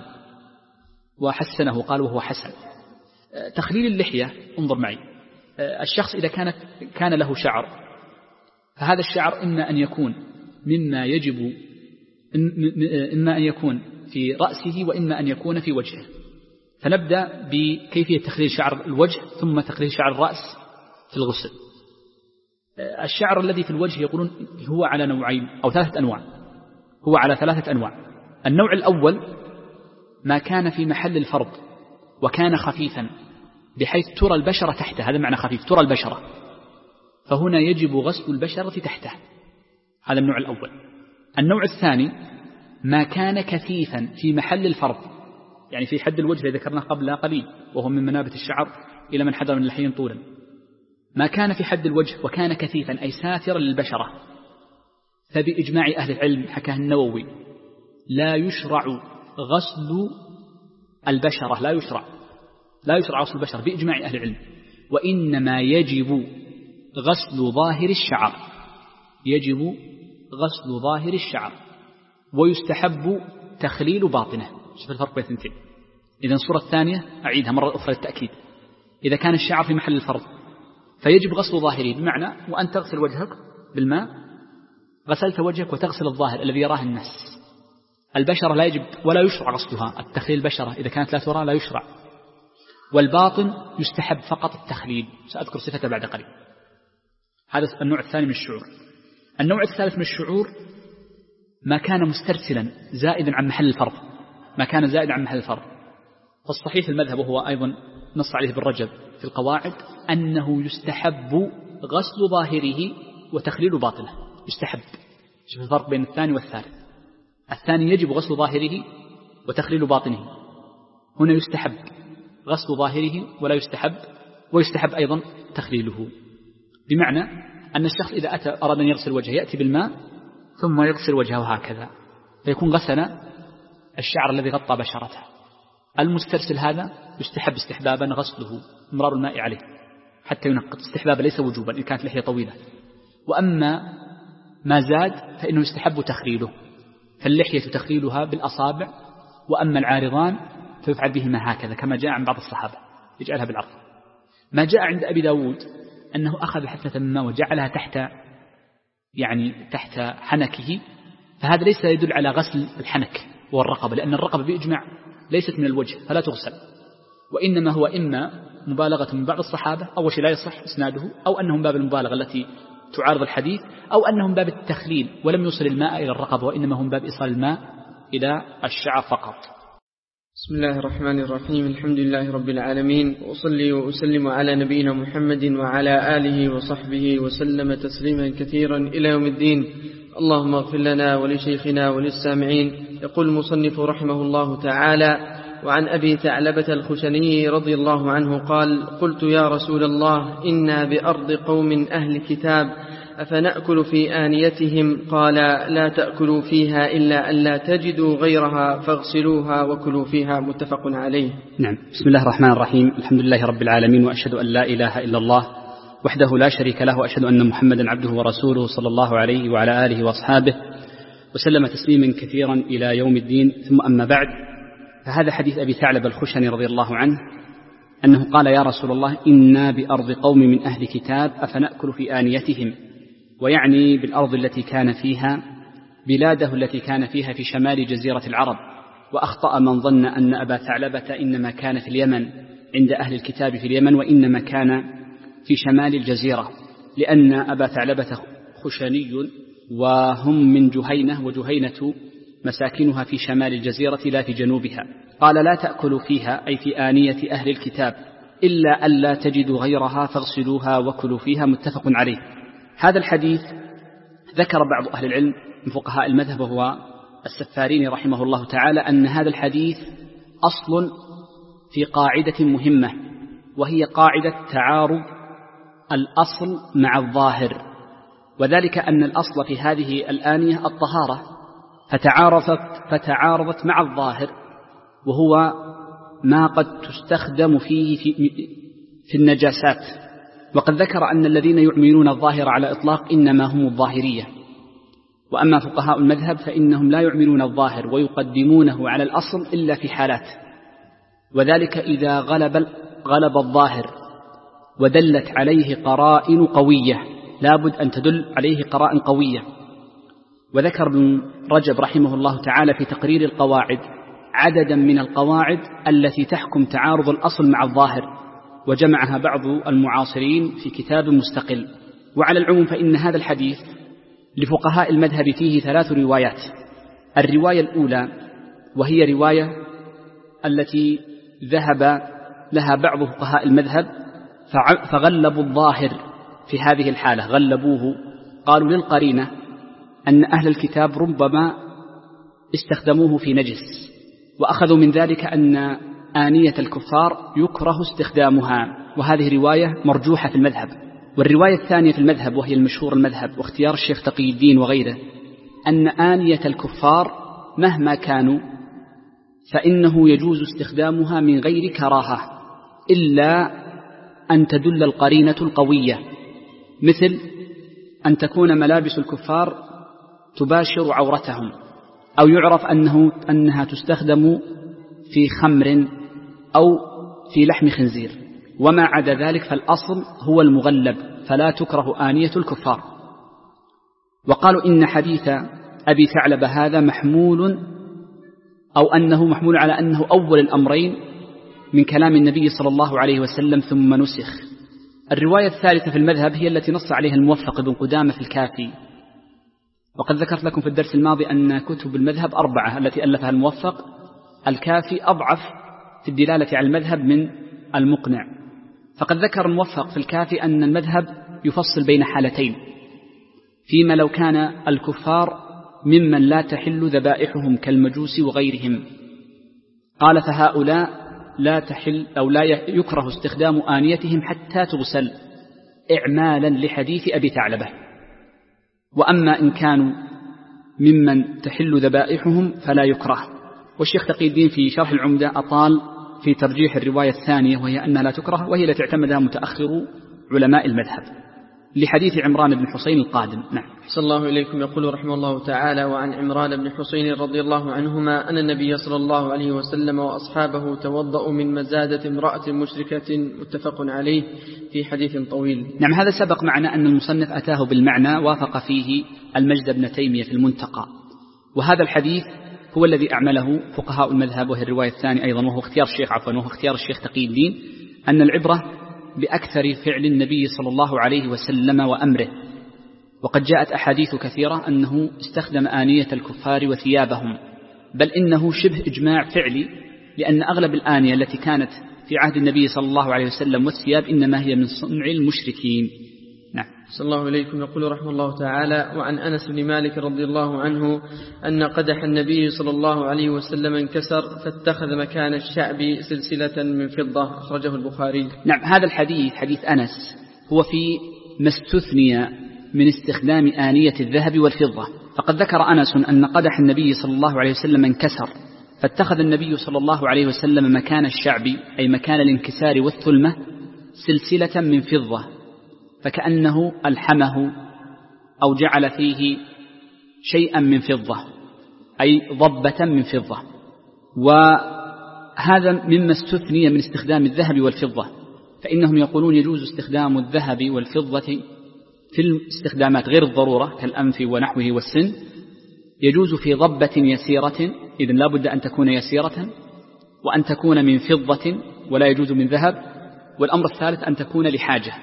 وحسنه قال وهو حسن. تخليل اللحية انظر معي، الشخص إذا كانت كان له شعر فهذا الشعر إما أن يكون مما يجب إما أن يكون في رأسه وإما أن يكون في وجهه. فنبدأ بكيفية تخليل شعر الوجه ثم تخليل شعر الرأس في الغسل. الشعر الذي في الوجه يقولون هو على نوعين أو ثلاثة أنواع، هو على ثلاثة أنواع. النوع الأول ما كان في محل الفرض وكان خفيفا بحيث ترى البشرة تحته، هذا معنى خفيف، ترى البشرة، فهنا يجب غسل البشرة تحته، هذا النوع الأول. النوع الثاني ما كان كثيفا في محل الفرض، يعني في حد الوجه الذي ذكرناه قبل قليل وهو من منابت الشعر إلى من حضر من اللحيين طولا، ما كان في حد الوجه وكان كثيفا أي ساترا للبشرة، فبإجماع أهل العلم حكاه النووي لا يشرع غسل البشرة، لا يشرع لا يشرع غسل البشرة بإجماع أهل العلم، وإنما يجب غسل ظاهر الشعر، يجب غسل ظاهر الشعر ويستحب تخليل باطنه. شوف الفرق بين الاثنين. إذن الصورة الثانية أعيدها مرة أخرى للتأكيد، إذا كان الشعر في محل الفرض فيجب غسل ظاهره، بمعنى وأن تغسل وجهك بالماء، غسلت وجهك وتغسل الظاهر الذي يراه الناس. البشرة لا يجب ولا يشرع غسلها، التخليل البشرة إذا كانت لا ترى لا يشرع، والباطن يستحب فقط التخليل، سأذكر صفته بعد قليل. هذا النوع الثاني من الشعور. النوع الثالث من الشعور ما كان مسترسلا زائدا عن محل الفرض، ما كان زائدا عن محل الفرض. فالصحيح المذهب وهو أيضا نص عليه بالرجب في القواعد أنه يستحب غسل ظاهره وتخليل باطنه، يستحب. شوف الفرق بين الثاني والثالث، الثاني يجب غسل ظاهره وتخليل باطنه، هنا يستحب غسل ظاهره ولا يستحب ويستحب أيضا تخليله، بمعنى أن الشخص إذا أتى أراد أن يغسل وجهه يأتي بالماء ثم يغسل وجهه هكذا، فيكون غسل الشعر الذي غطى بشرته. المسترسل هذا يستحب استحبابا غسله، امرار الماء عليه حتى ينقط، استحبابا ليس وجوبا إن كانت لحية طويلة. وأما ما زاد فإنه يستحب تخليله، فاللحية تخليلها بالأصابع، وأما العارضان فيفعل بهما هكذا كما جاء عن بعض الصحابة يجعلها بالعرض. ما جاء عند أبي داود أنه أخذ حفنة من ماء وجعلها تحت يعني تحت حنكه، فهذا ليس يدل على غسل الحنك والرقبة، لأن الرقبة بإجماع ليست من الوجه فلا تغسل، وإنما هو إما مبالغة من بعض الصحابة أو شيء لا يصح إسناده، أو أنهم باب المبالغة التي تعارض الحديث، أو أنهم باب التخليل ولم يوصل الماء إلى الرقبة وإنما هم باب إيصال الماء إلى الشعر فقط. بسم الله الرحمن الرحيم. الحمد لله رب العالمين، وأصلي وأسلم على نبينا محمد وعلى آله وصحبه وسلم تسليما كثيرا إلى يوم الدين. اللهم اغفر لنا ولشيخنا وللسامعين. يقول المصنف رحمه الله تعالى: وعن أبي ثعلبة الخشني رضي الله عنه قال: قلت يا رسول الله إنا بأرض قوم أهل كتاب أفنأكل في آنيتهم؟ قال: لا تأكلوا فيها إلا أن لا تجدوا غيرها فاغسلوها وكلوا فيها. متفق عليه. نعم. بسم الله الرحمن الرحيم. الحمد لله رب العالمين، وأشهد أن لا إله إلا الله وحده لا شريك له، وأشهد أن محمدا عبده ورسوله صلى الله عليه وعلى آله وأصحابه وسلم تسليما كثيرا إلى يوم الدين. ثم أما بعد، فهذا حديث أبي ثعلبة الخشني رضي الله عنه أنه قال: يا رسول الله إنا بأرض قوم من أهل كتاب أفنأكل في آنيتهم، ويعني بالأرض التي كان فيها بلاده التي كان فيها في شمال جزيرة العرب. وأخطأ من ظن أن أبا ثعلبة إنما كان في اليمن عند أهل الكتاب في اليمن، وإنما كان في شمال الجزيرة، لأن أبا ثعلبة خشني وهم من جهينة، وجهينة مساكنها في شمال الجزيرة لا في جنوبها. قال: لا تأكلوا فيها، أي في آنية أهل الكتاب، إلا ألا تجدوا غيرها فاغسلوها وكلوا فيها. متفق عليه. هذا الحديث ذكر بعض أهل العلم من فقهاء المذهب وهو السفاريني رحمه الله تعالى أن هذا الحديث أصل في قاعدة مهمة، وهي قاعدة تعارض الأصل مع الظاهر، وذلك أن الأصل في هذه الآنية الطهارة، فتعارضت, فتعارضت مع الظاهر وهو ما قد تستخدم فيه في, في النجاسات. وقد ذكر أن الذين يعملون الظاهر على إطلاق إنما هم الظاهرية، وأما فقهاء المذهب فإنهم لا يعملون الظاهر ويقدمونه على الأصل إلا في حالات، وذلك إذا غلب, غلب الظاهر ودلت عليه قرائن قوية، لابد أن تدل عليه قرائن قوية. وذكر ابن رجب رحمه الله تعالى في تقرير القواعد عددا من القواعد التي تحكم تعارض الأصل مع الظاهر، وجمعها بعض المعاصرين في كتاب مستقل. وعلى العموم فإن هذا الحديث لفقهاء المذهب فيه ثلاث روايات. الرواية الأولى وهي رواية التي ذهب لها بعض فقهاء المذهب فغلبوا الظاهر في هذه الحالة، غلبوه، قالوا للقرينة أن أهل الكتاب ربما استخدموه في نجس، وأخذوا من ذلك أن آنية الكفار يكره استخدامها، وهذه رواية مرجوحة في المذهب. والرواية الثانية في المذهب وهي المشهور المذهب واختيار الشيخ تقي الدين وغيره أن آنية الكفار مهما كانوا فإنه يجوز استخدامها من غير كراهة، إلا أن تدل القرينة القوية، مثل أن تكون ملابس الكفار تباشر عورتهم، أو يعرف أنه أنها تستخدم في خمر أو في لحم خنزير. وما عدا ذلك فالأصل هو المغلب، فلا تكره آنية الكفار. وقالوا إن حديث أبي ثعلبة هذا محمول أو أنه محمول على أنه أول الأمرين من كلام النبي صلى الله عليه وسلم ثم نسخ. الرواية الثالثة في المذهب هي التي نص عليها الموفق بن قدامة في الكافي، وقد ذكرت لكم في الدرس الماضي أن كتب المذهب أربعة التي ألفها الموفق، الكافي أضعف في الدلالة على المذهب من المقنع. فقد ذكر الموفق في الكافي أن المذهب يفصل بين حالتين، فيما لو كان الكفار ممن لا تحل ذبائحهم كالمجوس وغيرهم، قال فهؤلاء لا تحل أو لا يكره استخدام آنيتهم حتى تغسل إعمالا لحديث أبي ثعلبة. وأما إن كانوا ممن تحل ذبائحهم فلا يكره. والشيخ تقي الدين في شرح العمدة أطال في ترجيح الرواية الثانية وهي أنها لا تكره، وهي التي اعتمدها متأخر علماء المذهب لحديث عمران بن حسين القادم. نعم. صلى الله إليكم. يقول رحمه الله تعالى: وعن عمران بن حسين رضي الله عنهما أن النبي صلى الله عليه وسلم وأصحابه توضأوا من مزادة امرأة مشركة. متفق عليه في حديث طويل. نعم. هذا سبق معنا أن المصنف أتاه بالمعنى، وافق فيه المجد بن تيمية في المنتقى، وهذا الحديث هو الذي أعمله فقهاء المذهب، وهي الرواية الثانية أيضا، وهو اختيار الشيخ عفوا وهو اختيار الشيخ تقي الدين، أن العبرة بأكثر فعل النبي صلى الله عليه وسلم وأمره. وقد جاءت أحاديث كثيرة أنه استخدم آنية الكفار وثيابهم، بل إنه شبه إجماع فعلي، لأن أغلب الآنية التي كانت في عهد النبي صلى الله عليه وسلم والثياب إنما هي من صنع المشركين، نعم. صلى الله إليكم. يقول رحمه الله تعالى: وعن أنس بن مالك رضي الله عنه أن قدح النبي صلى الله عليه وسلم انكسر فاتخذ مكان الشعب سلسلة من فضة، أخرجه البخاري. نعم. هذا الحديث حديث أنس هو في ما استثني من استخدام آنية الذهب والفضة. فقد ذكر أنس أن قدح النبي صلى الله عليه وسلم انكسر فاتخذ النبي صلى الله عليه وسلم مكان الشعب أي مكان الانكسار والثلمة سلسلة من فضة، فكأنه ألحمه أو جعل فيه شيئا من فضة أي ضبة من فضة. وهذا مما استثني من استخدام الذهب والفضة، فإنهم يقولون يجوز استخدام الذهب والفضة في الاستخدامات غير الضرورة كالأنف ونحوه والسن، يجوز في ضبة يسيرة، إذن لا بد أن تكون يسيرة، وأن تكون من فضة ولا يجوز من ذهب. والأمر الثالث أن تكون لحاجة،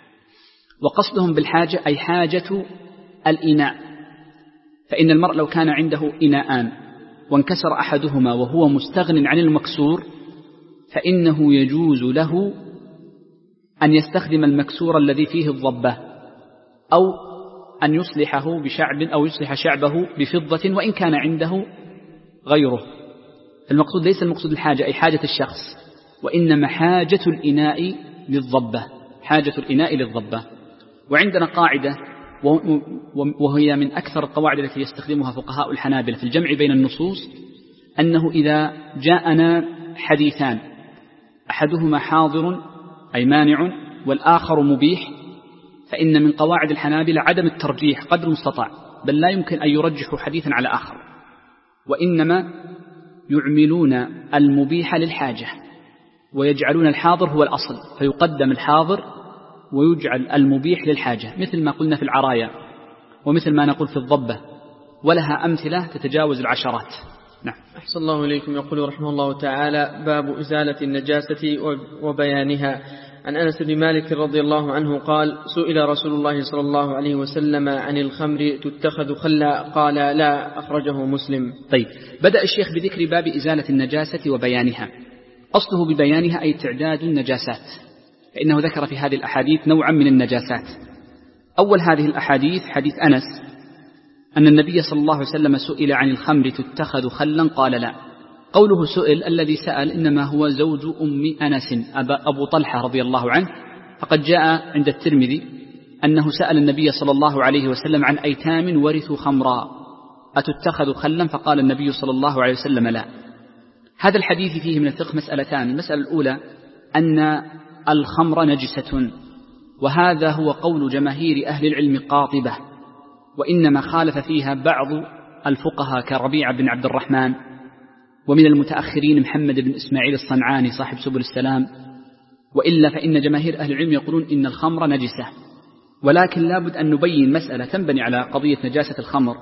وقصدهم بالحاجة أي حاجة الإناء، فإن المرء لو كان عنده إناءان وانكسر أحدهما وهو مستغن عن المكسور فإنه يجوز له أن يستخدم المكسور الذي فيه الضبة، أو أن يصلحه بشعب أو يصلح شعبه بفضة وإن كان عنده غيره. المقصود ليس المقصود الحاجة أي حاجة الشخص، وإنما حاجة الإناء للضبة، حاجة الإناء للضبة. وعندنا قاعدة وهي من أكثر القواعد التي يستخدمها فقهاء الحنابلة في الجمع بين النصوص، أنه إذا جاءنا حديثان أحدهما حاضر أي مانع والآخر مبيح، فإن من قواعد الحنابلة عدم الترجيح قدر المستطاع، بل لا يمكن أن يرجحوا حديثا على آخر، وإنما يعملون المبيح للحاجة ويجعلون الحاضر هو الأصل، فيقدم الحاضر ويجعل المبيح للحاجة، مثل ما قلنا في العرايا ومثل ما نقول في الضبة، ولها أمثلة تتجاوز العشرات. نعم. أحسن الله إليكم. يقول رحمه الله تعالى: باب إزالة النجاسة وبيانها. عن أنس بن مالك رضي الله عنه قال: سئل رسول الله صلى الله عليه وسلم عن الخمر تتخذ خلا قال لا، أخرجه مسلم. طيب، بدأ الشيخ بذكر باب إزالة النجاسة وبيانها. أصله ببيانها أي تعداد النجاسات، فإنه ذكر في هذه الأحاديث نوعا من النجاسات. أول هذه الأحاديث حديث أنس أن النبي صلى الله عليه وسلم سئل عن الخمر تتخذ خلا قال لا. قوله سئل، الذي سأل إنما هو زوج أم أنس أبو طلحة رضي الله عنه، فقد جاء عند الترمذي أنه سأل النبي صلى الله عليه وسلم عن أيتام ورثوا خمرا أتتخذ خلا، فقال النبي صلى الله عليه وسلم لا. هذا الحديث فيه من الفقه مسألتان. المسألة الأولى أن الخمر نجسة، وهذا هو قول جماهير أهل العلم قاطبة، وإنما خالف فيها بعض الفقهاء كربيع بن عبد الرحمن، ومن المتأخرين محمد بن إسماعيل الصنعاني صاحب سبل السلام. وإلا فإن جماهير أهل العلم يقولون إن الخمر نجسة، ولكن لابد أن نبين مسألة تنبني على قضية نجاسة الخمر،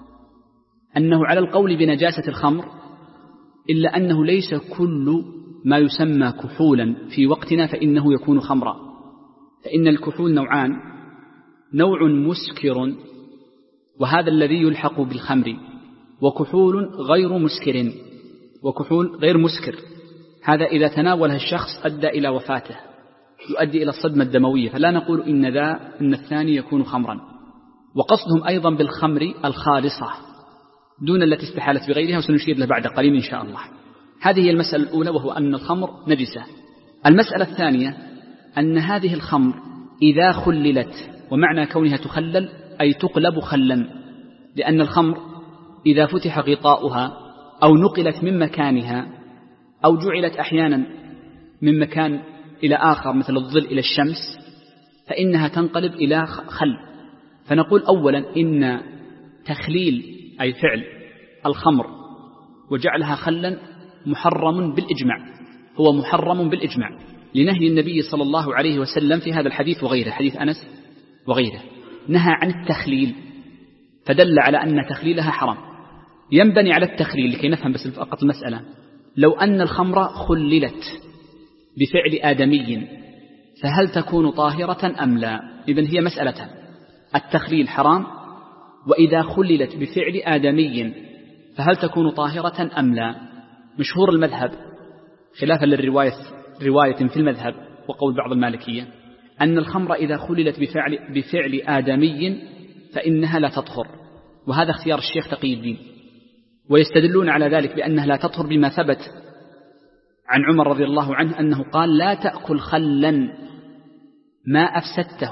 أنه على القول بنجاسة الخمر إلا أنه ليس كل ما يسمى كحولا في وقتنا فإنه يكون خمرا، فإن الكحول نوعان: نوع مسكر وهذا الذي يلحق بالخمر، وكحول غير مسكر وكحول غير مسكر، هذا إذا تناولها الشخص أدى إلى وفاته، يؤدي إلى الصدمة الدموية، فلا نقول إن ذا إن الثاني يكون خمرا. وقصدهم أيضا بالخمر الخالصة دون التي استحالت بغيرها، وسنشير له بعد قليل إن شاء الله. هذه هي المسألة الأولى، وهو أن الخمر نجسة. المسألة الثانية أن هذه الخمر إذا خللت، ومعنى كونها تخلل أي تقلب خلا، لأن الخمر إذا فتح غطاؤها أو نقلت من مكانها أو جعلت أحيانا من مكان إلى آخر مثل الظل إلى الشمس فإنها تنقلب إلى خل. فنقول أولا إن تخليل أي فعل الخمر وجعلها خلا محرم بالإجماع، هو محرم بالإجماع لنهي النبي صلى الله عليه وسلم في هذا الحديث وغيره، حديث أنس وغيره، نهى عن التخليل فدل على أن تخليلها حرام. ينبني على التخليل لكي نفهم بس فقط المسألة، لو أن الخمر خللت بفعل آدمي فهل تكون طاهرة أم لا؟ إذن هي مسألتان: التخليل حرام، وإذا خللت بفعل آدمي فهل تكون طاهرة أم لا؟ مشهور المذهب خلافا للرواية رواية في المذهب وقول بعض المالكية أن الخمر إذا خللت بفعل, بفعل آدمي فإنها لا تطهر، وهذا اختيار الشيخ تقي الدين، ويستدلون على ذلك بأنها لا تطهر بما ثبت عن عمر رضي الله عنه أنه قال: لا تأكل خلا ما أفسدته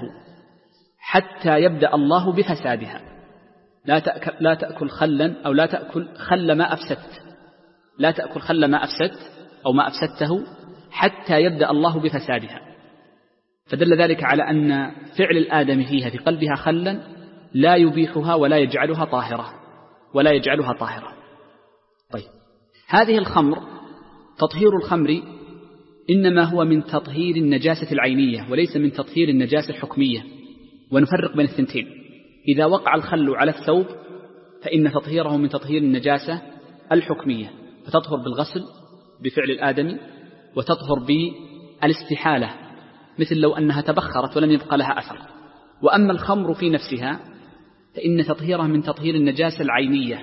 حتى يبدأ الله بفسادها. لا تأكل, لا تأكل خلا أو لا تأكل خل ما أفسدت، لا تأكل خل ما أفسدت أو ما أفسدته حتى يبدأ الله بفسادها. فدل ذلك على أن فعل الآدم فيها في قلبها خلا لا يبيحها ولا يجعلها طاهرة ولا يجعلها طاهرة. طيب، هذه الخمر، تطهير الخمر إنما هو من تطهير النجاسة العينية وليس من تطهير النجاسة الحكمية، ونفرق بين الثنتين. إذا وقع الخل على الثوب فإن تطهيره من تطهير النجاسة الحكمية، فتطهر بالغسل بفعل الآدمي، وتطهر بالاستحالة مثل لو أنها تبخرت ولم يبقى لها أثر. وأما الخمر في نفسها فإن تطهيرها من تطهير النجاسة العينية،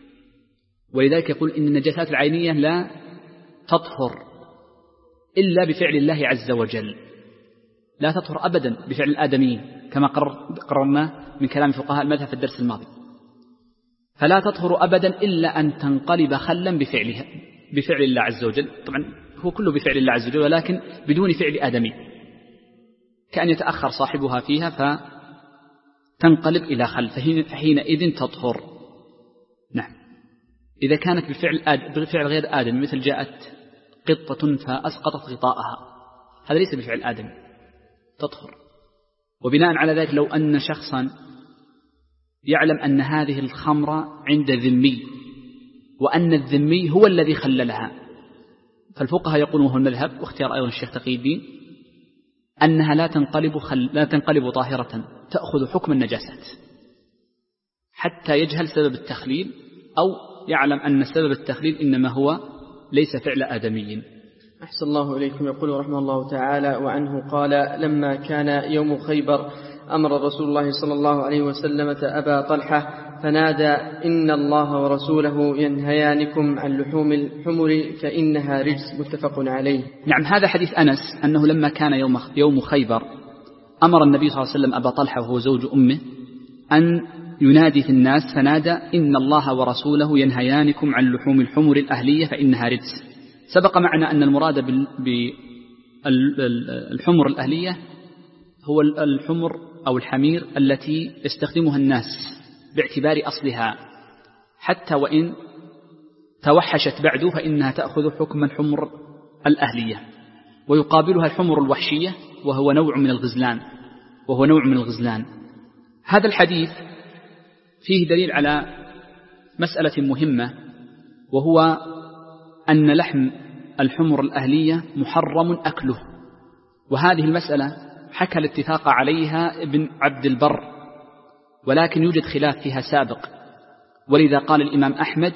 ولذلك يقول إن النجاسات العينية لا تطهر إلا بفعل الله عز وجل، لا تطهر أبدا بفعل الآدميين كما قررنا من كلام فقهاء المذهب في الدرس الماضي. فلا تطهر أبدا إلا أن تنقلب خلا بفعلها بفعل الله عز وجل. طبعا هو كله بفعل الله عز وجل ولكن بدون فعل آدمي، كأن يتأخر صاحبها فيها فتنقلب إلى خل، فحينئذ تطهر. نعم. إذا كانت بفعل, آد... بفعل غير آدمي مثل جاءت قطة فأسقطت غطاءها، هذا ليس بفعل آدمي، تطهر. وبناء على ذلك لو أن شخصا يعلم أن هذه الخمر عند ذمي وأن الذمي هو الذي خللها، فالفقهاء يقولون وهو المذهب واختيار أيضا الشيخ تقي الدين أنها لا تنقلب, خل... لا تنقلب طاهرة، تأخذ حكم النجاسات حتى يجهل سبب التخليل أو يعلم أن سبب التخليل إنما هو ليس فعل آدمي. أحسن الله إليكم. يقول رحمه الله تعالى: وعنه قال: لما كان يوم خيبر أمر رسول الله صلى الله عليه وسلم أبا طلحة فنادى: إن الله ورسوله ينهيانكم عن لحوم الحمر فإنها رجس. متفق عليه. نعم، هذا حديث أنس أنه لما كان يوم, يوم خيبر أمر النبي صلى الله عليه وسلم أبا طلحة وهو زوج أمه أن ينادي في الناس فنادى: إن الله ورسوله ينهيانكم عن لحوم الحمر الأهلية فإنها رجس. سبق معنا أن المراد بالحمر الأهلية هو الحمر أو الحمير التي يستخدمها الناس باعتبار أصلها، حتى وإن توحشت بعد فإنها تأخذ حكم الحمر الأهلية، ويقابلها الحمر الوحشية وهو نوع من الغزلان وهو نوع من الغزلان. هذا الحديث فيه دليل على مسألة مهمة، وهو أن لحم الحمر الأهلية محرم أكله، وهذه المسألة حكى الاتفاق عليها ابن عبد البر، ولكن يوجد خلاف فيها سابق. ولذا قال الإمام أحمد: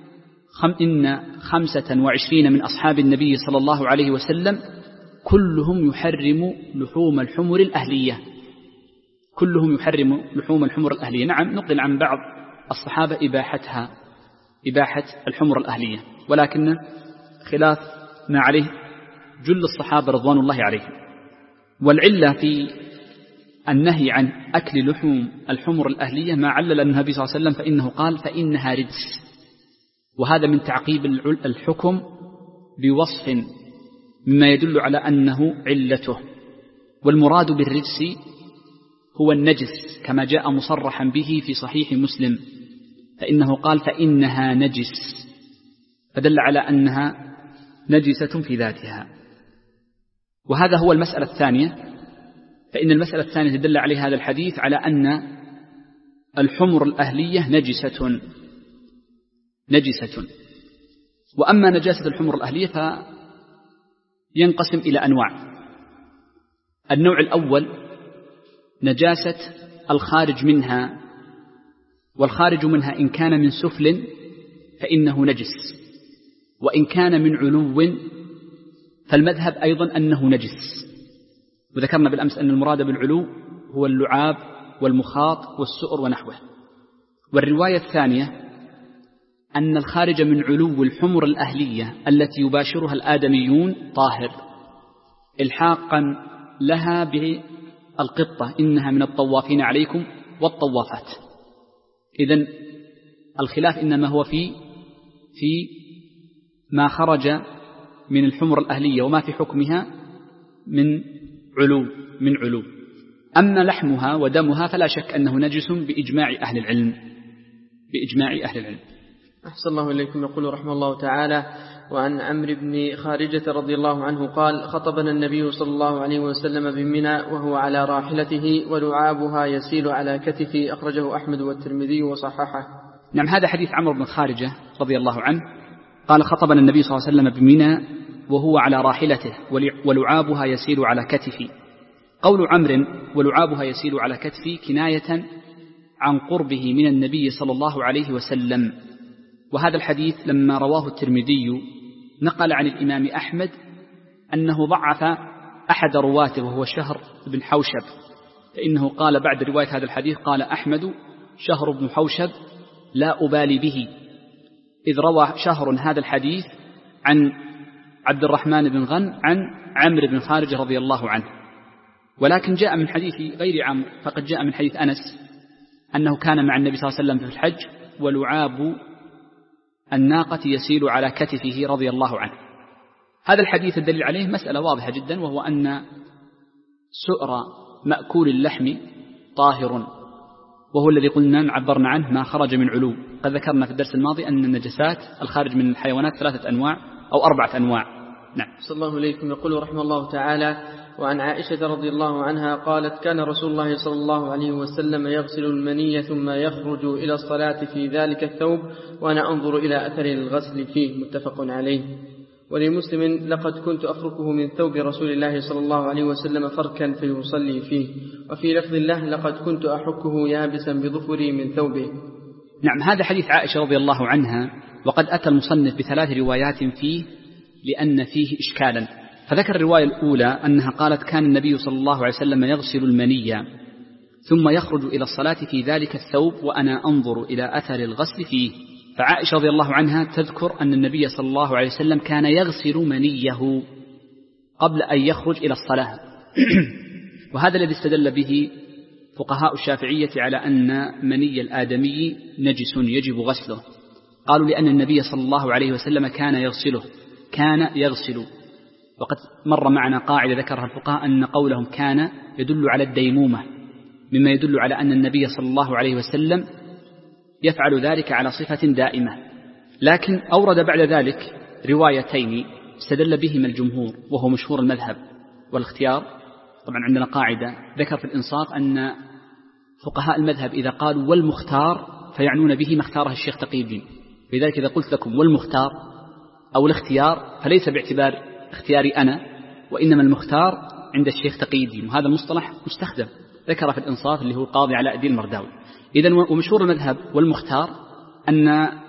إن خمسة وعشرين من أصحاب النبي صلى الله عليه وسلم كلهم يحرم لحوم الحمر الأهلية، كلهم يحرم لحوم الحمر الأهلية. نعم، نقل عن بعض الصحابة إباحتها، إباحة الحمر الأهلية، ولكن خلاف ما عليه جل الصحابة رضوان الله عليهم. والعلة في النهي عن أكل لحوم الحمر الأهلية ما علل النبي صلى الله عليه وسلم فإنه قال: فإنها رجس، وهذا من تعقيب الحكم بوصف مما يدل على أنه علته. والمراد بالرجس هو النجس كما جاء مصرحا به في صحيح مسلم، فإنه قال: فإنها نجس، فدل على أنها نجسة في ذاتها. وهذا هو المسألة الثانية، فإن المسألة الثانية تدل عليه هذا الحديث على أن الحمر الأهلية نجسة نجسة. وأما نجاسة الحمر الأهلية فينقسم إلى أنواع. النوع الأول نجاسة الخارج منها، والخارج منها إن كان من سفل فإنه نجس، وإن كان من علو فالمذهب أيضا أنه نجس. وذكرنا بالأمس أن المراد بالعلو هو اللعاب والمخاط والسؤر ونحوه. والرواية الثانية أن الخارج من علو الحمر الأهلية التي يباشرها الآدميون طاهر، إلحاقا لها القطة إنها من الطوافين عليكم والطوافات. إذن الخلاف إنما هو في في ما خرج من الحمر الأهلية وما في حكمها من علو من علو. أما لحمها ودمها فلا شك أنه نجس بإجماع أهل العلم بإجماع أهل العلم. أحسن الله إليكم. يقول رحمه الله تعالى: وعن عمرو بن خارجة رضي الله عنه قال: خطبنا النبي صلى الله عليه وسلم بمنى وهو على راحلته ولعابها يسيل على كتفه، أخرجه أحمد والترمذي وصححه. نعم، هذا حديث عمرو بن خارجة رضي الله عنه قال: خطبنا النبي صلى الله عليه وسلم بمنى وهو على راحلته ولعابها يسيل على كتفي. قول عمرو ولعابها يسيل على كتفي كناية عن قربه من النبي صلى الله عليه وسلم. وهذا الحديث لما رواه الترمذي نقل عن الإمام أحمد أنه ضعف أحد رواته وهو شهر بن حوشب، فإنه قال بعد رواية هذا الحديث قال أحمد: شهر بن حوشب لا أبالي به، إذ روى شهر هذا الحديث عن عبد الرحمن بن غن عن عمرو بن خارجة رضي الله عنه. ولكن جاء من حديث غير عمرو، فقد جاء من حديث أنس أنه كان مع النبي صلى الله عليه وسلم في الحج ولعاب الناقة يسيل على كتفه رضي الله عنه. هذا الحديث الدليل عليه مسألة واضحة جدا، وهو أن سؤر مأكول اللحم طاهر، وهو الذي قلنا عبرنا عنه ما خرج من علو. قد ذكرنا في الدرس الماضي أن النجسات الخارج من الحيوانات ثلاثة أنواع أو أربعة أنواع. نعم. صلى الله عليكم. يقول رحمه الله تعالى: وعن عائشة رضي الله عنها قالت: كان رسول الله صلى الله عليه وسلم يغسل المني ثم يخرج إلى الصلاة في ذلك الثوب وأنا أنظر إلى أثر الغسل فيه، متفق عليه. ولمسلم: لقد كنت أفركه من ثوب رسول الله صلى الله عليه وسلم فركا فيصلي فيه. وفي لفظ الله: لقد كنت أحكه يابسا بظفري من ثوبه. نعم، هذا حديث عائشة رضي الله عنها، وقد أتى المصنف بثلاث روايات فيه لأن فيه إشكالا. فذكر الرواية الأولى أنها قالت: كان النبي صلى الله عليه وسلم يغسل المني ثم يخرج إلى الصلاة في ذلك الثوب وأنا أنظر إلى أثر الغسل فيه. فعائشة رضي الله عنها تذكر أن النبي صلى الله عليه وسلم كان يغسل منيه قبل أن يخرج إلى الصلاة. وهذا الذي استدل به فقهاء الشافعية على أن مني الآدمي نجس يجب غسله. قالوا لأن النبي صلى الله عليه وسلم كان يغسله كان يغسل وقد مر معنا قاعدة ذكرها الفقهاء أن قولهم كان يدل على الديمومة، مما يدل على أن النبي صلى الله عليه وسلم يفعل ذلك على صفة دائمة. لكن أورد بعد ذلك روايتين استدل بهما الجمهور، وهو مشهور المذهب والاختيار. طبعا عندنا قاعدة ذكر في الإنصاف أن فقهاء المذهب إذا قالوا والمختار فيعنون به ما اختاره الشيخ تقي الدين. لذلك إذا قلت لكم والمختار أو الاختيار فليس باعتبار اختياري أنا، وإنما المختار عند الشيخ تقي الدين، وهذا المصطلح مستخدم ذكر في الإنصاف اللي هو القاضي علاء الدين المرداوي. إذن ومشهور المذهب والمختار أن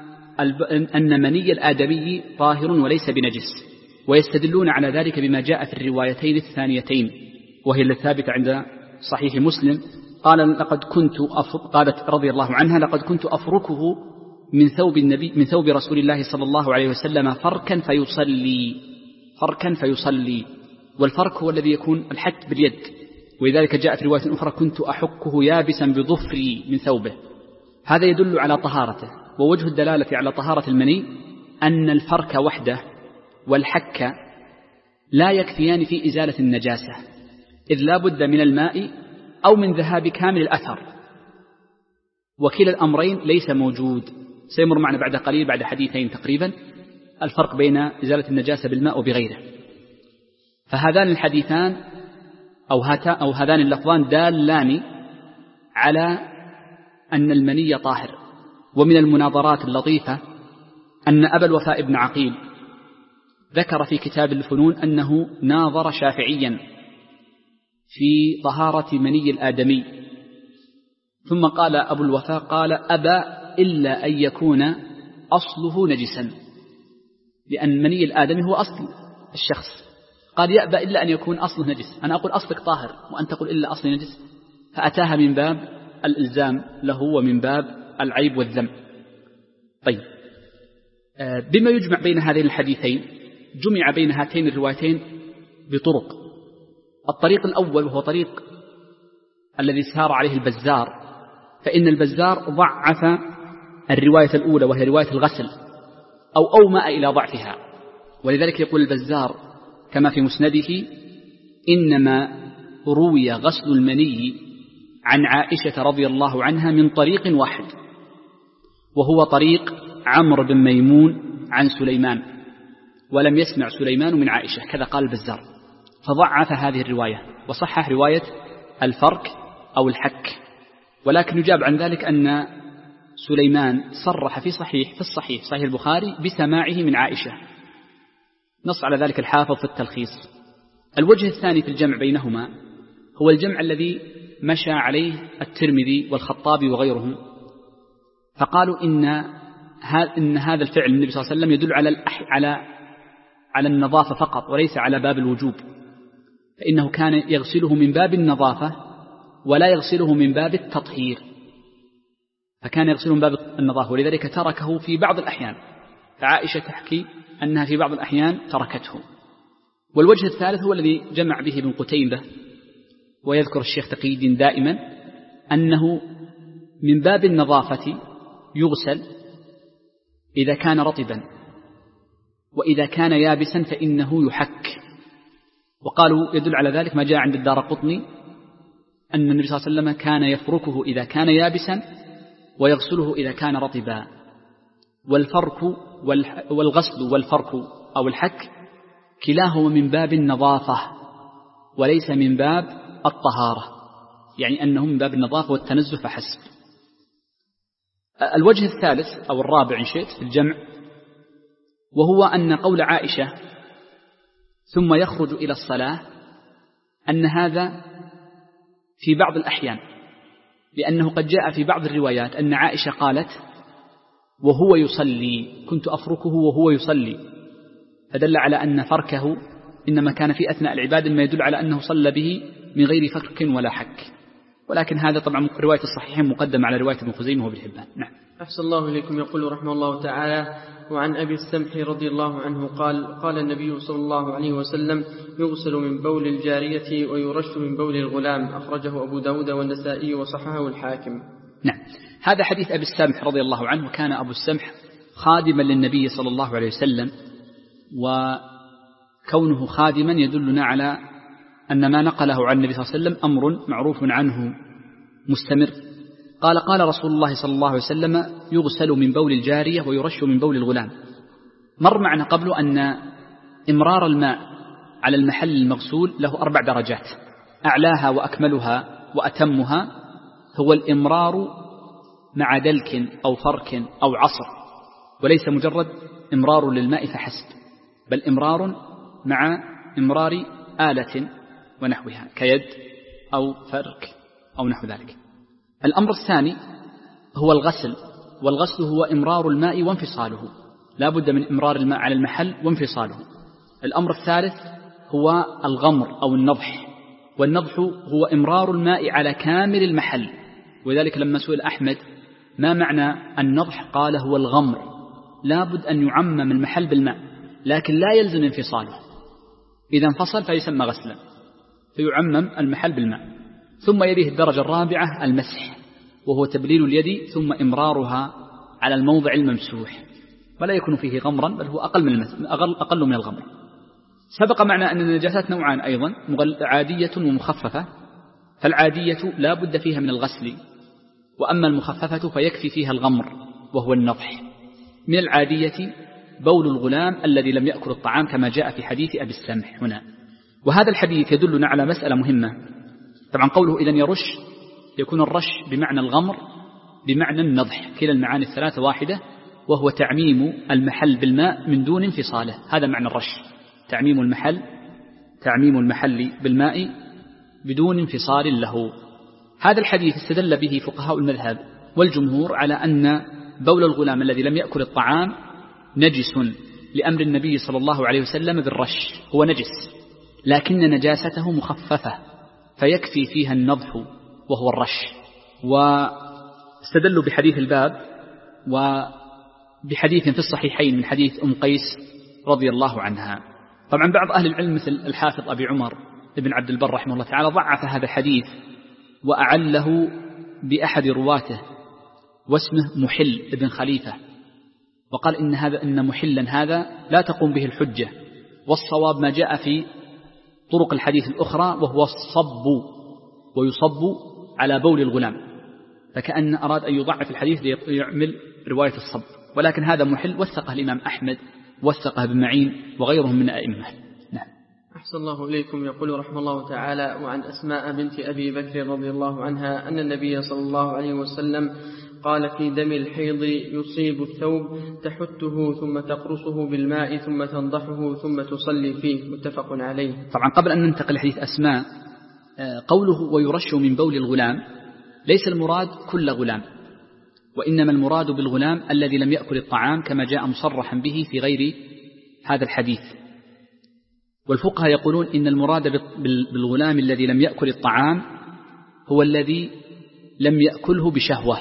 أن مني الآدمي طاهر وليس بنجس، ويستدلون على ذلك بما جاء في الروايتين الثانيتين وهي الثابتة عند صحيح مسلم. قال لقد كنت قالت رضي الله عنها: لقد كنت أفركه من ثوب النبي من ثوب رسول الله صلى الله عليه وسلم فركا فيصلي فركا فيصلي والفرك هو الذي يكون الحك باليد، ولذلك جاء في رواية أخرى: كنت أحكه يابسا بظفري من ثوبه. هذا يدل على طهارته. ووجه الدلالة على طهارة المني أن الفرك وحده والحك لا يكفيان في إزالة النجاسة، إذ لا بد من الماء أو من ذهاب كامل الأثر، وكلا الأمرين ليس موجود. سيمر معنا بعد قليل بعد حديثين تقريبا الفرق بين إزالة النجاسة بالماء وبغيره. فهذان الحديثان أو, أو هذان اللفظان دالان على أن المني طاهر. ومن المناظرات اللطيفة أن أبا الوفاء بن عقيل ذكر في كتاب الفنون أنه ناظر شافعيا في طهارة مني الآدمي، ثم قال أبو الوفاء قال: أبى إلا أن يكون أصله نجسا، لأن مني الآدمي هو أصل الشخص. قال: يأبى إلا أن يكون أصله نجس. أنا أقول أصلك طاهر وأنت تقول إلا أصل نجس، فأتاها من باب الإلزام له ومن باب العيب والذم. طيب، بما يجمع بين هذين الحديثين جمع بين هاتين الروايتين بطرق. الطريق الأول وهو طريق الذي سار عليه البزار، فإن البزار ضعف الرواية الأولى وهي رواية الغسل أو أومأ إلى ضعفها، ولذلك يقول البزار كما في مسنده: إنما روي غسل المني عن عائشة رضي الله عنها من طريق واحد، وهو طريق عمرو بن ميمون عن سليمان، ولم يسمع سليمان من عائشة، كذا قال البزار، فضعف هذه الرواية وصحح رواية الفرك أو الحك. ولكن يجاب عن ذلك أن سليمان صرح في صحيح في الصحيح صحيح البخاري بسماعه من عائشة، نص على ذلك الحافظ في التلخيص. الوجه الثاني في الجمع بينهما هو الجمع الذي مشى عليه الترمذي والخطابي وغيرهم، فقالوا إن إن هذا الفعل النبي صلى الله عليه وسلم يدل على على على النظافة فقط وليس على باب الوجوب، فإنه كان يغسله من باب النظافة ولا يغسله من باب التطهير، فكان يغسله من باب النظافة، ولذلك تركه في بعض الأحيان، فعائشة تحكي أنها في بعض الأحيان تركته. والوجه الثالث هو الذي جمع به ابن قتيبة، ويذكر الشيخ تقي الدين دائما أنه من باب النظافة يغسل إذا كان رطبا، وإذا كان يابسا فإنه يحك. وقالوا يدل على ذلك ما جاء عند الدارقطني أن النبي صلى الله عليه وسلم كان يفركه إذا كان يابسا ويغسله إذا كان رطبا. والفرك والغسل والفرك أو الحك كلاهما من باب النظافة وليس من باب الطهارة، يعني أنه من باب النظافة والتنزه فحسب. الوجه الثالث أو الرابع إن شئت في الجمع وهو أن قول عائشة ثم يخرج إلى الصلاة أن هذا في بعض الأحيان، لأنه قد جاء في بعض الروايات أن عائشة قالت وهو يصلي كنت أفركه وهو يصلي، فدل على أن فركه إنما كان في أثناء العبادة، ما يدل على أنه صلى به من غير فرك ولا حك. ولكن هذا طبعا رواية الصحيحين مقدمة على رواية ابن خزيمة وابن حبان. نعم. أحسن الله إليكم. يقول رحمه الله تعالى: وعن أبي السمح رضي الله عنه قال: قال النبي صلى الله عليه وسلم: يغسل من بول الجارية ويرش من بول الغلام. أخرجه أبو داود والنسائي وصححه الحاكم. نعم. هذا حديث أبي السمح رضي الله عنه، وكان أبو السمح خادما للنبي صلى الله عليه وسلم، وكونه خادما يدلنا على أن ما نقله عن النبي صلى الله عليه وسلم أمر معروف عنه مستمر. قال: قال رسول الله صلى الله عليه وسلم: يغسل من بول الجارية ويرش من بول الغلام. مر معنا قبل أن إمرار الماء على المحل المغسول له أربع درجات، أعلاها وأكملها وأتمها هو الإمرار مع دلك أو فرك أو عصر، وليس مجرد إمرار للماء فحسب، بل إمرار مع إمرار آلة ونحوها كيد أو فرك أو نحو ذلك. الأمر الثاني هو الغسل، والغسل هو إمرار الماء وانفصاله، لا بد من إمرار الماء على المحل وانفصاله. الأمر الثالث هو الغمر أو النضح، والنضح هو إمرار الماء على كامل المحل. وذلك لما سئل أحمد ما معنى النضح قال: هو الغمر، لا بد أن يعمم المحل بالماء، لكن لا يلزم انفصاله، إذا انفصل فيسمى غسلا، فيعمم المحل بالماء. ثم يليه الدرجة الرابعة المسح، وهو تبليل اليد ثم إمرارها على الموضع الممسوح، ولا يكون فيه غمرا، بل هو أقل من المسح، أقل من الغمر. سبق معنا أن النجاسات نوعان أيضا، عادية ومخففة، فالعادية لا بد فيها من الغسل، وأما المخففة فيكفي فيها الغمر وهو النضح. من العادية بول الغلام الذي لم يأكل الطعام كما جاء في حديث أبي السمح هنا. وهذا الحديث يدلنا على مسألة مهمة. طبعا قوله إذن يرش يكون الرش بمعنى الغمر بمعنى النضح، كلا المعاني الثلاثة واحدة، وهو تعميم المحل بالماء من دون انفصاله، هذا معنى الرش، تعميم المحل تعميم المحل بالماء بدون انفصال له. هذا الحديث استدل به فقهاء المذهب والجمهور على أن بول الغلام الذي لم يأكل الطعام نجس لأمر النبي صلى الله عليه وسلم بالرش، هو نجس لكن نجاسته مخففة فيكفي فيها النضح وهو الرش. واستدلوا بحديث الباب وبحديث في الصحيحين من حديث أم قيس رضي الله عنها. طبعا بعض أهل العلم مثل الحافظ أبي عمر ابن عبد البر رحمه الله تعالى ضعف هذا الحديث، وأعله بأحد رواته واسمه محل ابن خليفة، وقال إن هذا إن محلا هذا لا تقوم به الحجة، والصواب ما جاء في طرق الحديث الأخرى وهو الصب، ويصب على بول الغلام، فكأن أراد أن يضعف الحديث ليعمل رواية الصب، ولكن هذا محل وثقه الإمام أحمد، وثقه ابن معين وغيرهم من أئمة. نعم. أحسن الله إليكم. يقول رحمه الله تعالى: وعن أسماء بنت أبي بكر رضي الله عنها أن النبي صلى الله عليه وسلم قال في دم الحيض يصيب الثوب تحته ثم تقرصه بالماء ثم تنضحه ثم تصلي فيه، متفق عليه. طبعا قبل أن ننتقل لحديث أسماء، قوله ويرش من بول الغلام ليس المراد كل غلام، وإنما المراد بالغلام الذي لم يأكل الطعام كما جاء مصرحا به في غير هذا الحديث. والفقهاء يقولون إن المراد بالغلام الذي لم يأكل الطعام هو الذي لم يأكله بشهوة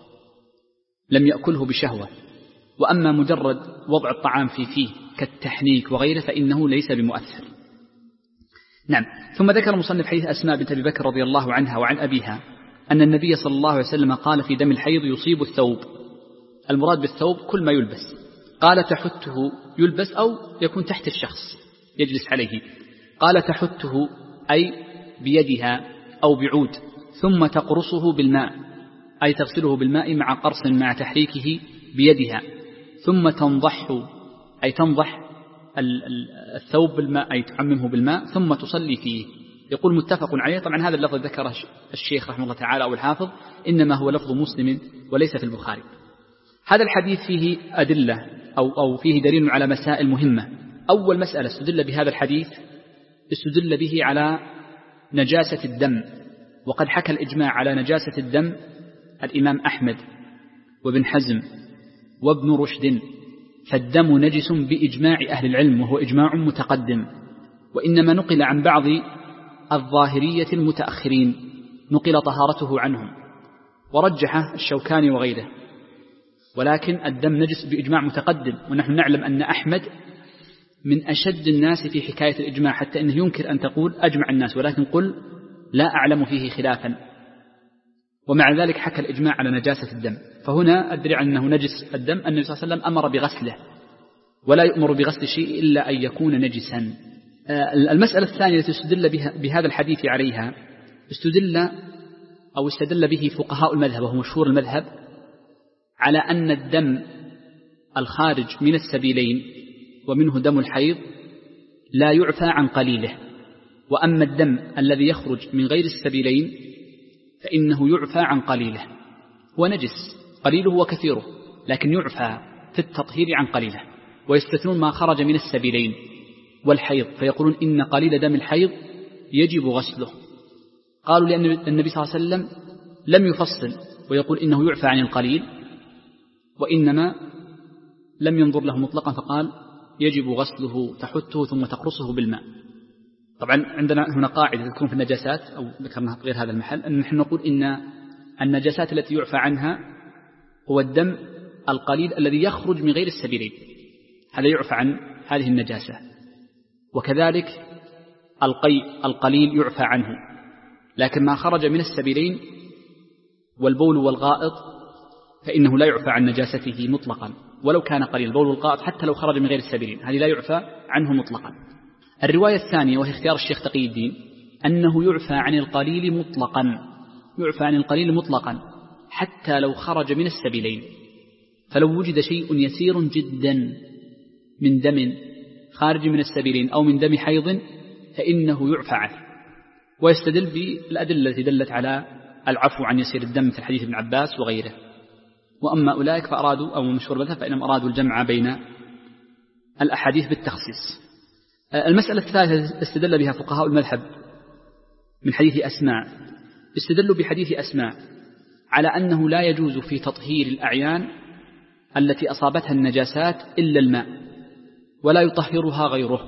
لم يأكله بشهوة وأما مجرد وضع الطعام في فيه كالتحنيك وغيره فإنه ليس بمؤثر. نعم. ثم ذكر المصنف حديث أسماء بنت أبي بكر رضي الله عنها وعن أبيها أن النبي صلى الله عليه وسلم قال في دم الحيض يصيب الثوب، المراد بالثوب كل ما يلبس، قال تحته يلبس أو يكون تحت الشخص يجلس عليه، قال تحته أي بيدها أو بعود، ثم تقرصه بالماء أي تغسله بالماء مع قرص مع تحريكه بيدها، ثم تنضح أي تنضح الثوب بالماء أي تعممه بالماء، ثم تصلي فيه. يقول متفق عليه. طبعا هذا اللفظ ذكره الشيخ رحمه الله تعالى أو الحافظ إنما هو لفظ مسلم وليس في البخاري. هذا الحديث فيه أدلة أو, أو فيه دليل على مسائل مهمة. أول مسألة استدل بهذا الحديث استدل به على نجاسة الدم، وقد حكى الإجماع على نجاسة الدم الإمام أحمد وابن حزم وابن رشد، فالدم نجس بإجماع أهل العلم وهو إجماع متقدم، وإنما نقل عن بعض الظاهرية المتأخرين نقل طهارته عنهم ورجحه الشوكاني وغيره، ولكن الدم نجس بإجماع متقدم، ونحن نعلم أن أحمد من أشد الناس في حكاية الإجماع، حتى أنه ينكر أن تقول أجمع الناس، ولكن قل لا أعلم فيه خلافا، ومع ذلك حكى الإجماع على نجاسة الدم. فهنا أدري أنه نجس الدم، النبي صلى الله عليه وسلم أمر بغسله، ولا يؤمر بغسل شيء إلا أن يكون نجسا. المسألة الثانية التي استدل بهذا الحديث عليها استدل أو استدل به فقهاء المذهب وهو مشهور المذهب على أن الدم الخارج من السبيلين ومنه دم الحيض لا يعفى عن قليله، وأما الدم الذي يخرج من غير السبيلين فإنه يعفى عن قليله، هو نجس قليله وكثيره لكن يعفى في التطهير عن قليله، ويستثنون ما خرج من السبيلين والحيض فيقولون إن قليل دم الحيض يجب غسله. قالوا لأن النبي صلى الله عليه وسلم لم يفصل ويقول إنه يعفى عن القليل، وإنما لم ينظر له مطلقا فقال يجب غسله تحته ثم تقرصه بالماء. طبعا عندنا هنا قاعدة تكون في النجاسات أو ذكرناها في غير هذا المحل، أن نحن نقول إن النجاسات التي يعفى عنها هو الدم القليل الذي يخرج من غير السبيلين، هذا يعفى عن هذه النجاسة، وكذلك القيء القليل يعفى عنه، لكن ما خرج من السبيلين والبول والغائط فإنه لا يعفى عن نجاسته مطلقا ولو كان قليل، البول والغائط حتى لو خرج من غير السبيلين هذه لا يعفى عنه مطلقا. الرواية الثانية وهي اختيار الشيخ تقي الدين أنه يعفى عن القليل مطلقا، يعفى عن القليل مطلقا حتى لو خرج من السبيلين، فلو وجد شيء يسير جدا من دم خارج من السبيلين أو من دم حيض فإنه يعفى عنه، ويستدل بالأدلة التي دلت على العفو عن يسير الدم مثل حديث ابن عباس وغيره. وأما أولئك فأرادوا أو مشهور المذهب فإنهم أرادوا الجمع بين الأحاديث بالتخصيص. المسألة الثالثة استدل بها فقهاء المذهب من حديث أسماء، استدلوا بحديث أسماء على أنه لا يجوز في تطهير الأعيان التي أصابتها النجاسات إلا الماء ولا يطهرها غيره،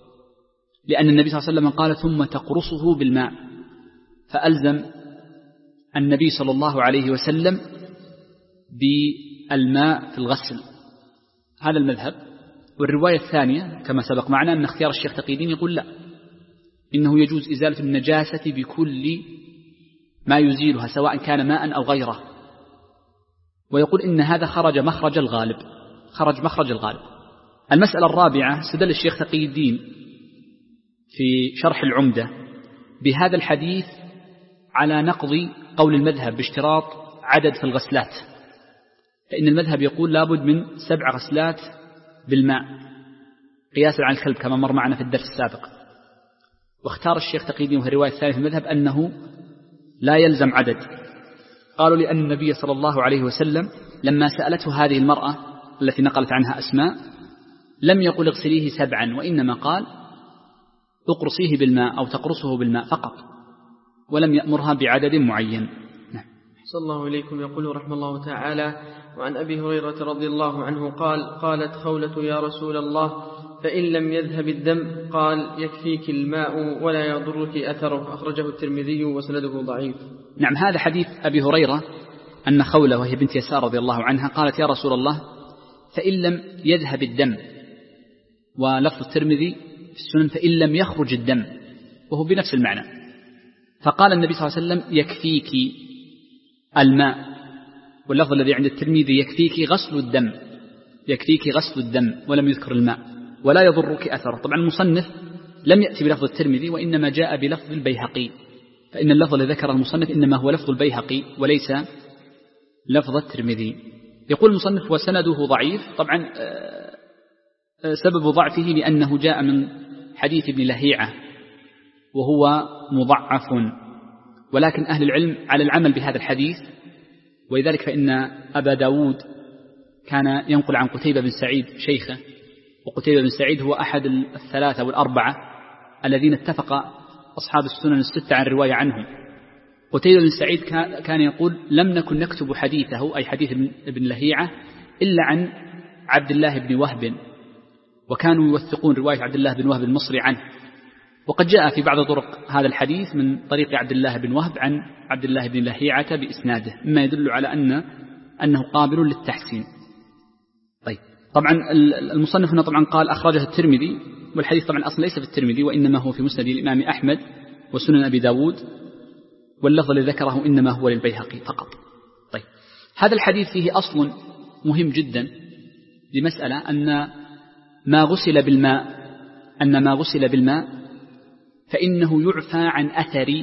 لأن النبي صلى الله عليه وسلم قال ثم تقرصه بالماء، فألزم النبي صلى الله عليه وسلم بالماء في الغسل، هذا المذهب. والرواية الثانية كما سبق معنا أن اختيار الشيخ تقي الدين يقول لا، إنه يجوز إزالة النجاسة بكل ما يزيلها سواء كان ماء أو غيره، ويقول إن هذا خرج مخرج الغالب، خرج مخرج الغالب. المسألة الرابعة استدل الشيخ تقي الدين في شرح العمدة بهذا الحديث على نقض قول المذهب باشتراط عدد في الغسلات، فإن المذهب يقول لابد من سبع غسلات بالماء قياسا على الكلب كما مر معنا في الدرس السابق. واختار الشيخ تقي الدين وهي الرواية الثانية في المذهب أنه لا يلزم عدد. قالوا لأن النبي صلى الله عليه وسلم لما سألته هذه المرأة التي نقلت عنها أسماء لم يقل اغسليه سبعا، وإنما قال اقرصيه بالماء أو تقرصه بالماء فقط، ولم يأمرها بعدد معين. نعم. صلى الله إليكم. يقول رحمه الله تعالى: وعن أبي هريرة رضي الله عنه قال: قالت خولة يا رسول الله فإن لم يذهب الدم قال يكفيك الماء ولا يضرك أثره، أخرجه الترمذي وسنده ضعيف. نعم، هذا حديث أبي هريرة أن خولة وهي بنت يسار رضي الله عنها قالت: يا رسول الله فإن لم يذهب الدم، ولفظ الترمذي في السنن فإن لم يخرج الدم، وهو بنفس المعنى. فقال النبي صلى الله عليه وسلم: يكفيك الماء، واللفظ الذي عند الترمذي يكفيك غسل الدم، يكفيك غسل الدم، ولم يذكر الماء، ولا يضرك أثره. طبعا المصنف لم يأتي بلفظ الترمذي وإنما جاء بلفظ البيهقي، فإن اللفظ الذي ذكر المصنف إنما هو لفظ البيهقي وليس لفظ الترمذي. يقول المصنف: وسنده ضعيف. طبعا سبب ضعفه لأنه جاء من حديث ابن لهيعة وهو مضعف، ولكن أهل العلم على العمل بهذا الحديث، ولذلك فإن أبا داود كان ينقل عن قتيبة بن سعيد شيخه، وقتيبة بن سعيد هو أحد الثلاثة والأربعة الذين اتفق أصحاب السنن الستة عن الرواية عنهم. قتيبة بن سعيد كان يقول: لم نكن نكتب حديثه أي حديث ابن لهيعة إلا عن عبد الله بن وهب، وكانوا يوثقون رواية عبد الله بن وهب المصري عنه. وقد جاء في بعض طرق هذا الحديث من طريق عبد الله بن وهب عن عبد الله بن لهيعة بإسناده، مما يدل على أن أنه قابل للتحسين. طيب، طبعا المصنف هنا طبعا قال أخرجه الترمذي، والحديث طبعا أصلا ليس في الترمذي وإنما هو في مسند الإمام أحمد وسنن أبي داود، واللفظ الذي ذكره إنما هو للبيهقي فقط. طيب، هذا الحديث فيه أصل مهم جدا لمسألة أن ما غسل بالماء أن ما غسل بالماء فإنه يعفى عن أثر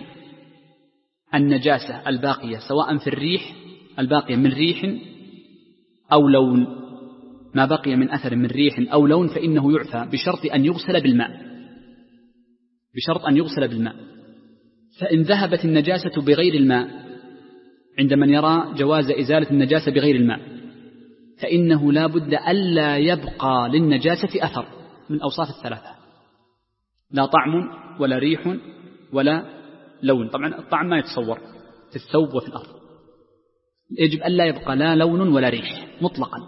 النجاسة الباقية، سواء في الريح الباقية من ريح أو لون، ما بقي من أثر من ريح أو لون فإنه يعفى بشرط أن يغسل بالماء، بشرط أن يغسل بالماء. فإن ذهبت النجاسة بغير الماء عند من يرى جواز إزالة النجاسة بغير الماء، فإنه لا بد ألا يبقى للنجاسة أثر من أوصاف الثلاثة، لا طعم ولا ريح ولا لون. طبعا الطعم ما يتصور في الثوب وفي الأرض، يجب ألا يبقى لا لون ولا ريح مطلقا،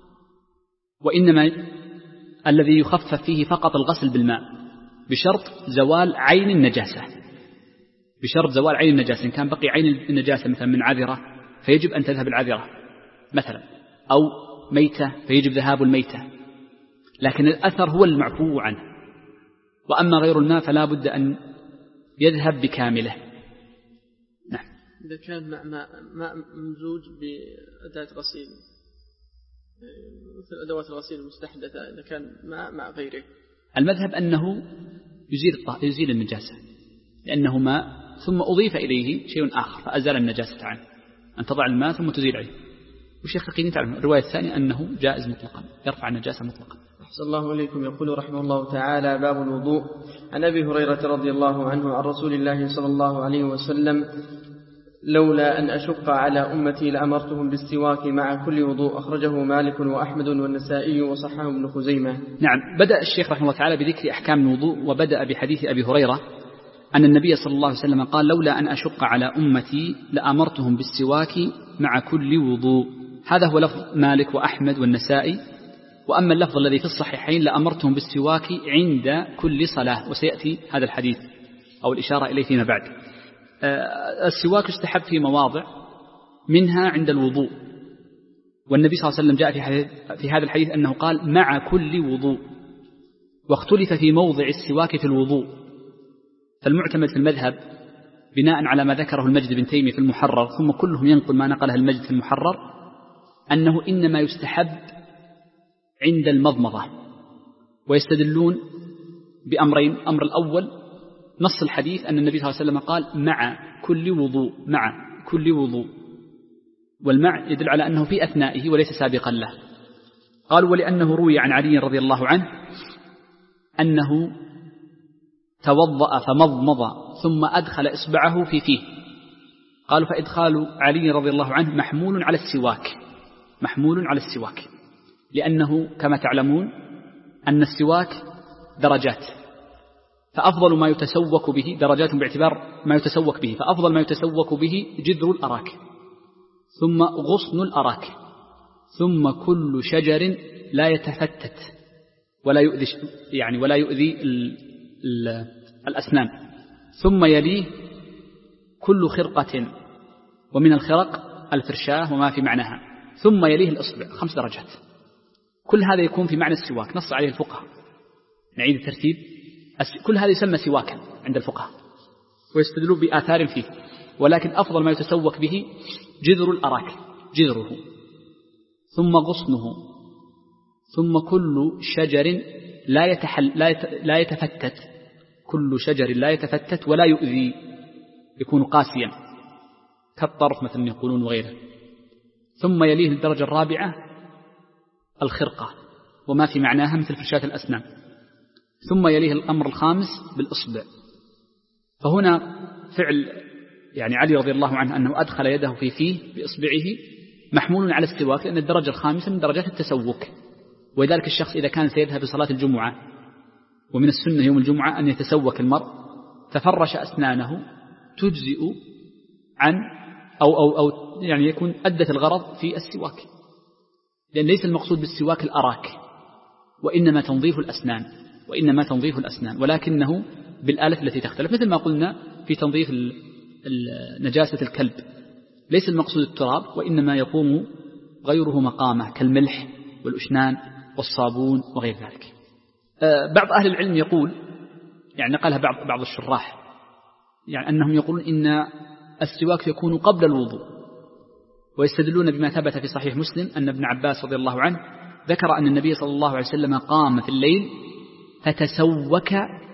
وإنما الذي يخفف فيه فقط الغسل بالماء بشرط زوال عين النجاسة، بشرط زوال عين النجاسة. إن كان بقي عين النجاسة مثلا من عذرة فيجب أن تذهب العذرة مثلا، أو ميتة فيجب ذهاب الميتة، لكن الأثر هو المعفو عنه. وأما غير الماء فلا بد أن يذهب بكامله. نعم. إذا كان ماء ماء ممزوج بأداة غسيل مثل أدوات الغسيل المستحدثة، إذا كان ماء مع غيره، المذهب أنه يزيل يزيل النجاسة لأنه ماء ثم أضيف إليه شيء آخر فأزال النجاسة عنه، أن تضع الماء ثم تزيل عليه. والشيخ تقي تعلم الرواية الثانية أنه جائز مطلقا، يرفع النجاسة مطلقا. أحسن الله إليكم. يقول رحمه الله تعالى: باب الوضوء. عن أبي هريرة رضي الله عنه عن رسول الله صلى الله عليه وسلم: لولا أن أشق على أمتي لأمرتهم بالسواك مع كل وضوء، أخرجه مالك وأحمد والنسائي وصححه ابن خزيمة. نعم. بدأ الشيخ رحمه الله تعالى بذكر أحكام الوضوء، وبدأ بحديث أبي هريرة أن النبي صلى الله عليه وسلم قال: لولا أن أشق على أمتي لأمرتهم بالسواك مع كل وضوء. هذا هو لفظ مالك وأحمد والنسائي. وأما اللفظ الذي في الصحيحين لأمرتهم بالسواك عند كل صلاة، وسيأتي هذا الحديث أو الإشارة إليه فيما بعد. السواك يستحب في مواضع، منها عند الوضوء، والنبي صلى الله عليه وسلم جاء في, في هذا الحديث أنه قال مع كل وضوء، واختلف في موضع السواك في الوضوء. فالمعتمد في المذهب بناء على ما ذكره المجد بن تيمية في المحرر، ثم كلهم ينقل ما نقله المجد في المحرر، أنه إنما يستحب عند المضمضة، ويستدلون بأمرين. أمر الأول نص الحديث أن النبي صلى الله عليه وسلم قال مع كل وضوء، مع كل وضوء، والمع يدل على أنه في أثنائه وليس سابقا له. قالوا ولأنه روي عن علي رضي الله عنه أنه توضأ فمضمض ثم أدخل إصبعه في فيه. قالوا فإدخال علي رضي الله عنه محمول على السواك، محمول على السواك، لأنه كما تعلمون أن السواك درجات، فأفضل ما يتسوك به درجات باعتبار ما يتسوك به، فأفضل ما يتسوك به جذر الأراك، ثم غصن الأراك، ثم كل شجر لا يتفتت ولا يؤذي يعني ولا يؤذي ال ال الأسنان، ثم يليه كل خرقة، ومن الخرق الفرشاة وما في معناها، ثم يليه الإصبع، خمس درجات. كل هذا يكون في معنى السواك، نص عليه الفقهاء. نعيد الترتيب، كل هذا يسمى سواكا عند الفقهاء ويستدلون بآثار فيه، ولكن أفضل ما يتسوك به جذر الأراك، جذره، ثم غصنه، ثم كل شجر لا يتحل لا لا يتفتت، كل شجر لا يتفتت ولا يؤذي، يكون قاسيا كالطرف مثلا يقولون وغيره. ثم يليه الدرجة الرابعة الخرقة وما في معناها مثل فرشاة الأسنان، ثم يليه الأمر الخامس بالإصبع. فهنا فعل يعني علي رضي الله عنه أنه أدخل يده في فيه بإصبعه محمول على السواك، لأن الدرجة الخامسة من درجات التسوك. ولذلك الشخص إذا كان سيذهب لصلاة الجمعة، ومن السنة يوم الجمعة أن يتسوك المرء، تفرش أسنانه تجزئ عن أو, أو, أو يعني يكون أدت الغرض في السواك، لأن ليس المقصود بالسواك الأراك، وإنما تنظيف الأسنان، وإنما تنظيف الأسنان، ولكنه بالآلة التي تختلف، مثل ما قلنا في تنظيف نجاسة الكلب، ليس المقصود التراب، وإنما يقوم غيره مقامه كالملح والأشنان والصابون وغير ذلك. بعض أهل العلم يقول، يعني نقلها بعض بعض الشراح، يعني أنهم يقولون إن السواك يكون قبل الوضوء، ويستدلون بما ثبت في صحيح مسلم أن ابن عباس رضي الله عنه ذكر أن النبي صلى الله عليه وسلم قام في الليل فتسوك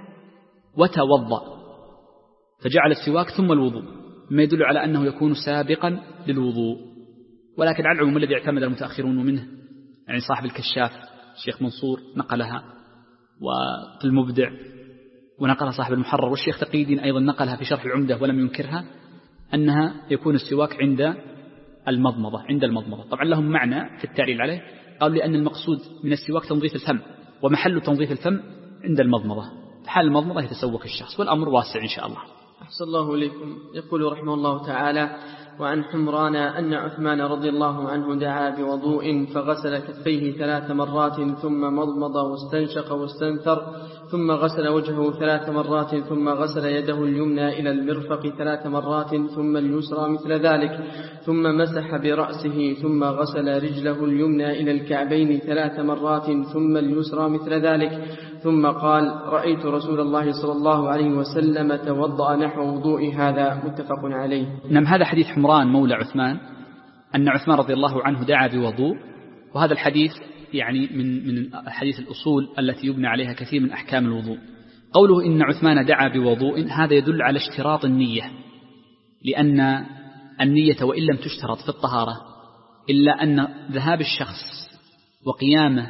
وتوضأ، فجعل السواك ثم الوضوء، ما يدل على أنه يكون سابقا للوضوء. ولكن على العموم الذي اعتمد المتأخرون ومنه يعني صاحب الكشاف الشيخ منصور نقلها، وفي المبدع ونقلها صاحب المحرر، والشيخ تقيدين أيضا نقلها في شرح العمدة ولم ينكرها، أنها يكون السواك عند المضمضة، عند المضمضة. طبعا لهم معنى في التعليل عليه، قالوا لأن المقصود من السواك تنظيف الفم، ومحل تنظيف الفم عند المضمضة، حال المضمضة يتسوك الشخص، والأمر واسع إن شاء الله. أحسن الله إليكم. يقول رحمه الله تعالى: وعن حمران أن عثمان رضي الله عنه دعا بوضوء فغسل كفيه ثلاث مرات ثم مضمض واستنشق واستنثر، ثم غسل وجهه ثلاث مرات، ثم غسل يده اليمنى إلى المرفق ثلاث مرات، ثم اليسرى مثل ذلك، ثم مسح برأسه، ثم غسل رجله اليمنى إلى الكعبين ثلاث مرات، ثم اليسرى مثل ذلك، ثم قال: رأيت رسول الله صلى الله عليه وسلم توضأ نحو وضوء هذا. متفق عليه. نعم، هذا حديث حمران مولى عثمان أن عثمان رضي الله عنه دعا بوضوء، وهذا الحديث يعني من من حديث الأصول التي يبنى عليها كثير من أحكام الوضوء. قوله إن عثمان دعا بوضوء هذا يدل على اشتراط النية، لأن النية وإن لم تشترط في الطهارة إلا أن ذهاب الشخص وقيامه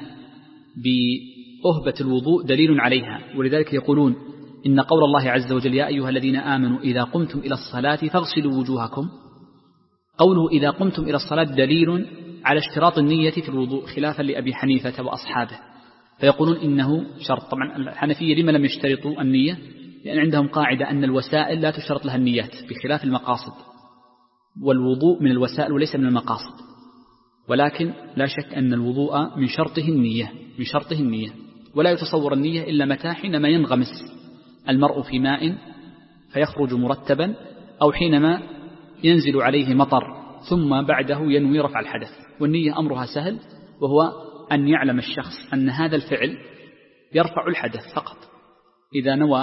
بأهبة الوضوء دليل عليها. ولذلك يقولون إن قول الله عز وجل: يا أيها الذين آمنوا إذا قمتم إلى الصلاة فاغسلوا وجوهكم، قوله إذا قمتم إلى الصلاة دليل على اشتراط النية في الوضوء، خلافا لأبي حنيفة وأصحابه، فيقولون إنه شرط. طبعا الحنفية لما لم يشترطوا النية؟ لأن عندهم قاعدة أن الوسائل لا تشترط لها النيات بخلاف المقاصد، والوضوء من الوسائل وليس من المقاصد، ولكن لا شك أن الوضوء من شرطه النية، من شرطه النية، ولا يتصور النية إلا متى حينما ينغمس المرء في ماء فيخرج مرتبا، أو حينما ينزل عليه مطر ثم بعده ينوي رفع الحدث. والنية أمرها سهل، وهو أن يعلم الشخص أن هذا الفعل يرفع الحدث فقط. إذا نوى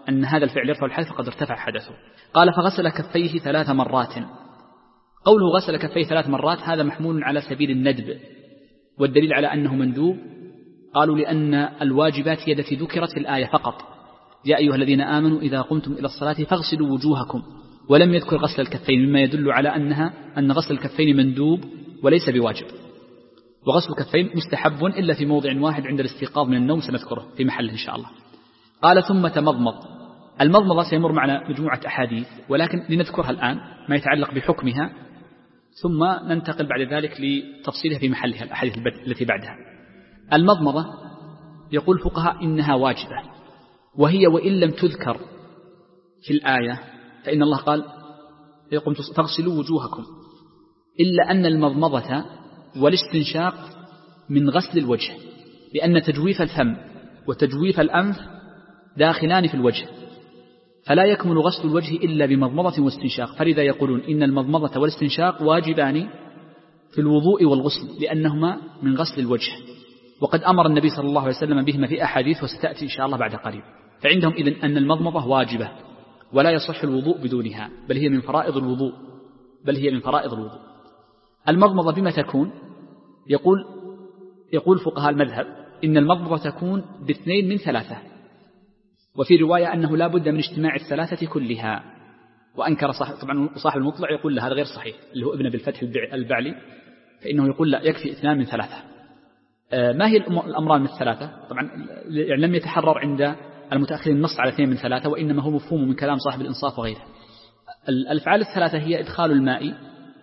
أن هذا الفعل يرفع الحدث فقد ارتفع حدثه. قال فغسل كفيه ثلاث مرات. قوله غسل كفيه ثلاث مرات هذا محمول على سبيل الندب، والدليل على أنه مندوب قالوا لأن الواجبات هي التي ذكرت في الآية فقط، يا أيها الذين آمنوا إذا قمتم إلى الصلاة فاغسلوا وجوهكم، ولم يذكر غسل الكفين، مما يدل على أنها أن غسل الكفين مندوب وليس بواجب. وغسل الكفين مستحب إلا في موضع واحد عند الاستيقاظ من النوم، سنذكره في محله إن شاء الله. قال ثم تمضمض. المضمضة سيمر معنا مجموعة أحاديث، ولكن لنذكرها الآن ما يتعلق بحكمها، ثم ننتقل بعد ذلك لتفصيلها في محلها الأحاديث التي بعدها. المضمضة يقول الفقهاء إنها واجبة، وهي وإن لم تذكر في الآية، فإن الله قال يقوم تغسلوا وجوهكم، إلا أن المضمضة والاستنشاق من غسل الوجه، لأن تجويف الفم وتجويف الأنف داخلان في الوجه، فلا يكمل غسل الوجه إلا بمضمضة واستنشاق، فلذا يقولون إن المضمضة والاستنشاق واجبان في الوضوء والغسل لأنهما من غسل الوجه، وقد أمر النبي صلى الله عليه وسلم بهما في أحاديث وستأتي إن شاء الله بعد قريب. فعندهم إذن أن المضمضة واجبة ولا يصح الوضوء بدونها، بل هي من فرائض الوضوء بل هي من فرائض الوضوء. المضمضة بما تكون؟ يقول يقول فقهاء المذهب إن المضمضة تكون باثنين من ثلاثة، وفي رواية أنه لا بد من اجتماع الثلاثة كلها، وأنكر صاحب طبعا صاحب المطلع يقول لا هذا غير صحيح، اللي هو ابن بالفتح البعلي، فإنه يقول لا يكفي اثنان من ثلاثة. ما هي الأمران من الثلاثة؟ طبعا يعني لم يتحرر عند المتأخرين النص على اثنين من ثلاثة، وإنما هو مفهوم من كلام صاحب الإنصاف وغيره. الأفعال الثلاثة هي إدخال الماء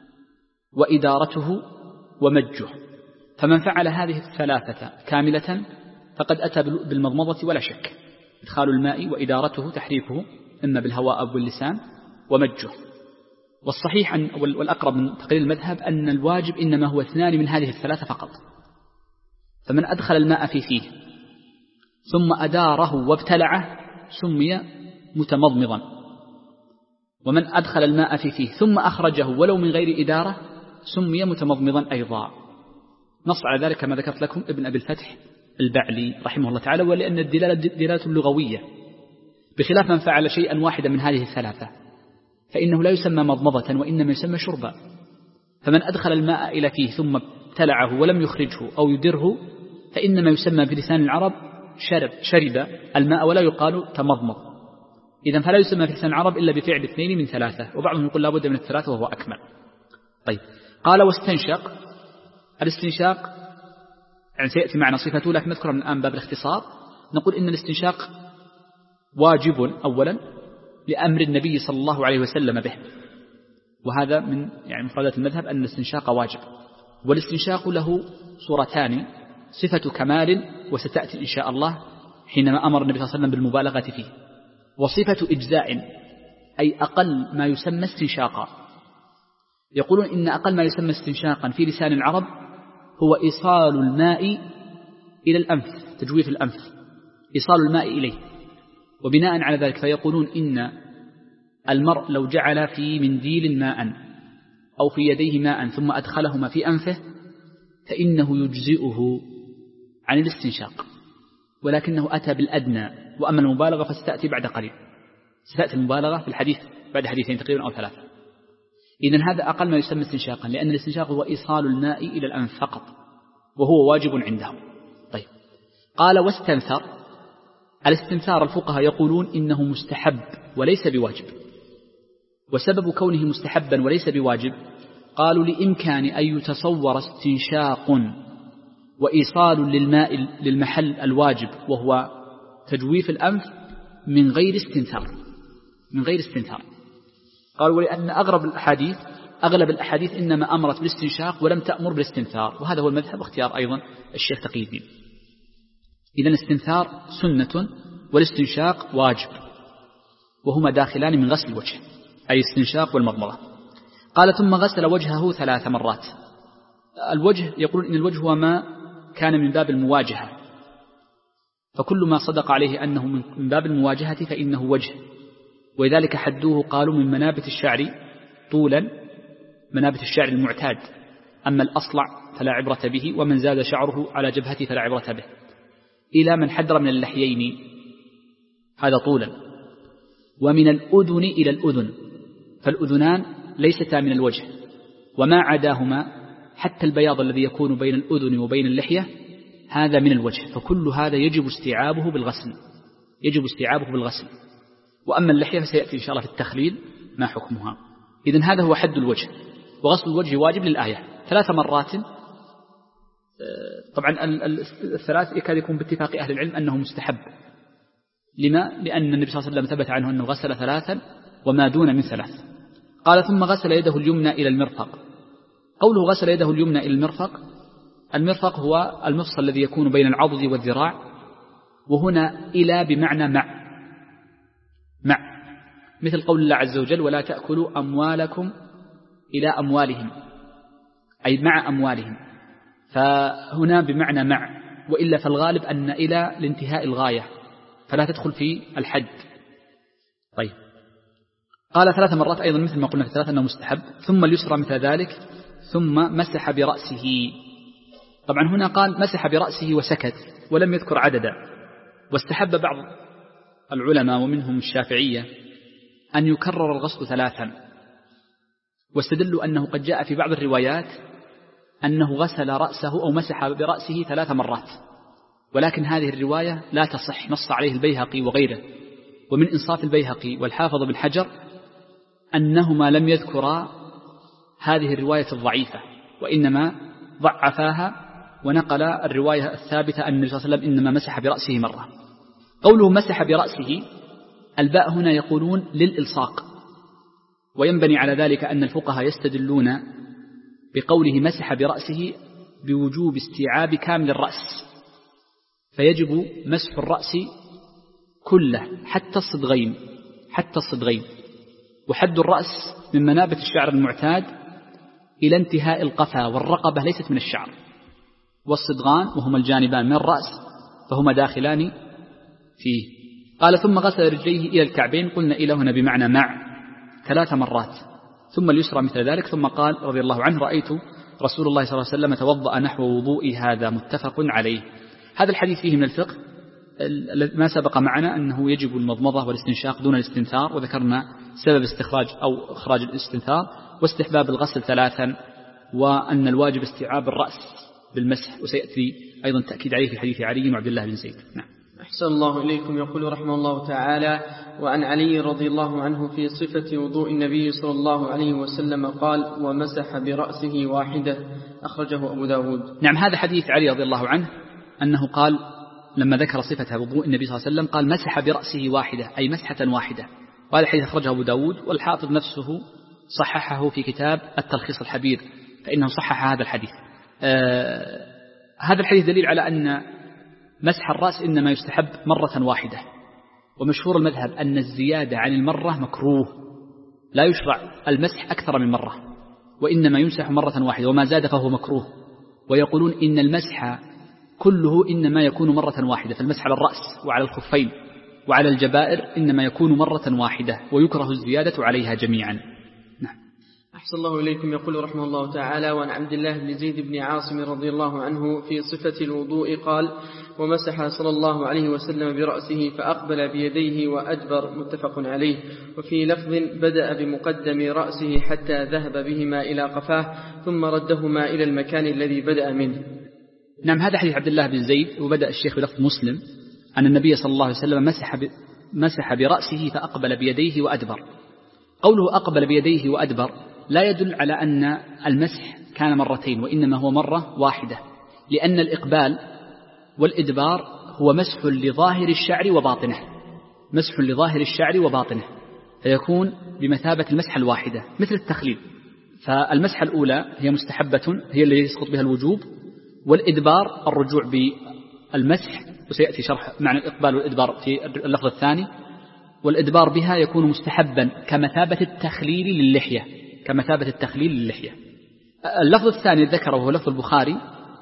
وإدارته ومجه، فمن فعل هذه الثلاثة كاملة فقد أتى بالمضمضة ولا شك. إدخال الماء وإدارته تحريكه إما بالهواء أو باللسان ومجه. والصحيح أن والأقرب من تقرير المذهب أن الواجب إنما هو اثنان من هذه الثلاثة فقط. فمن أدخل الماء في فيه ثم أداره وابتلعه سمي متمضمضا، ومن أدخل الماء في فيه ثم أخرجه ولو من غير إدارة سمي متمضمضا أيضا. نص على ذلك كما ذكرت لكم ابن أبي الفتح البعلي رحمه الله تعالى، ولأن الدلالة دلالة لغوية، بخلاف من فعل شيئا واحدا من هذه الثلاثة فإنه لا يسمى مضمضة وإنما يسمى شربا. فمن أدخل الماء إلى فيه ثم ابتلعه ولم يخرجه أو يدره فإنما يسمى بلسان العرب شرب شرب الماء ولا يقال تمضمض. إذن فلا يسمى في لسان العرب إلا بفعل اثنين من ثلاثة، وبعضهم يقول لا بد من الثلاثة وهو أكمل. طيب قال واستنشق. الاستنشاق يعني سيأتي معنا صفته لكن نذكرها من الآن باب الاختصار. نقول إن الاستنشاق واجب أولا لأمر النبي صلى الله عليه وسلم به، وهذا من يعني مفردات المذهب أن الاستنشاق واجب. والاستنشاق له صورتان، صفة كمال وستأتي إن شاء الله حينما أمر النبي صلى الله عليه وسلم بالمبالغة فيه، وصفة إجزاء أي أقل ما يسمى استنشاقا. يقولون إن أقل ما يسمى استنشاقا في لسان العرب هو إيصال الماء إلى الأنف، تجويف الأنف، إيصال الماء إليه. وبناء على ذلك فيقولون إن المرء لو جعل في منديل ماء أو في يديه ماء ثم أدخلهما في أنفه فإنه يجزئه عن الاستنشاق، ولكنه أتى بالأدنى. وأما المبالغة فستأتي بعد قليل، ستأتي المبالغة في الحديث بعد حديثين تقريبا أو ثلاثة. إذن هذا أقل ما يسمى استنشاقا، لأن الاستنشاق هو إيصال الماء إلى الأنف فقط، وهو واجب عندهم. طيب قال واستنثر. الاستنثار الفقهاء يقولون إنه مستحب وليس بواجب. وسبب كونه مستحبا وليس بواجب قالوا لإمكان أن يتصور استنشاق وإيصال للماء للمحل الواجب وهو تجويف الأنف من غير استنثار من غير استنثار قالوا ولأن أغلب الأحاديث أغلب الأحاديث إنما أمرت بالاستنشاق ولم تأمر بالاستنثار، وهذا هو المذهب واختيار أيضا الشيخ تقي الدين. إذن الاستنثار سنة والاستنشاق واجب، وهما داخلان من غسل الوجه، أي استنشاق والمضمضة. قال ثم غسل وجهه ثلاث مرات. الوجه يقولون إن الوجه هو ما كان من باب المواجهة، فكل ما صدق عليه أنه من باب المواجهة فإنه وجه، ولذلك حدوه قالوا من منابت الشعر طولا منابت الشعر المعتاد، أما الأصلع فلا عبرة به، ومن زاد شعره على جبهته فلا عبرة به، إلى من حدر من اللحيين هذا طولا، ومن الأذن إلى الأذن، فالأذنان ليستا من الوجه، وما عداهما حتى البياض الذي يكون بين الأذن وبين اللحية هذا من الوجه، فكل هذا يجب استيعابه بالغسل، يجب استيعابه بالغسل. وأما اللحية فسيأتي إن شاء الله في التخليل ما حكمها. إذن هذا هو حد الوجه، وغسل الوجه واجب للآية ثلاث مرات. طبعا الثلاث يكاد يكون باتفاق أهل العلم أنه مستحب. لما؟ لأن النبي صلى الله عليه وسلم ثبت عنه أنه غسل ثلاثا وما دون من ثلاث. قال ثم غسل يده اليمنى إلى المرفق. قوله غسل يده اليمنى إلى المرفق، المرفق هو المفصل الذي يكون بين العضد والذراع، وهنا إلى بمعنى مع، مع مثل قول الله عز وجل ولا تأكلوا أموالكم إلى أموالهم، أي مع أموالهم، فهنا بمعنى مع، وإلا فالغالب أن إلى لانتهاء الغاية فلا تدخل في الحد. طيب قال ثلاث مرات أيضا مثل ما قلنا في ثلاثة أنه مستحب. ثم اليسرى مثل ذلك، ثم مسح برأسه. طبعا هنا قال مسح برأسه وسكت ولم يذكر عددا. واستحب بعض العلماء ومنهم الشافعية أن يكرر الغسل ثلاثا، واستدلوا أنه قد جاء في بعض الروايات أنه غسل رأسه أو مسح برأسه ثلاث مرات، ولكن هذه الرواية لا تصح، نص عليه البيهقي وغيره. ومن إنصاف البيهقي والحافظ بن حجر أنهما لم يذكرا هذه الرواية الضعيفة، وإنما ضعفاها ونقل الرواية الثابتة أن النبي صلى الله عليه وسلم إنما مسح برأسه مرة. قوله مسح برأسه، الباء هنا يقولون للإلصاق، وينبني على ذلك أن الفقهاء يستدلون بقوله مسح برأسه بوجوب استيعاب كامل الرأس، فيجب مسح الرأس كله حتى الصدغين، حتى الصدغين. وحد الرأس من منابت الشعر المعتاد إلى انتهاء القفا، والرقبة ليست من الشعر، والصدغان وهما الجانبان من الرأس فهما داخلان فيه. قال ثم غسل رجليه إلى الكعبين، قلنا إلى هنا بمعنى مع، ثلاث مرات. ثم اليسرى مثل ذلك. ثم قال رضي الله عنه رأيت رسول الله صلى الله عليه وسلم توضأ نحو وضوئي هذا، متفق عليه. هذا الحديث فيه من الفقه ما سبق معنا أنه يجب المضمضة والاستنشاق دون الاستنثار، وذكرنا سبب استخراج أو إخراج الاستنثار، واستحباب الغسل ثلاثا، وأن الواجب استيعاب الرأس بالمسح، وسيأتي أيضا تأكيد عليه في حديث علي وعبد الله بن زيد. نعم. أحسن الله إليكم. يقول رحمه الله تعالى: وعن علي رضي الله عنه في صفة وضوء النبي صلى الله عليه وسلم قال: ومسح برأسه واحدة، أخرجه أبو داود. نعم، هذا حديث علي رضي الله عنه أنه قال لما ذكر صفة وضوء النبي صلى الله عليه وسلم قال مسح برأسه واحدة، أي مسحة واحدة. وهذا الحديث أخرجه أبو داود، والحافظ نفسه صححه في كتاب التلخيص الحبير، فإنه صحح هذا الحديث. آه هذا الحديث دليل على أن مسح الرأس إنما يستحب مرة واحدة، ومشهور المذهب أن الزيادة عن المرة مكروه، لا يشرع المسح أكثر من مرة، وإنما يمسح مرة واحدة، وما زاد فهو مكروه. ويقولون إن المسح كله إنما يكون مرة واحدة، فالمسح على الرأس وعلى الخفين وعلى الجبائر إنما يكون مرة واحدة، ويكره الزيادة عليها جميعا. نعم. أحسن الله إليكم. يقول رحمه الله تعالى: وعن عبد الله بن زيد بن عاصم رضي الله عنه في صفة الوضوء قال: ومسح صلى الله عليه وسلم برأسه فأقبل بيديه وأدبر، متفق عليه. وفي لفظ: بدأ بمقدم رأسه حتى ذهب بهما إلى قفاه ثم ردهما إلى المكان الذي بدأ منه. نعم، هذا حديث عبد الله بن زيد. وبدأ الشيخ بلفظ مسلم أن النبي صلى الله عليه وسلم مسح, ب... مسح برأسه فأقبل بيديه وأدبر. قوله أقبل بيديه وأدبر لا يدل على أن المسح كان مرتين، وإنما هو مرة واحدة، لأن الإقبال والإدبار هو مسح لظاهر الشعر وباطنه، مسح لظاهر الشعر وباطنه، فيكون بمثابة المسح الواحدة مثل التخليل. فالمسحة الأولى هي مستحبة، هي التي يسقط بها الوجوب، والإدبار الرجوع بالمسح، وسيأتي شرح معنى الإقبال والإدبار في اللفظ الثاني. والإدبار بها يكون مستحبا كمثابة التخليل للحية، كمثابة التخليل للحية. اللفظ الثاني ذكره وهو لفظ البخاري،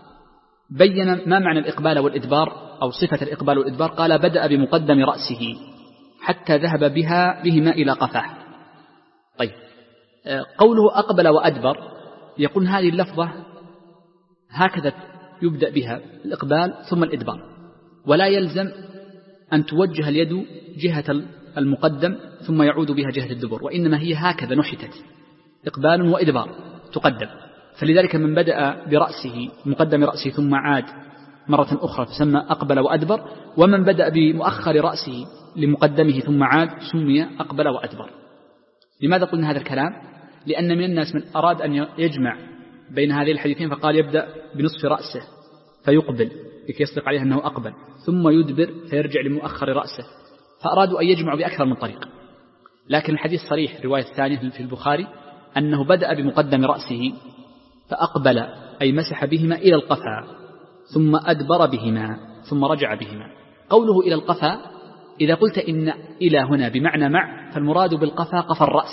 بين ما معنى الإقبال والإدبار أو صفة الإقبال والإدبار. قال: بدأ بمقدم رأسه حتى ذهب بها بهما إلى قفاه. طيب، قوله أقبل وأدبر، يقول هذه اللفظة هكذا يبدأ بها الإقبال ثم الإدبار، ولا يلزم أن توجه اليد جهة المقدم ثم يعود بها جهة الدبر، وإنما هي هكذا نحتت إقبال وإدبار تقدم. فلذلك من بدأ برأسه مقدم رأسه ثم عاد مرة أخرى تسمى أقبل وأدبر، ومن بدأ بمؤخر رأسه لمقدمه ثم عاد سمي أقبل وأدبر. لماذا قلنا هذا الكلام؟ لأن من الناس من أراد أن يجمع بين هذه الحديثين فقال يبدأ بنصف رأسه فيقبل لكي يصدق عليه أنه أقبل، ثم يدبر فيرجع لمؤخر رأسه، فأرادوا أن يجمعوا بأكثر من طريق. لكن الحديث صريح الرواية الثانية في البخاري أنه بدأ بمقدم رأسه فأقبل أي مسح بهما إلى القفا ثم أدبر بهما ثم رجع بهما. قوله إلى القفا إذا قلت إن إلى هنا بمعنى مع فالمراد بالقفا قفا الرأس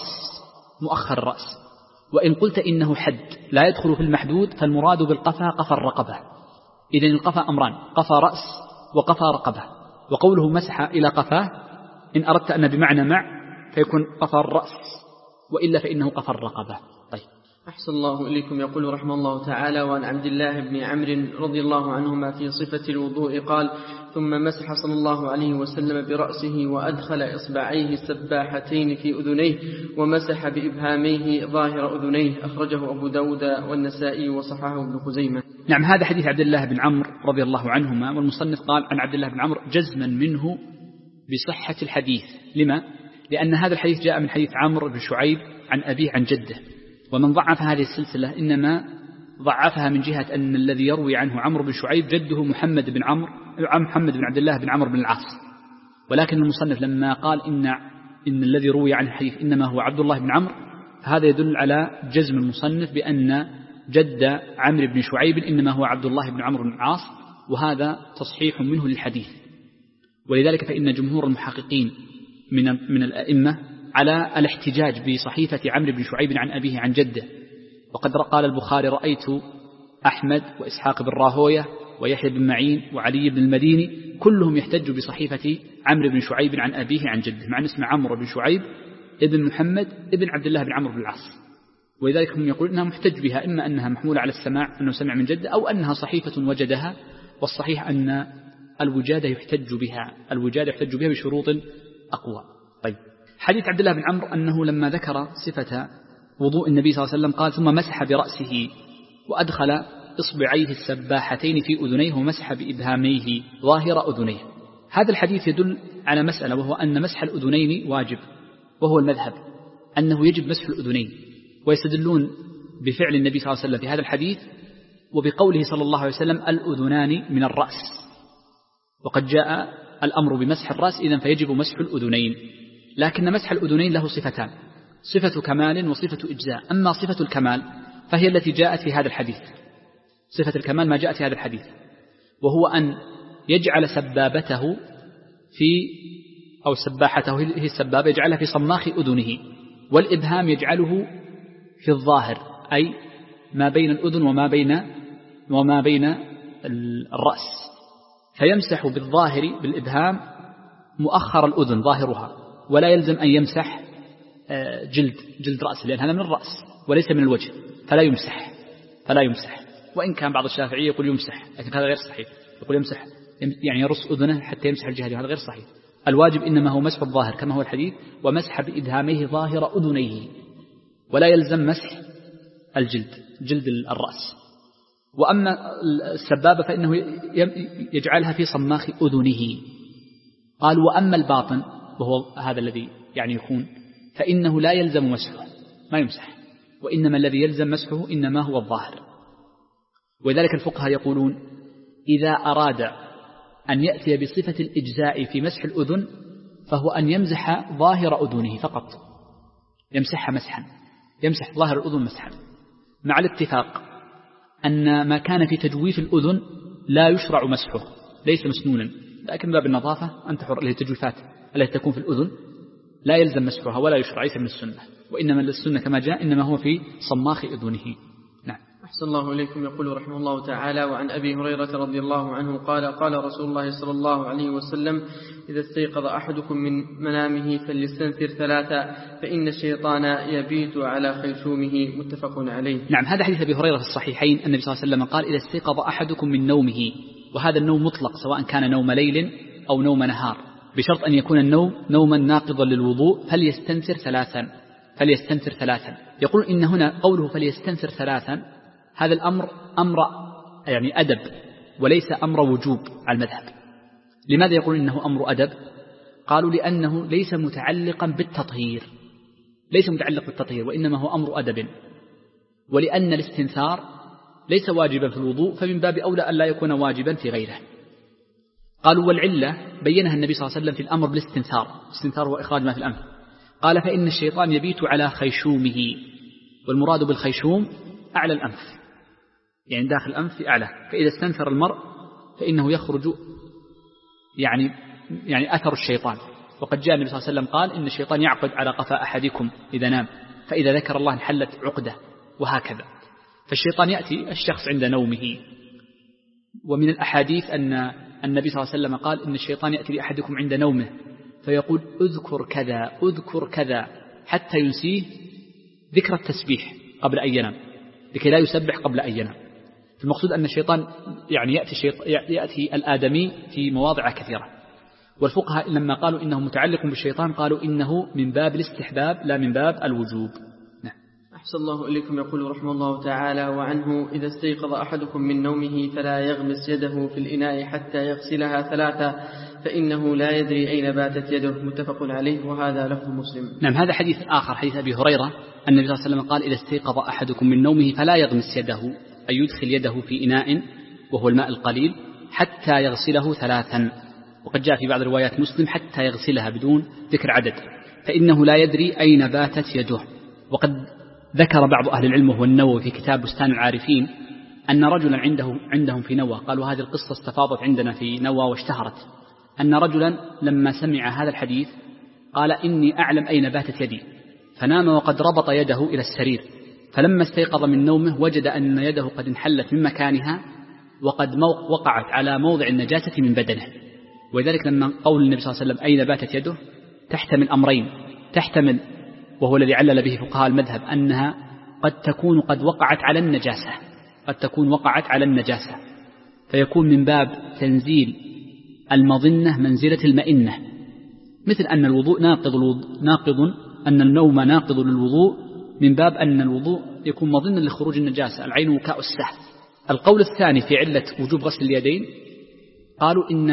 مؤخر الرأس، وإن قلت إنه حد لا يدخل في المحدود فالمراد بالقفا قفا الرقبة. إذن القفا أمران، قفا رأس وقفا رقبة. وقوله مسح إلى قفاه إن أردت أن بمعنى مع فيكون قفا الرأس، وإلا فإنه قفا الرقبة. طيب. أحسن الله إليكم. يقول رحمه الله تعالى: وعن عبد الله بن عمرو رضي الله عنهما في صفة الوضوء قال: ثم مسح صلى الله عليه وسلم برأسه وأدخل إصبعيه السباحتين في أذنيه ومسح بإبهاميه ظاهر أذنيه. أخرجه أبو داود والنسائي وصححه ابن خزيمة. نعم، هذا حديث عبد الله بن عمرو رضي الله عنهما، والمصنف قال عن عبد الله بن عمرو جزما منه بصحة الحديث. لما؟ لأن هذا الحديث جاء من حديث عمرو بن شعيب عن أبيه عن جده، ومن ضعف هذه السلسلة إنما ضعفها من جهة أن الذي يروي عنه عمرو بن شعيب جده محمد بن عمرو محمد بن عبد الله بن عمرو بن العاص. ولكن المصنف لما قال إن إن الذي روي عن الحديث إنما هو عبد الله بن عمرو، فهذا يدل على جزم المصنف بأن جد عمرو بن شعيب إنما هو عبد الله بن عمرو بن العاص، وهذا تصحيح منه للحديث. ولذلك فإن جمهور المحققين من من الأئمة على الاحتجاج بصحيفة عمرو بن شعيب عن أبيه عن جده. وقد قال البخاري: رأيت أحمد وإسحاق بن راهوية ويحيى بن معين وعلي بن المديني كلهم يحتج بصحيفة عمرو بن شعيب عن أبيه عن جده، مع أن اسم عمرو بن شعيب ابن محمد ابن عبد الله بن عمرو بن العاص. ولذلك هم يقولون أنها محتج بها، إما أنها محمولة على السماع أنه سمع من جده، أو أنها صحيفة وجدها. والصحيح أن الوجادة يحتج بها الوجادة يحتج بها بشروط أقوى. طيب. حديث عبد الله بن عمرو أنه لما ذكر صفة وضوء النبي صلى الله عليه وسلم قال: ثم مسح برأسه وأدخل إصبعيه السباحتين في أذنيه ومسح بإبهاميه ظاهر أذنيه. هذا الحديث يدل على مسألة، وهو أن مسح الأذنين واجب، وهو المذهب أنه يجب مسح الأذنين. ويستدلون بفعل النبي صلى الله عليه وسلم في هذا الحديث وبقوله صلى الله عليه وسلم: الأذنان من الرأس. وقد جاء الأمر بمسح الرأس، إذن فيجب مسح الأذنين. لكن مسح الأذنين له صفتان: صفة كمال وصفة إجزاء. أما صفة الكمال فهي التي جاءت في هذا الحديث. صفة الكمال ما جاءت في هذا الحديث، وهو أن يجعل سبابته في أو سباحته هي السبابة يجعلها في صماخ أذنه، والإبهام يجعله في الظاهر، أي ما بين الأذن وما بين وما بين الرأس، فيمسح بالظاهر بالإبهام مؤخر الأذن ظاهرها، ولا يلزم أن يمسح جلد جلد رأس، لأن هذا من الرأس وليس من الوجه، فلا يمسح فلا يمسح وإن كان بعض الشافعية يقول يمسح، لكن هذا غير صحيح. يقول يمسح يعني يرص أذنه حتى يمسح الجهة، هذا غير صحيح. الواجب إنما هو مسح الظاهر كما هو الحديث: ومسح بإبهاميه ظاهر أذنيه، ولا يلزم مسح الجلد جلد الرأس. وأما السبابة فإنه يجعلها في صماخ أذنه. قال: وأما الباطن وهو هذا الذي يعني يكون فإنه لا يلزم مسحه، ما يمسح، وإنما الذي يلزم مسحه إنما هو الظاهر. ولذلك الفقهاء يقولون: إذا أراد أن يأتي بصفة الإجزاء في مسح الأذن فهو أن يمسح ظاهر أذنه فقط، يمسحها مسحا، يمسح ظاهر الأذن مسحا، مع الاتفاق أن ما كان في تجويف الأذن لا يشرع مسحه، ليس مسنونا، لكن باب النظافة أن تحر له التجويفات التي تكون في الأذن لا يلزم مسحها ولا يشرع، ليس من السنة، وإنما السنة كما جاء إنما هو في صماخ أذنه. نعم. أحسن الله إليكم. يقول رحمه الله تعالى: وعن أبي هريرة رضي الله عنه قال: قال رسول الله صلى الله عليه وسلم: إذا استيقظ أحدكم من منامه فليستنثر ثلاثا فإن الشيطان يبيت على خيشومه. متفق عليه. نعم، هذا حديث أبي هريرة في الصحيحين. النبي صلى الله عليه وسلم قال: إذا استيقظ أحدكم من نومه، وهذا النوم مطلق سواء كان نوم ليل أو نوم نهار، بشرط أن يكون النوم نوما ناقضا للوضوء فليستنثر ثلاثا فليستنثر ثلاثا. يقول إن هنا قوله فليستنثر ثلاثا هذا الأمر أمر يعني أدب وليس أمر وجوب على المذهب. لماذا يقول إنه أمر أدب؟ قالوا لأنه ليس متعلقا بالتطهير ليس متعلق بالتطهير وإنما هو أمر أدب، ولأن الاستنثار ليس واجبا في الوضوء فمن باب أولى أن لا يكون واجبا في غيره. قالوا والعلة بينها النبي صلى الله عليه وسلم في الأمر بالاستنثار، الاستنثار هو إخراج ما في الأنف. قال فإن الشيطان يبيت على خيشومه، والمراد بالخيشوم أعلى الأنف يعني داخل الأنف في أعلى، فإذا استنثر المرء فإنه يخرج يعني يعني أثر الشيطان. وقد جاء النبي صلى الله عليه وسلم قال إن الشيطان يعقد على قفا أحدكم إذا نام، فإذا ذكر الله انحلت عقدة وهكذا. فالشيطان يأتي الشخص عند نومه. ومن الأحاديث أن النبي صلى الله عليه وسلم قال إن الشيطان يأتي لأحدكم عند نومه فيقول اذكر كذا اذكر كذا حتى ينسيه ذكر التسبيح قبل أن ينام لكي لا يسبح قبل أن ينام. المقصود أن الشيطان يعني يأتي, الشيطان يأتي الآدمي في مواضع كثيرة. والفقهاء لما قالوا إنه متعلق بالشيطان قالوا إنه من باب الاستحباب لا من باب الوجوب. نعم. أحسن الله إليكم. يقول رحمه الله تعالى وعنه إذا استيقظ أحدكم من نومه فلا يغمس يده في الإناء حتى يغسلها ثلاثة فإنه لا يدري أين باتت يده. متفق عليه وهذا لفظ مسلم. نعم. هذا حديث آخر حديث أبي هريرة النبي صلى الله عليه وسلم قال إذا استيقظ أحدكم من نومه فلا يغمس يده أي يدخل يده في إناء وهو الماء القليل حتى يغسله ثلاثا. وقد جاء في بعض روايات مسلم حتى يغسلها بدون ذكر عدد، فإنه لا يدري أين باتت يده. وقد ذكر بعض أهل العلم وهو النووي في كتاب بستان العارفين أن رجلا عنده عندهم في نوى، قالوا هذه القصة استفاضت عندنا في نوى واشتهرت، أن رجلا لما سمع هذا الحديث قال إني أعلم أين باتت يدي، فنام وقد ربط يده إلى السرير، فلما استيقظ من نومه وجد أن يده قد انحلت من مكانها وقد وقعت على موضع النجاسة من بدنه. ولذلك لما قول النبي صلى الله عليه وسلم أين باتت يده تحتمل أمرين، تحتمل وهو الذي علل به فقهاء المذهب أنها قد تكون قد وقعت على النجاسة قد تكون وقعت على النجاسة فيكون من باب تنزيل المظنة منزلة المئنة، مثل أن الوضوء ناقض الوضوء ناقض أن النوم ناقض للوضوء من باب أن الوضوء يكون مظنة لخروج النجاسة، العين وكاء السهل. القول الثاني في علة وجوب غسل اليدين قالوا إن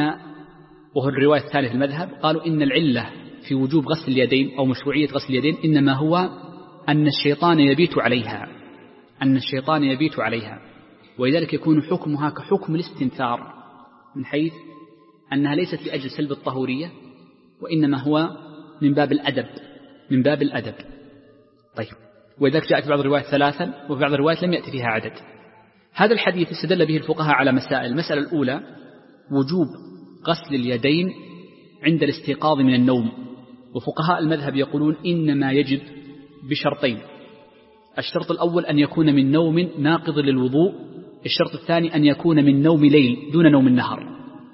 وهو الرواية الثانية في المذهب قالوا إن العلة في وجوب غسل اليدين أو مشروعية غسل اليدين إنما هو أن الشيطان يبيت عليها أن الشيطان يبيت عليها ولذلك يكون حكمها كحكم الاستنثار من حيث أنها ليست لأجل سلب الطهورية وإنما هو من باب الأدب من باب الأدب. طيب. ولذلك جاءت بعض الروايات ثلاثا وفي بعض الروايات لم يأتي فيها عدد. هذا الحديث استدل به الفقهاء على مسائل. المسألة الأولى وجوب غسل اليدين عند الاستيقاظ من النوم، وفقهاء المذهب يقولون إنما يجب بشرطين. الشرط الأول أن يكون من نوم ناقض للوضوء، الشرط الثاني أن يكون من نوم ليل دون نوم النهار.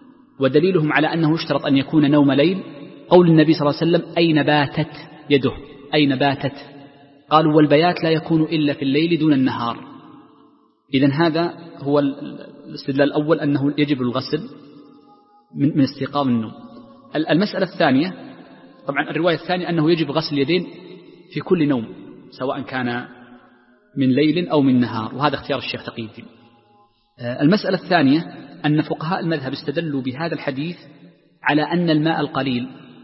ودليلهم على أنه يشترط أن يكون نوم ليل قول النبي صلى الله عليه وسلم أين باتت يده أين باتت، قالوا والبيات لا يكون إلا في الليل دون النهار. إذن هذا هو الاستدلال الأول أنه يجب الغسل من, من استيقاظ النوم. المسألة الثانية طبعا الرواية الثانية أنه يجب غسل اليدين في كل نوم سواء كان من ليل أو من نهار، وهذا اختيار الشيخ تقي الدين. المسألة الثانية أن فقهاء المذهب استدلوا بهذا الحديث على أن الماء القليل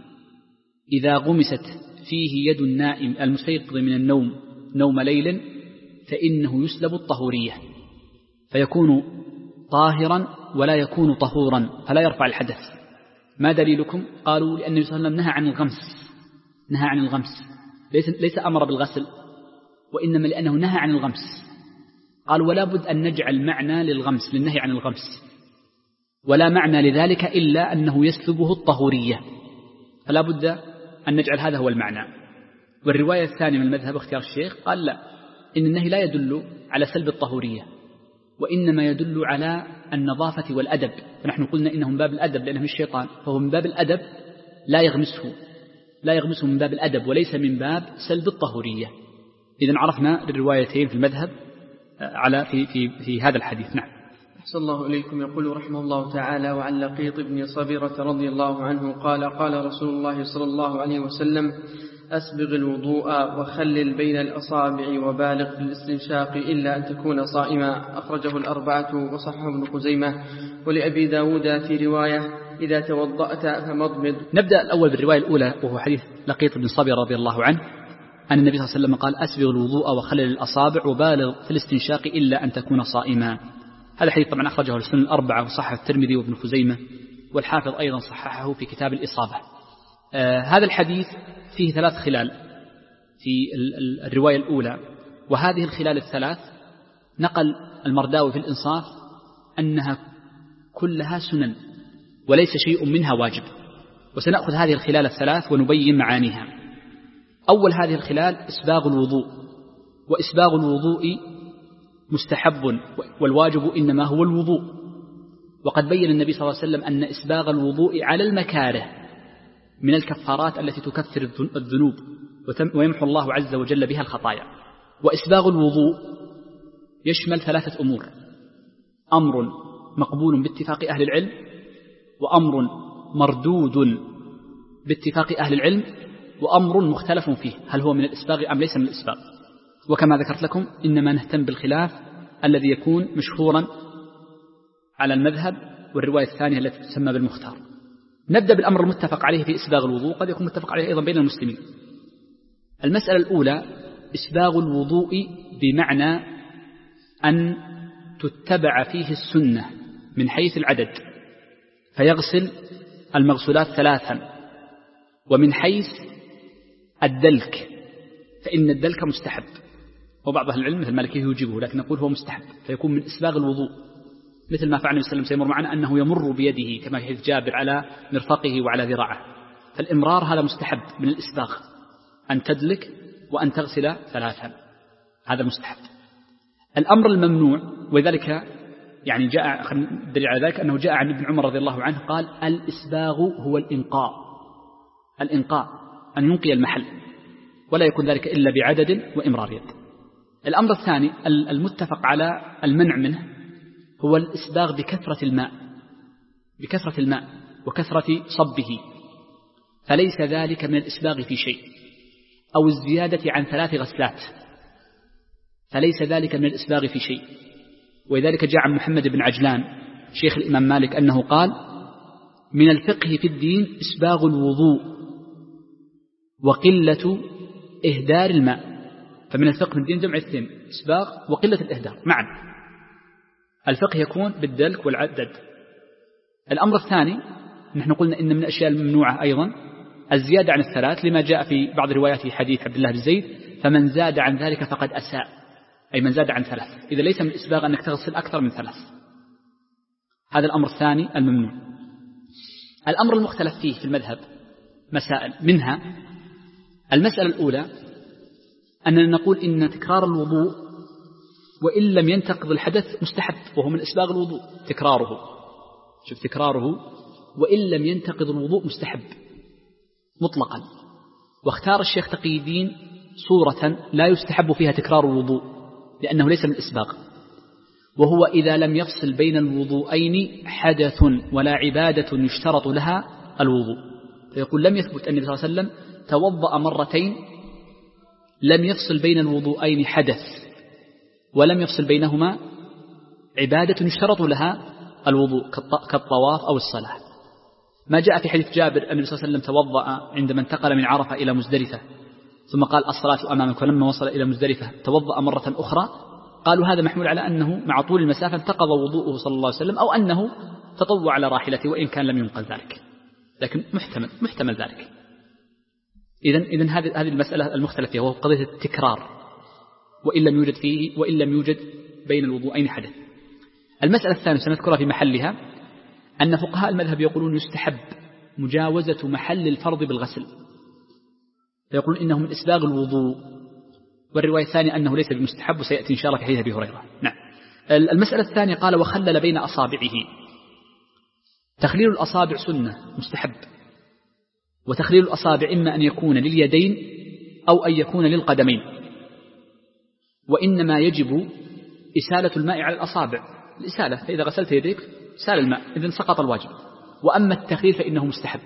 إذا غمست فيه يد النائم المستيقظ من النوم نوم ليل فإنه يسلب الطهورية فيكون طاهرا ولا يكون طهورا فلا يرفع الحدث. ما دليلكم؟ قالوا لأن النبي صلى الله عليه وسلم نهى عن الغمس نهى عن الغمس ليس, ليس أمر بالغسل وإنما لأنه نهى عن الغمس. قالوا ولا بد أن نجعل معنى للغمس للنهي عن الغمس، ولا معنى لذلك إلا أنه يسلبه الطهورية، فلا بد أن نجعل هذا هو المعنى. والرواية الثانية من المذهب اختيار الشيخ قال لا، إن النهي لا يدل على سلب الطهورية وإنما يدل على النظافة والأدب، فنحن قلنا إنه من باب الأدب لأنه الشيطان، فهو من باب الأدب لا يغمسه لا يغمسه من باب الأدب وليس من باب سلب الطهورية. إذن عرفنا الروايتين في المذهب على في في في هذا الحديث. نعم. صلى الله إليكم. يقول رحمه الله تعالى: وعن لقيط بن صبيرة رضي الله عنه قال: قال رسول الله صلى الله عليه وسلم: أسبغ الوضوء وخلل بين الأصابع وبالغ في الاستنشاق إلا أن تكون صائما. أخرجه الأربعة وصححه ابن خزيمة. ولأبي داود في رواية: إذا توضأت فمضمض. نبدأ الأول بالرواية الأولى، وهو حديث لقيط بن صبيرة رضي الله عنه أن النبي صلى الله عليه وسلم قال: أسبغ الوضوء وخلل الأصابع وبالغ في الاستنشاق إلا أن تكون صائما. هذا الحديث طبعا أخرجه السنن الأربعة وصححه الترمذي وابن خزيمة، والحافظ أيضا صححه في كتاب الإصابة. آه هذا الحديث فيه ثلاث خلال في الرواية الأولى، وهذه الخلال الثلاث نقل المرداوي في الإنصاف أنها كلها سنن وليس شيء منها واجب، وسنأخذ هذه الخلال الثلاث ونبين معانيها. أول هذه الخلال إسباغ الوضوء، وإسباغ الوضوء مستحب، والواجب إنما هو الوضوء. وقد بين النبي صلى الله عليه وسلم أن إسباغ الوضوء على المكاره من الكفارات التي تكفر الذنوب ويمحو الله عز وجل بها الخطايا. وإسباغ الوضوء يشمل ثلاثة أمور: أمر مقبول باتفاق أهل العلم، وأمر مردود باتفاق أهل العلم، وأمر مختلف فيه هل هو من الإسباغ أم ليس من الإسباغ. وكما ذكرت لكم إنما نهتم بالخلاف الذي يكون مشهورا على المذهب، والرواية الثانية التي تسمى بالمختار. نبدأ بالأمر المتفق عليه في إسباغ الوضوء، قد يكون متفق عليه أيضا بين المسلمين. المسألة الأولى: إسباغ الوضوء بمعنى أن تتبع فيه السنة من حيث العدد، فيغسل المغسولات ثلاثا. ومن حيث الدلك فإن الدلك مستحب، وبعض أهل العلم مثل المالكي يوجبه، لكن نقول هو مستحب، فيكون من إسباغ الوضوء، مثل ما فعل النبي صلى الله عليه وسلم سيمر معنا أنه يمر بيده كما في حديث جابر على مرفقه وعلى ذراعه. فالإمرار هذا مستحب من الإسباغ، أن تدلك وأن تغسل ثلاثا، هذا مستحب. الأمر الممنوع، وذلك يعني جاء دليل على ذلك أنه جاء عن ابن عمر رضي الله عنه قال: الإسباغ هو الإنقاء، الإنقاء أن ينقي المحل، ولا يكون ذلك إلا بعدد وإمرار يد. الأمر الثاني المتفق على المنع منه هو الإسباغ بكثرة الماء، بكثرة الماء وكثرة صبه، فليس ذلك من الإسباغ في شيء، أو الزيادة عن ثلاث غسلات، فليس ذلك من الإسباغ في شيء. ولذلك جاء عن محمد بن عجلان شيخ الإمام مالك أنه قال: من الفقه في الدين إسباغ الوضوء وقلة إهدار الماء. فمن الفقه في الدين جمع الاثنين، إسباغ وقلة الإهدار معا. الفقه يكون بالدلك والعدد. الأمر الثاني نحن قلنا إن من الأشياء الممنوعة أيضا الزيادة عن الثلاث، لما جاء في بعض روايات حديث عبد الله بن زيد: فمن زاد عن ذلك فقد أساء، أي من زاد عن ثلاث. إذا ليس من الإسباغ أنك تغسل أكثر من ثلاث. هذا الأمر الثاني الممنوع. الأمر المختلف فيه في المذهب مسائل، منها المسألة الأولى أننا نقول إن تكرار الوضوء وإن لم ينتقض الحدث مستحب، وهو من إسباغ الوضوء تكراره. شوف، تكراره وإن لم ينتقض الوضوء مستحب مطلقا. واختار الشيخ تقي الدين صورة لا يستحب فيها تكرار الوضوء لأنه ليس من الإسباغ، وهو إذا لم يفصل بين الوضوءين حدث ولا عبادة يشترط لها الوضوء. فيقول: لم يثبت أن النبي صلى الله عليه وسلم توضأ مرتين لم يفصل بين الوضوءين حدث ولم يفصل بينهما عبادة يشترط لها الوضوء كالطواف أو الصلاة. ما جاء في حديث جابر أن النبي صلى الله عليه وسلم توضأ عندما انتقل من عرفة إلى مزدلفة ثم قال: الصلاة أمامك، ولما وصل إلى مزدلفة توضأ مرة أخرى. قالوا هذا محمول على أنه مع طول المسافة انتقض وضوءه صلى الله عليه وسلم، أو أنه تطوع على راحلته وإن كان لم ينقل ذلك، لكن محتمل محتمل ذلك. إذن إذن هذه هذه المسألة المختلف فيها، وهو قضية التكرار وإن لم يوجد فيه وإن لم يوجد بين الوضوءين حدث. المسألة الثانية سنذكرها في محلها، أن فقهاء المذهب يقولون يستحب مجاوزة محل الفرض بالغسل، فيقولون إنه من إسباغ الوضوء. والرواية الثانية أنه ليس بمستحب، وسيأتي إن شاء الله في حديث أبي هريرة. نعم. المسألة الثانية قال: وخلل بين أصابعه. تخليل الأصابع سنة مستحب، وتخليل الأصابع إما أن يكون لليدين أو أن يكون للقدمين، وإنما يجب إسالة الماء على الأصابع الإسالة، فإذا غسلت يديك سال الماء إذن سقط الواجب. وأما التخليل فإنه مستحب.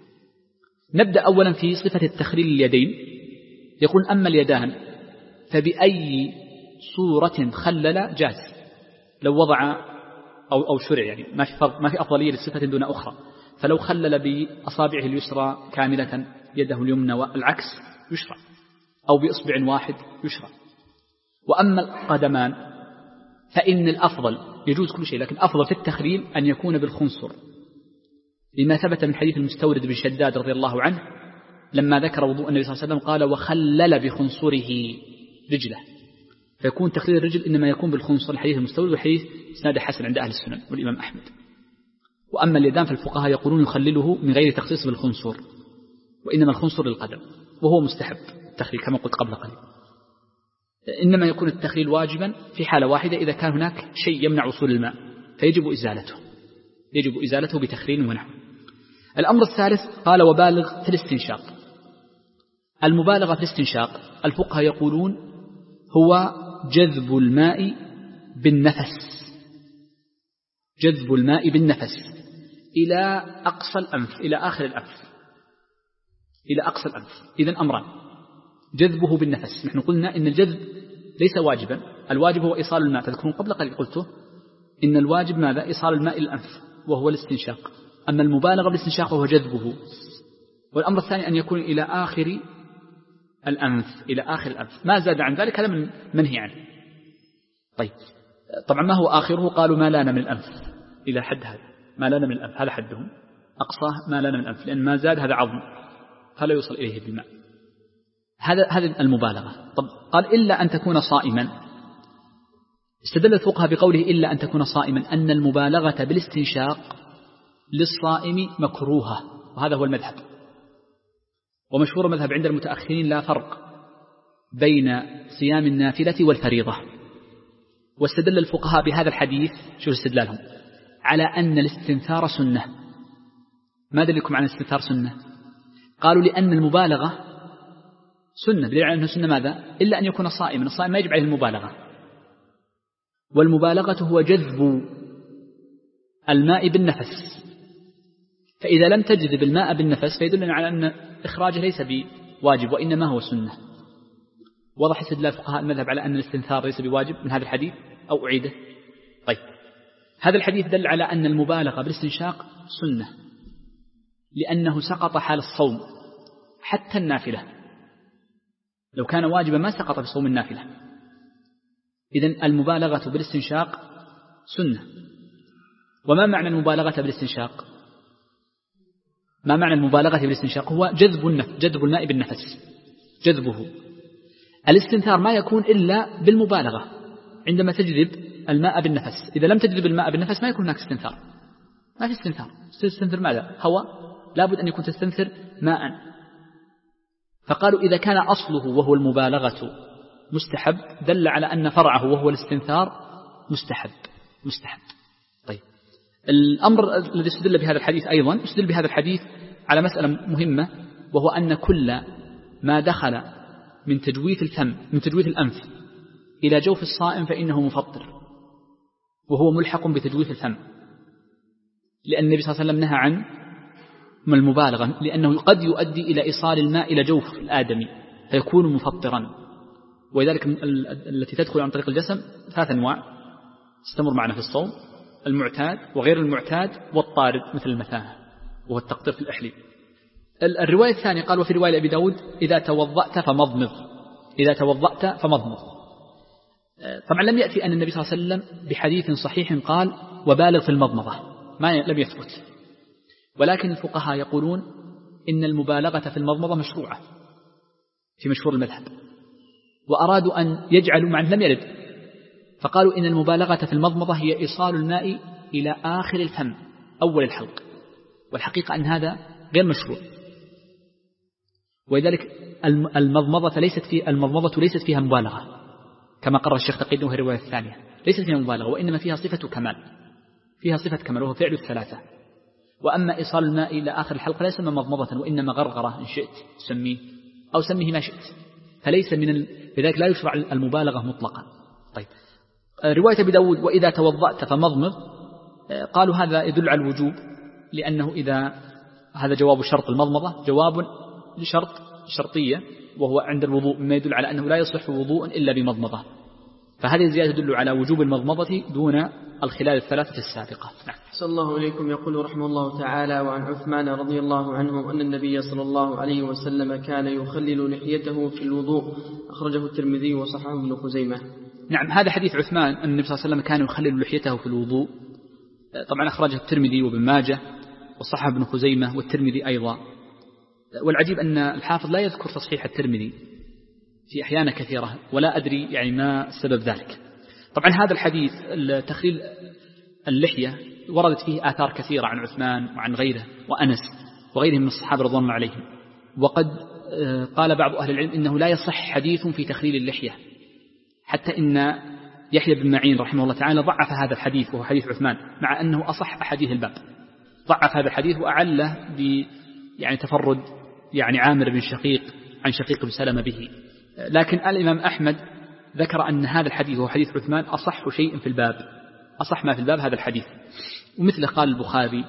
نبدأ أولا في صفة التخليل اليدين. يقول أما اليدان فبأي صورة خلل جاز، لو وضع أو أو شرع، يعني ما في ما في أفضلية للصفة دون أخرى. فلو خلل بأصابعه اليسرى كاملة يده اليمنى والعكس يشرع، أو بإصبع واحد يشرع. وأما القدمان فإن الأفضل يجوز كل شيء، لكن أفضل في التخليل أن يكون بالخنصر، لما ثبت من حديث المستورد بن شداد رضي الله عنه لما ذكر وضوء النبي صلى الله عليه وسلم قال وخلل بخنصره رجله، فيكون تخليل الرجل إنما يكون بالخنصر. الحديث المستورد والحديث إسناده حسن عند أهل السنن والإمام أحمد. وأما اليدان فالفقهاء يقولون يخلله من غير تخصيص بالخنصر، وإنما الخنصر للقدم، وهو مستحب التخليل كما قلت قبل قليل. إنما يكون التخليل واجبا في حالة واحدة، إذا كان هناك شيء يمنع وصول الماء فيجب إزالته، يجب إزالته بتخليل ونحو. الأمر الثالث قال وبالغ في الاستنشاق. المبالغة في الاستنشاق الفقهاء يقولون هو جذب الماء بالنفس، جذب الماء بالنفس إلى أقصى الأنف، إلى آخر الأنف، إلى أقصى الأنف. إذن أمران: جذبه بالنفس. نحن قلنا إن الجذب ليس واجبا، الواجب هو إيصال الماء، تذكرون قبل قليل قلته إن الواجب ماذا؟ إيصال الماء إلى الأنف وهو الاستنشاق. أما المبالغة بالاستنشاق وهو جذبه. والأمر الثاني أن يكون إلى آخر الأنف، إلى آخر الأنف، ما زاد عن ذلك هذا من منهي عنه. طيب طبعا ما هو آخره؟ قالوا ما لان من الأنف، إلى حد هذا ما لان من الأنف، هذا حدهم، أقصاه ما لان من الأنف، لأن ما زاد هذا عظم فلا يوصل إليه بالماء. هذا هذا المبالغة. طب قال إلا أن تكون صائما. استدل الفقهاء بقوله إلا أن تكون صائما أن المبالغة بالاستنشاق للصائم مكروهة، وهذا هو المذهب. ومشهور المذهب عند المتأخرين لا فرق بين صيام النافلة والفريضة. واستدل الفقهاء بهذا الحديث، شو استدلالهم؟ على أن الاستنثار سنة. ما دلكم عن الاستنثار سنة؟ قالوا لأن المبالغة سنة، بدليل على أنه سنة ماذا؟ إلا أن يكون صائما، الصائم ما يجب عليه المبالغة. والمبالغة هو جذب الماء بالنفس، فإذا لم تجذب الماء بالنفس فيدلنا على أن إخراجه ليس بواجب وإنما هو سنة. وضح استدلال فقهاء المذهب على أن الاستنثار ليس بواجب من هذا الحديث أو أعيده. طيب هذا الحديث دل على أن المبالغة بالاستنشاق سنة، لأنه سقط حال الصوم حتى النافلة، لو كان واجبا ما سقط في صوم النافلة. إذن المبالغة بالاستنشاق سنة. وما معنى المبالغة بالاستنشاق؟ ما معنى المبالغة بالاستنشاق؟ هو جذب النفس، جذب الماء بالنفس، جذبه. الاستنثار ما يكون إلا بالمبالغة عندما تجذب الماء بالنفس. إذا لم تجذب الماء بالنفس ما يكون هناك استنثار، ما في استنثار. تستنثر ماذا؟ هواء، لابد أن يكون تستنثر ماء. فقالوا إذا كان أصله وهو المبالغة مستحب دل على أن فرعه وهو الاستنثار مستحب مستحب. طيب الأمر الذي استدل بهذا الحديث أيضا استدل بهذا الحديث على مسألة مهمة، وهو أن كل ما دخل من تجويف الفم من تجويف الأنف إلى جوف الصائم فإنه مفطر، وهو ملحق بتجويف الفم، لأن النبي صلى الله عليه وسلم نهى عن المبالغة، لأنه قد يؤدي إلى إيصال الماء إلى جوف الآدمي فيكون مفطرا. ولذلك التي تدخل عن طريق الجسم ثلاث أنواع تستمر معنا في الصوم: المعتاد وغير المعتاد والطارد مثل المثانة وهو التقطير في الأحليب. الرواية الثانية قال وفي رواية أبي داود إذا توضأت فمضمض، إذا توضأت فمضمض. طبعا لم يأتي أن النبي صلى الله عليه وسلم بحديث صحيح قال وبالغ في المضمضة، ما لم يثبت. ولكن الفقهاء يقولون إن المبالغة في المضمضة مشروعة في مشهور المذهب، وأرادوا أن يجعلوا مع لم يرد، فقالوا إن المبالغة في المضمضة هي إيصال الماء إلى آخر الفم أول الحلق، والحقيقة أن هذا غير مشروع. ولذلك المضمضة ليست في المضمضة ليست فيها مبالغة كما قرر الشيخ تقي وهي الرواية الثانية، ليست فيها مبالغة، وإنما فيها صفة كمال، فيها صفة كمال وهو فعل الثلاثة. وأما إيصال الماء إلى آخر الحلقة لا يسمى مضمضة وإنما غرغرة إن شئت سميه أو سميه ما شئت، فليس من ال... لذلك لا يشرع المبالغة مطلقا. طيب رواية أبي داود وإذا توضأت فمضمض، قالوا هذا يدل على الوجوب، لأنه إذا هذا جواب شرط المضمضة، جواب لشرط شرطية وهو عند الوضوء، مما يدل على أنه لا يصح وضوء إلا بمضمضة، فهذه الزيادة تدل على وجوب المضمضة دون الخلال الثلاثة السابقة. نعم. صلى الله إليكم. يقول رحمه الله تعالى: وعن عثمان رضي الله عنه أن النبي صلى الله عليه وسلم كان يخلل لحيته في الوضوء، أخرجه الترمذي وصححه ابن خزيمة. نعم، هذا حديث عثمان أن النبي صلى الله عليه وسلم كان يخلل لحيته في الوضوء، طبعا أخرجه الترمذي وابن ماجه وصححه ابن خزيمة والترمذي أيضا. والعجيب أن الحافظ لا يذكر تصحيح الترمذي في أحيان كثيرة، ولا أدري يعني ما سبب ذلك. طبعا هذا الحديث تخليل اللحية وردت فيه آثار كثيرة عن عثمان وعن غيره وأنس وغيرهم من الصحابة رضوان الله عليهم، وقد قال بعض أهل العلم إنه لا يصح حديث في تخليل اللحية، حتى إن يحيى بن معين رحمه الله تعالى ضعف هذا الحديث وهو حديث عثمان، مع أنه أصح أحاديث الباب، ضعف هذا الحديث وأعله ب يعني تفرد يعني عامر بن شقيق عن شقيق بن سلمة به. لكن الإمام أحمد ذكر أن هذا الحديث هو حديث عثمان أصح شيء في الباب، أصح ما في الباب هذا الحديث، ومثله قال البخاري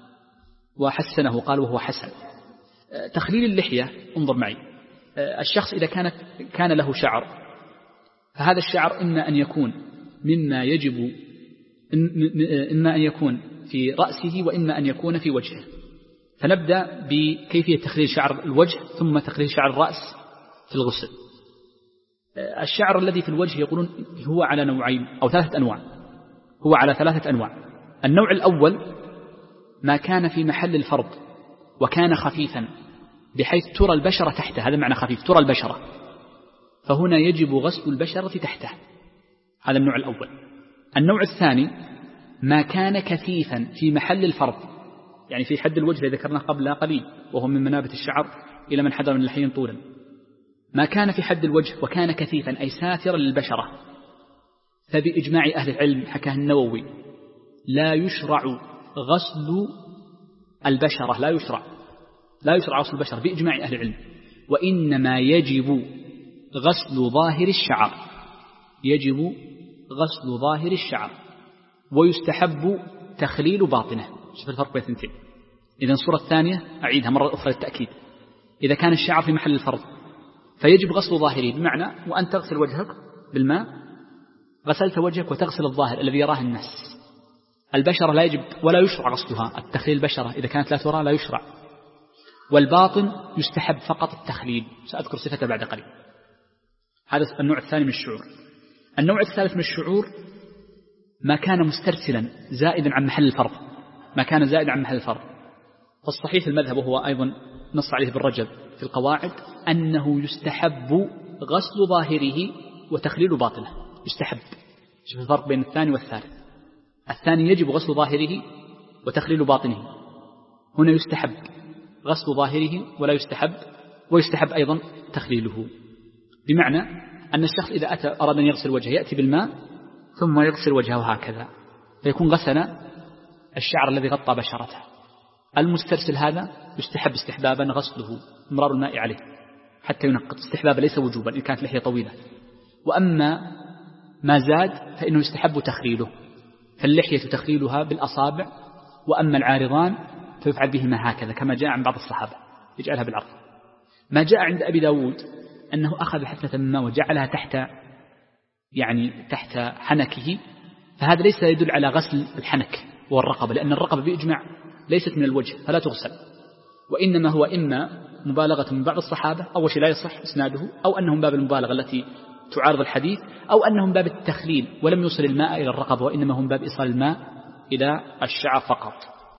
وحسنه، قال وهو حسن. تخليل اللحية، انظر معي، الشخص إذا كانت كان له شعر، فهذا الشعر إما أن يكون مما يجب إما أن يكون في رأسه وإما أن يكون في وجهه. فنبدأ بكيفية تخليل شعر الوجه ثم تخليل شعر الرأس في الغسل. الشعر الذي في الوجه يقولون هو على نوعين أو ثلاثة أنواع، هو على ثلاثة أنواع. النوع الأول ما كان في محل الفرض وكان خفيفا بحيث ترى البشرة تحته، هذا معنى خفيف، ترى البشرة، فهنا يجب غسل البشرة تحته، هذا النوع الأول. النوع الثاني ما كان كثيفا في محل الفرض، يعني في حد الوجه الذي ذكرناه قبل قليل وهو من منابت الشعر إلى من حدر من اللحيين طولا، ما كان في حد الوجه وكان كثيفا أي ساترا للبشرة، فبإجماع أهل العلم حكاه النووي لا يشرع غسل البشرة، لا يشرع لا يشرع غسل البشرة بإجماع أهل العلم، وإنما يجب غسل ظاهر الشعر، يجب غسل ظاهر الشعر، ويستحب تخليل باطنه. شوف الفرق بين الاثنين. إذا الصورة الثانية أعيدها مرة أخرى للتأكيد، إذا كان الشعر في محل الفرض فيجب غسل ظاهره، بمعنى وأن تغسل وجهك بالماء، غسلت وجهك وتغسل الظاهر الذي يراه الناس. البشرة لا يجب ولا يشرع غسلها، التخليل البشرة إذا كانت لا ترى لا يشرع، والباطن يستحب فقط التخليل، سأذكر صفته بعد قليل. هذا النوع الثاني من الشعور. النوع الثالث من الشعور ما كان مسترسلا زائدا عن محل الفرض، ما كان زائدا عن محل الفرض. فالصحيح المذهب وهو أيضا نص عليه بالرجب في القواعد أنه يستحب غسل ظاهره وتخليل باطنه، يستحب. شوف الفرق بين الثاني والثالث، الثاني يجب غسل ظاهره وتخليل باطنه، هنا يستحب غسل ظاهره ولا يستحب، ويستحب أيضا تخليله، بمعنى أن الشخص إذا أتى أراد أن يغسل وجهه يأتي بالماء ثم يغسل وجهه هكذا، فيكون غسل الشعر الذي غطى بشرته. المسترسل هذا يستحب استحبابا غسله، امرار الماء عليه حتى ينقط، استحبابا ليس وجوبا إن كانت لحية طويلة. وأما ما زاد فإنه يستحب تخليله، فاللحية تخليلها بالأصابع، وأما العارضان فيفعل بهما هكذا كما جاء عن بعض الصحابة يجعلها بالعرض. ما جاء عند أبي داود أنه أخذ حفنة من ماء وجعلها تحت يعني تحت حنكه، فهذا ليس يدل على غسل الحنك والرقبة، لأن الرقبة بإجماع ليست من الوجه فلا تغسل، وإنما هو إما مبالغة من بعض الصحابة أول شيء لا يصح إسناده، أو أنهم باب المبالغة التي تعارض الحديث، أو أنهم باب التخليل ولم يوصل الماء إلى الرقبة وإنما هم باب إيصال الماء إلى الشعر فقط.